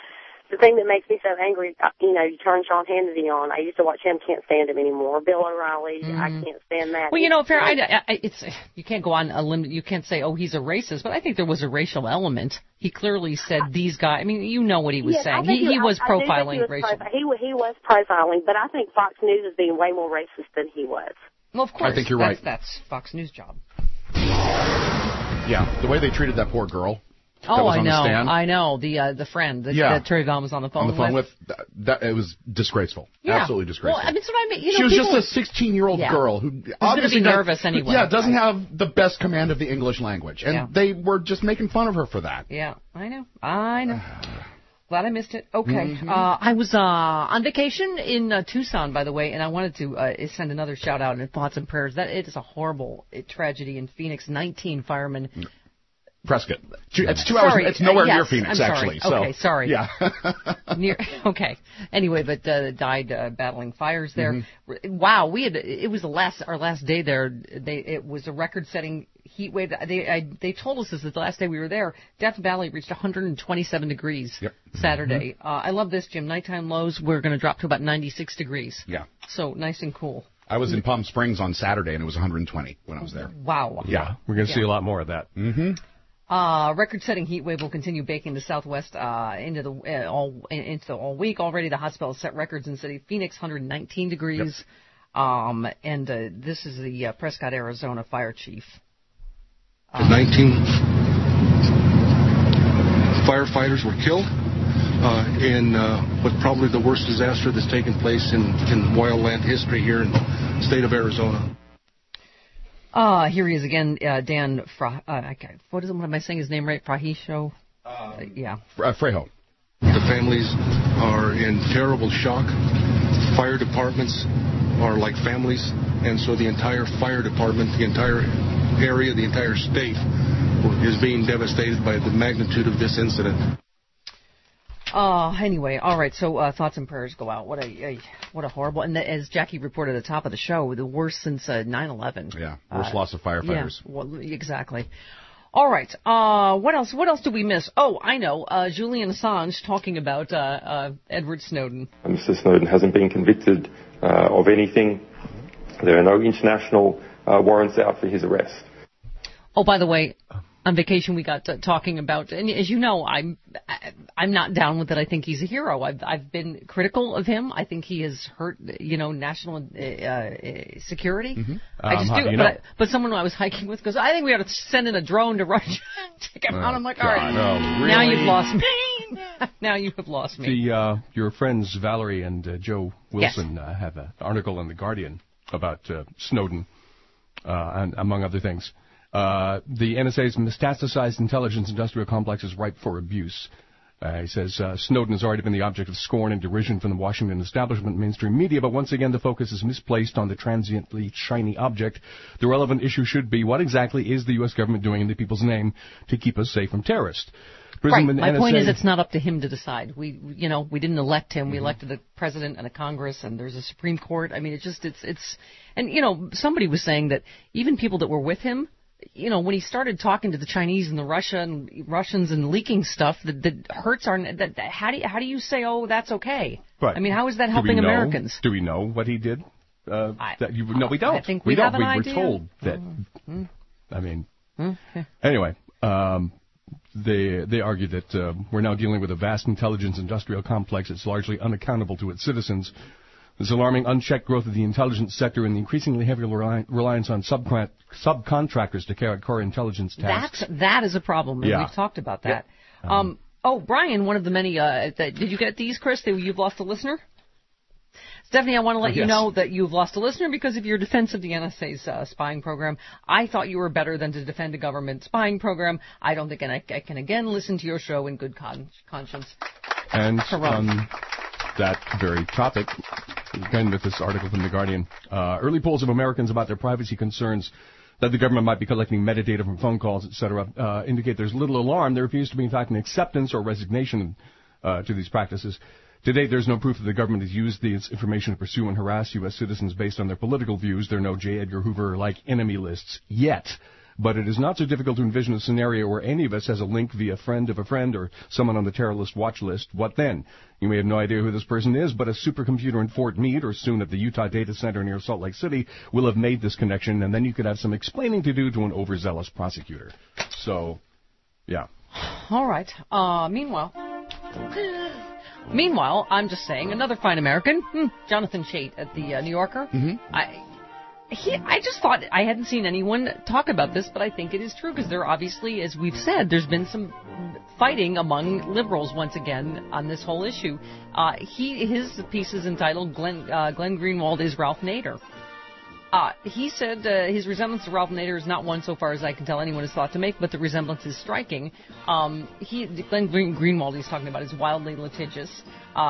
the thing that makes me so angry, you know, you turn Sean Hannity on. I used to watch him, can't stand him anymore. Bill O'Reilly, I can't stand that. Well, you know, fair. It's you can't go on a limit. You can't say, oh, he's a racist, but I think there was a racial element. He clearly said these guys. I mean, you know what he was saying. He was profiling racial. He was profiling, but I think Fox News is being way more racist than he was. Well, of course. I think you're right. That's Fox News' job. Yeah, the way they treated that poor girl. Oh, I know. The friend that Trayvon was on the phone with. That it was disgraceful. Yeah. Absolutely disgraceful. Well, I mean, that's what I mean. You know, she was just a 16-year-old girl who obviously going to be nervous anyway. Yeah, doesn't have the best command of the English language, and they were just making fun of her for that. Yeah, I know. Glad I missed it. Okay. I was on vacation in Tucson, by the way, and I wanted to send another shout-out and thoughts and prayers. That it is a horrible tragedy in Phoenix. 19 firemen. Prescott. It's 2 hours. It's nowhere near Phoenix, actually. So, okay, sorry. Yeah. Okay. Anyway, but died battling fires there. Wow, it was our last day there. It was a record-setting heat wave. They told us this the last day we were there. Death Valley reached 127 degrees Saturday. I love this, Jim. Nighttime lows we're going to drop to about 96 degrees. Yeah. So nice and cool. I was in Palm Springs on Saturday, and it was 120 when I was there. Wow. Yeah, we're going to see a lot more of that. Record-setting heat wave will continue baking the Southwest into all week. Already, the hospital set records in city Phoenix, 119 degrees. And this is the Prescott, Arizona fire chief. 19 firefighters were killed in what's probably the worst disaster that's taken place in wildland history here in the state of Arizona. Here he is again, Dan. What am I saying his name right? Frahisho? Frejo. The families are in terrible shock. Fire departments are like families, and so the entire fire department, the entire area, the entire state is being devastated by the magnitude of this incident. Anyway, all right. So thoughts and prayers go out. What a horrible. And as Jackie reported at the top of the show, the worst since 9/11. Yeah, worst loss of firefighters. Yeah, well, exactly. All right. What else? What else did we miss? Oh, I know. Julian Assange talking about Edward Snowden. Mr. Snowden hasn't been convicted of anything. There are no international warrants out for his arrest. Oh, by the way, on vacation we got talking about, and as you know, I'm not down with it. I think he's a hero. I've been critical of him. I think he has hurt, national security. I just do. But someone I was hiking with goes, I think we ought to send in a drone to Russia and take him out. I'm like, all right, really? Now you've lost me. Now you have lost me. Your friends Valerie and Joe Wilson have an article in The Guardian about Snowden, and among other things. The NSA's metastasized intelligence industrial complex is ripe for abuse. He says Snowden has already been the object of scorn and derision from the Washington establishment and mainstream media, but once again the focus is misplaced on the transiently shiny object. The relevant issue should be, what exactly is the U.S. government doing in the people's name to keep us safe from terrorists? Right. My point is, it's not up to him to decide. We didn't elect him. We elected a president and a Congress, and there's a Supreme Court. I mean, and somebody was saying that even people that were with him, when he started talking to the Chinese and the Russians and leaking stuff, that hurts our. How do you say, oh, that's okay? Right. I mean, how is that helping Americans? Do we know what he did? No, we don't. I think we have an idea. We're told that. I mean, anyway. They argue that we're now dealing with a vast intelligence industrial complex that's largely unaccountable to its citizens. This alarming unchecked growth of the intelligence sector and the increasingly heavy reliance on subcontractors to carry out core intelligence tasks. That is a problem, and we've talked about that. Yep. Brian, one of the many, did you get these, Chris? You've lost a listener? Stephanie, I want to let you know that you've lost a listener because of your defense of the NSA's spying program. I thought you were better than to defend a government spying program. I don't think I can again listen to your show in good conscience. And on that very topic, again with this article from The Guardian, early polls of Americans about their privacy concerns that the government might be collecting metadata from phone calls, etc., indicate there's little alarm. There appears to be, in fact, an acceptance or resignation to these practices. To date, there's no proof that the government has used this information to pursue and harass U.S. citizens based on their political views. There are no J. Edgar Hoover-like enemy lists yet. but it is not so difficult to envision a scenario where any of us has a link via friend of a friend or someone on the terrorist watch list. What then? You may have no idea who this person is, but a supercomputer in Fort Meade or soon at the Utah Data Center near Salt Lake City will have made this connection, and then you could have some explaining to do to an overzealous prosecutor. So, yeah. All right. Meanwhile, I'm just saying, another fine American, Jonathan Chait at the New Yorker. Mm-hmm. I just thought I hadn't seen anyone talk about this, but I think it is true because there obviously, as we've said, there's been some fighting among liberals once again on this whole issue. His piece is entitled "Glenn Greenwald is Ralph Nader." He said his resemblance to Ralph Nader is not one, so far as I can tell, anyone has thought to make, but the resemblance is striking. Glenn Greenwald he's talking about is wildly litigious.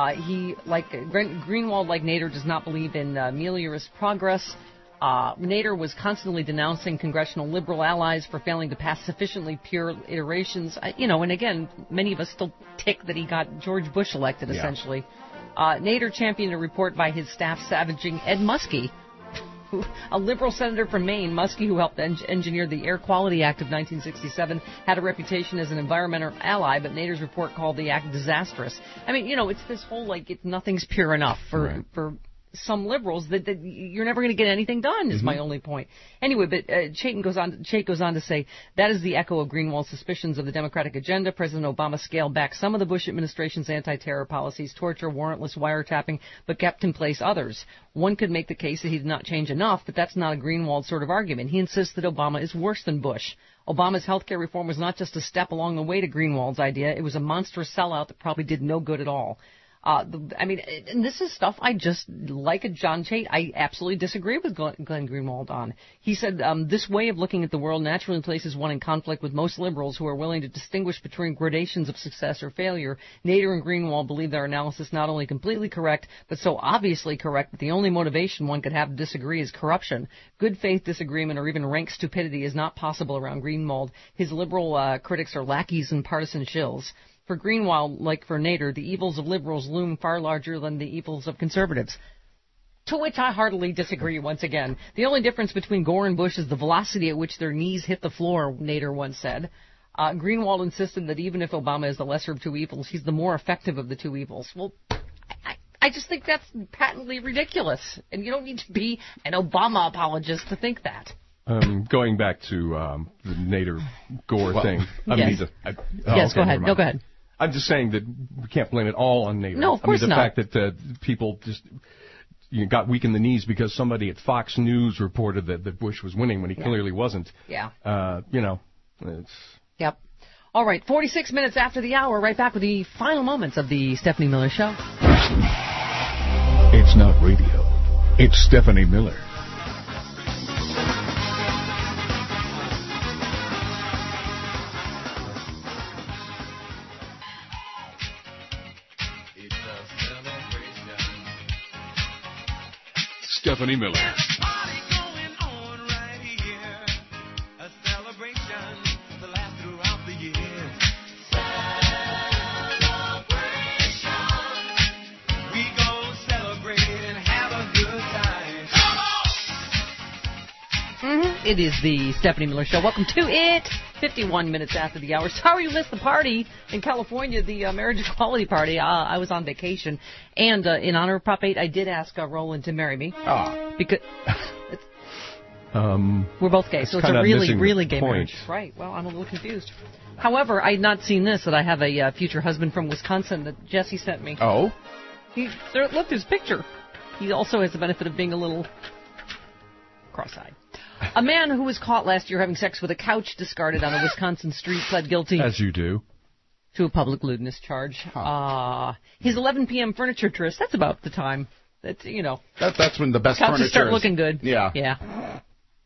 Greenwald, like Nader, does not believe in meliorous progress. Nader was constantly denouncing congressional liberal allies for failing to pass sufficiently pure iterations. And again, many of us still tick that he got George Bush elected, essentially. Nader championed a report by his staff savaging Ed Muskie, a liberal senator from Maine. Muskie, who helped engineer the Air Quality Act of 1967, had a reputation as an environmental ally, but Nader's report called the act disastrous. I mean, it's this whole, nothing's pure enough for some liberals that you're never going to get anything done is my only point. Anyway, but Chait goes on to say that is the echo of Greenwald's suspicions of the Democratic agenda. President Obama scaled back some of the Bush administration's anti-terror policies, torture, warrantless wiretapping, but kept in place others. One could make the case that he did not change enough, but that's not a Greenwald sort of argument. He insists that Obama is worse than Bush. Obama's health care reform was not just a step along the way to Greenwald's idea. It was a monstrous sellout that probably did no good at all. And this is stuff I just, like a John Chait, I absolutely disagree with Glenn Greenwald on. He said, this way of looking at the world naturally places one in conflict with most liberals who are willing to distinguish between gradations of success or failure. Nader and Greenwald believe their analysis not only completely correct, but so obviously correct that the only motivation one could have to disagree is corruption. Good faith disagreement or even rank stupidity is not possible around Greenwald. His liberal critics are lackeys and partisan shills. For Greenwald, like for Nader, the evils of liberals loom far larger than the evils of conservatives. To which I heartily disagree once again. The only difference between Gore and Bush is the velocity at which their knees hit the floor, Nader once said. Greenwald insisted that even if Obama is the lesser of two evils, he's the more effective of the two evils. Well, I just think that's patently ridiculous. And you don't need to be an Obama apologist to think that. Going back to the Nader-Gore thing. Yes, go ahead. No, go ahead. I'm just saying that we can't blame it all on Nader. No, of course not. The fact that people just got weak in the knees because somebody at Fox News reported that Bush was winning when he clearly wasn't. Yeah. It's... Yep. All right, 46 minutes after the hour, right back with the final moments of the Stephanie Miller Show. It's not radio. It's Stephanie Miller. Stephanie Miller. It is the Stephanie Miller Show. Welcome to it. 51 minutes after the hour. Sorry you missed the party in California, the marriage equality party. I was on vacation. And in honor of Prop 8, I did ask Roland to marry me. Because we're both gay, so it's a really, really gay marriage. Right. Well, I'm a little confused. However, I had not seen this, that I have a future husband from Wisconsin that Jesse sent me. Oh? Look, his picture. He also has the benefit of being a little cross-eyed. A man who was caught last year having sex with a couch discarded on a Wisconsin street pled guilty. As you do. To a public lewdness charge. His 11 p.m. furniture tryst, that's about the time. That's when the best furniture start looking good. Yeah. Yeah.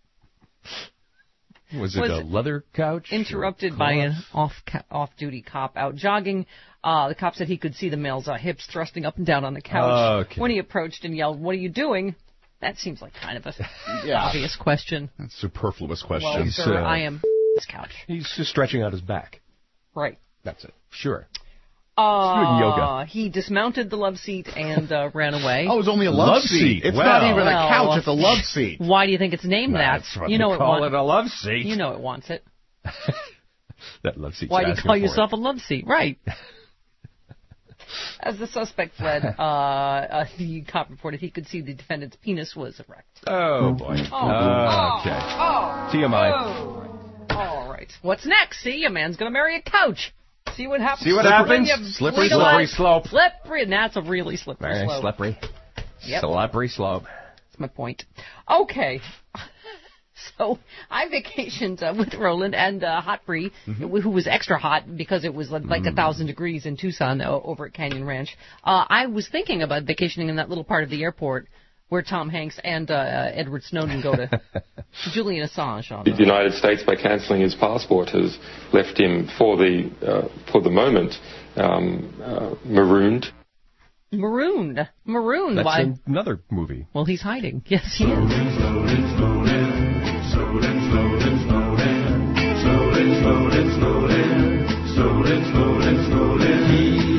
Was it a leather couch? Interrupted by an off-duty cop out jogging. The cop said he could see the male's hips thrusting up and down on the couch. Okay. When he approached and yelled, "What are you doing?" That seems like kind of a obvious question. That's a superfluous question. Well, I am this couch. He's just stretching out his back. Right. That's it. Sure. doing yoga. He dismounted the love seat and ran away. Oh, it was only a love seat. It's not even a couch. It's a love seat. Why do you think it's named That's that? what You know they call it a love seat. You know it wants it. That love seat. Why do you call yourself a love seat? Right. As the suspect fled, the cop reported he could see the defendant's penis was erect. Oh, boy. Okay. TMI. All right. What's next? See, a man's going to marry a couch. See what happens. See what happens? Slippery slope. Slippery, and that's a really slippery slope. Slippery. Yep. Slippery slope. That's my point. Okay. So I vacationed with Roland and Hotfree, who was extra hot because it was like 1,000 degrees in Tucson over at Canyon Ranch. I was thinking about vacationing in that little part of the airport where Tom Hanks and Edward Snowden go to Julian Assange. The United States, by cancelling his passport, has left him for the moment marooned. Marooned. That's Why? another movie. Well, he's hiding. Yes, he is. He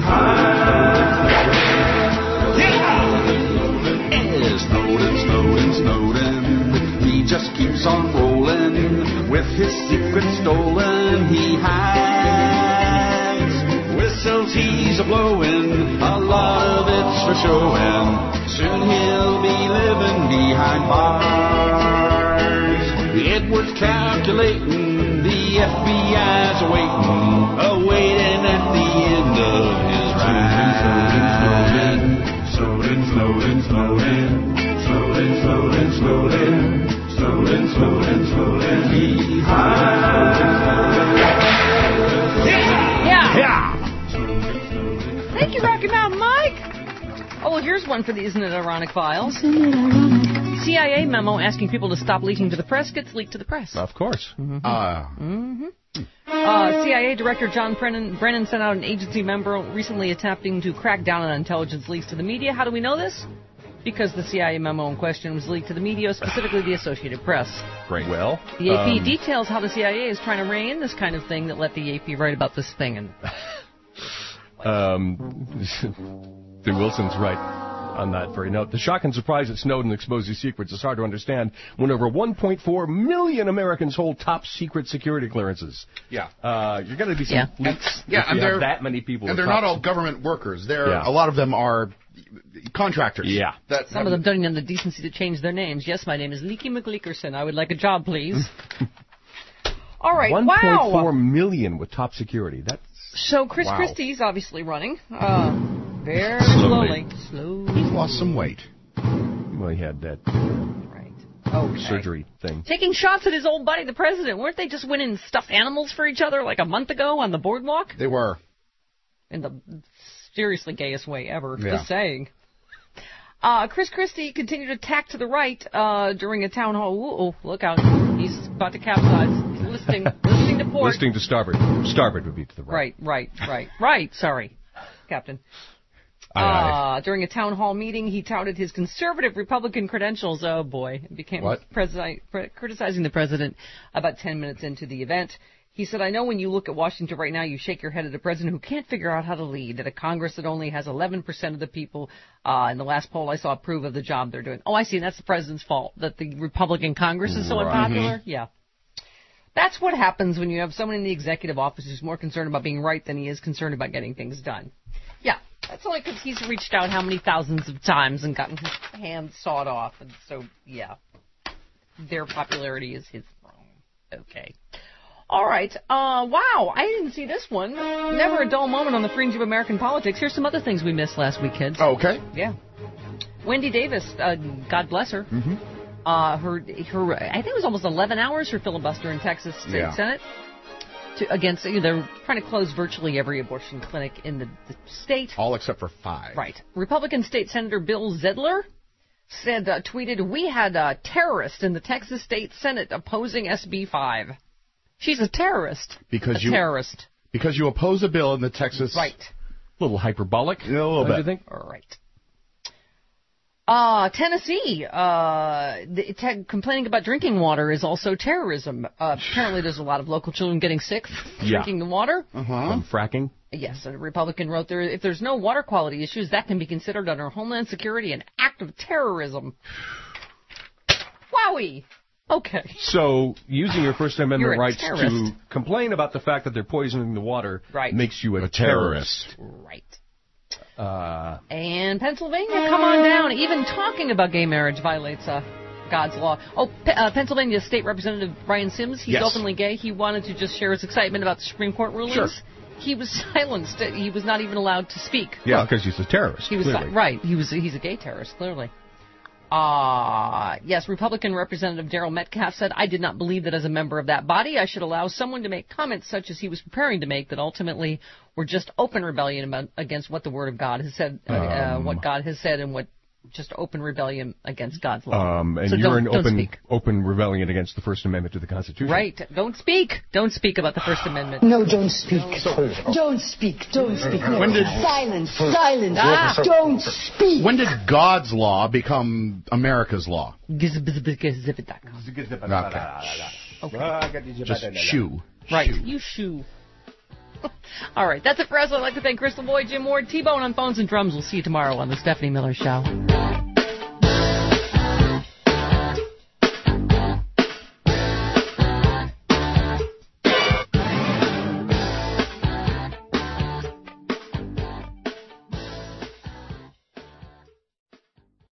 Snowden. He just keeps on rolling with his secret stolen. He hides whistles he's a-blowing, a lot of it's for showing. Soon he'll be living behind bars. Edward's calculating, the FBI's awaiting at the end of his ride. Snowden. He hides. Yeah. Thank you, Rocky Mountain Mike. Oh, well, here's one for the Isn't It Ironic files. CIA memo asking people to stop leaking to the press gets leaked to the press. Of course. CIA Director John Brennan sent out an agency memo recently attempting to crack down on intelligence leaks to the media. How do we know this? Because the CIA memo in question was leaked to the media, specifically the Associated Press. Great. Well, the AP details how the CIA is trying to rein in this kind of thing that let the AP write about this thing. And the Wilson's right on that very note. The shock and surprise that Snowden exposed his secrets is hard to understand when over 1.4 million Americans hold top secret security clearances. Yeah. You're going to be some leaks if you have that many people. And they're not all government workers. A lot of them are contractors. Yeah. Some of them don't even have the decency to change their names. Yes, my name is Leaky McLeakerson. I would like a job, please. All right, 1.4 million with top security. So Chris Christie's obviously running very slowly. He's lost some weight. Well, he had that surgery thing. Taking shots at his old buddy, the president. Weren't they just winning stuffed animals for each other like a month ago on the boardwalk? They were. In the seriously gayest way ever. Yeah. Just saying. Chris Christie continued to tack to the right during a town hall. Oh, look out. He's about to capsize. He's listening to port. Listening to starboard. Starboard would be to the right. Right. Sorry, Captain. During a town hall meeting, he touted his conservative Republican credentials. Oh, boy. Became criticizing the president about 10 minutes into the event. He said, I know when you look at Washington right now, you shake your head at a president who can't figure out how to lead, at a Congress that only has 11% of the people, in the last poll I saw, approve of the job they're doing. Oh, I see, and that's the president's fault, that the Republican Congress is so unpopular? Yeah. That's what happens when you have someone in the executive office who's more concerned about being right than he is concerned about getting things done. Yeah, that's only because he's reached out how many thousands of times and gotten his hands sawed off, and so, yeah, their popularity is his throne. Okay. All right. Wow, I didn't see this one. Never a dull moment on the fringe of American politics. Here's some other things we missed last week, kids. Oh, okay. Yeah. Wendy Davis, God bless her. Mm-hmm. Her, I think it was almost 11 hours, her filibuster in Texas State Senate. Against, they're trying to close virtually every abortion clinic in the state. All except for 5. Right. Republican State Senator Bill Zedler said, tweeted, we had a terrorist in the Texas State Senate opposing SB 5. She's a terrorist. Terrorist. Because you oppose a bill in the Texas... Right. A little hyperbolic. A little bit. You think? All right. Tennessee, complaining about drinking water is also terrorism. Apparently there's a lot of local children getting sick drinking the water. From fracking. Yes, a Republican wrote there, if there's no water quality issues, that can be considered under Homeland Security an act of terrorism. Wowie! Okay. So, using your First Amendment rights terrorist. to complain about the fact that they're poisoning the water makes you a terrorist. Right. And Pennsylvania, come on down. Even talking about gay marriage violates God's law. Oh, Pennsylvania State Representative Brian Sims, he's openly gay. He wanted to just share his excitement about the Supreme Court rulings. Sure. He was silenced. He was not even allowed to speak. Yeah, because he's a terrorist. He was clearly. right. He's a gay terrorist, clearly. Yes, Republican Representative Daryl Metcalf said, I did not believe that as a member of that body I should allow someone to make comments such as he was preparing to make that ultimately were just open rebellion against what the Word of God has said, what God has said, and what just open rebellion against God's law. And so you're don't open rebellion against the First Amendment to the Constitution. Right. Don't speak. Don't speak about the First Amendment. No, don't speak. Don't speak. Don't speak. No. When did silence? Silence. Don't speak. When did God's law become America's law? Okay. Just shoo. Right. You shoo. All right. That's it for us. I'd like to thank Crystal Boyd, Jim Ward, T-Bone on phones and drums. We'll see you tomorrow on the Stephanie Miller Show.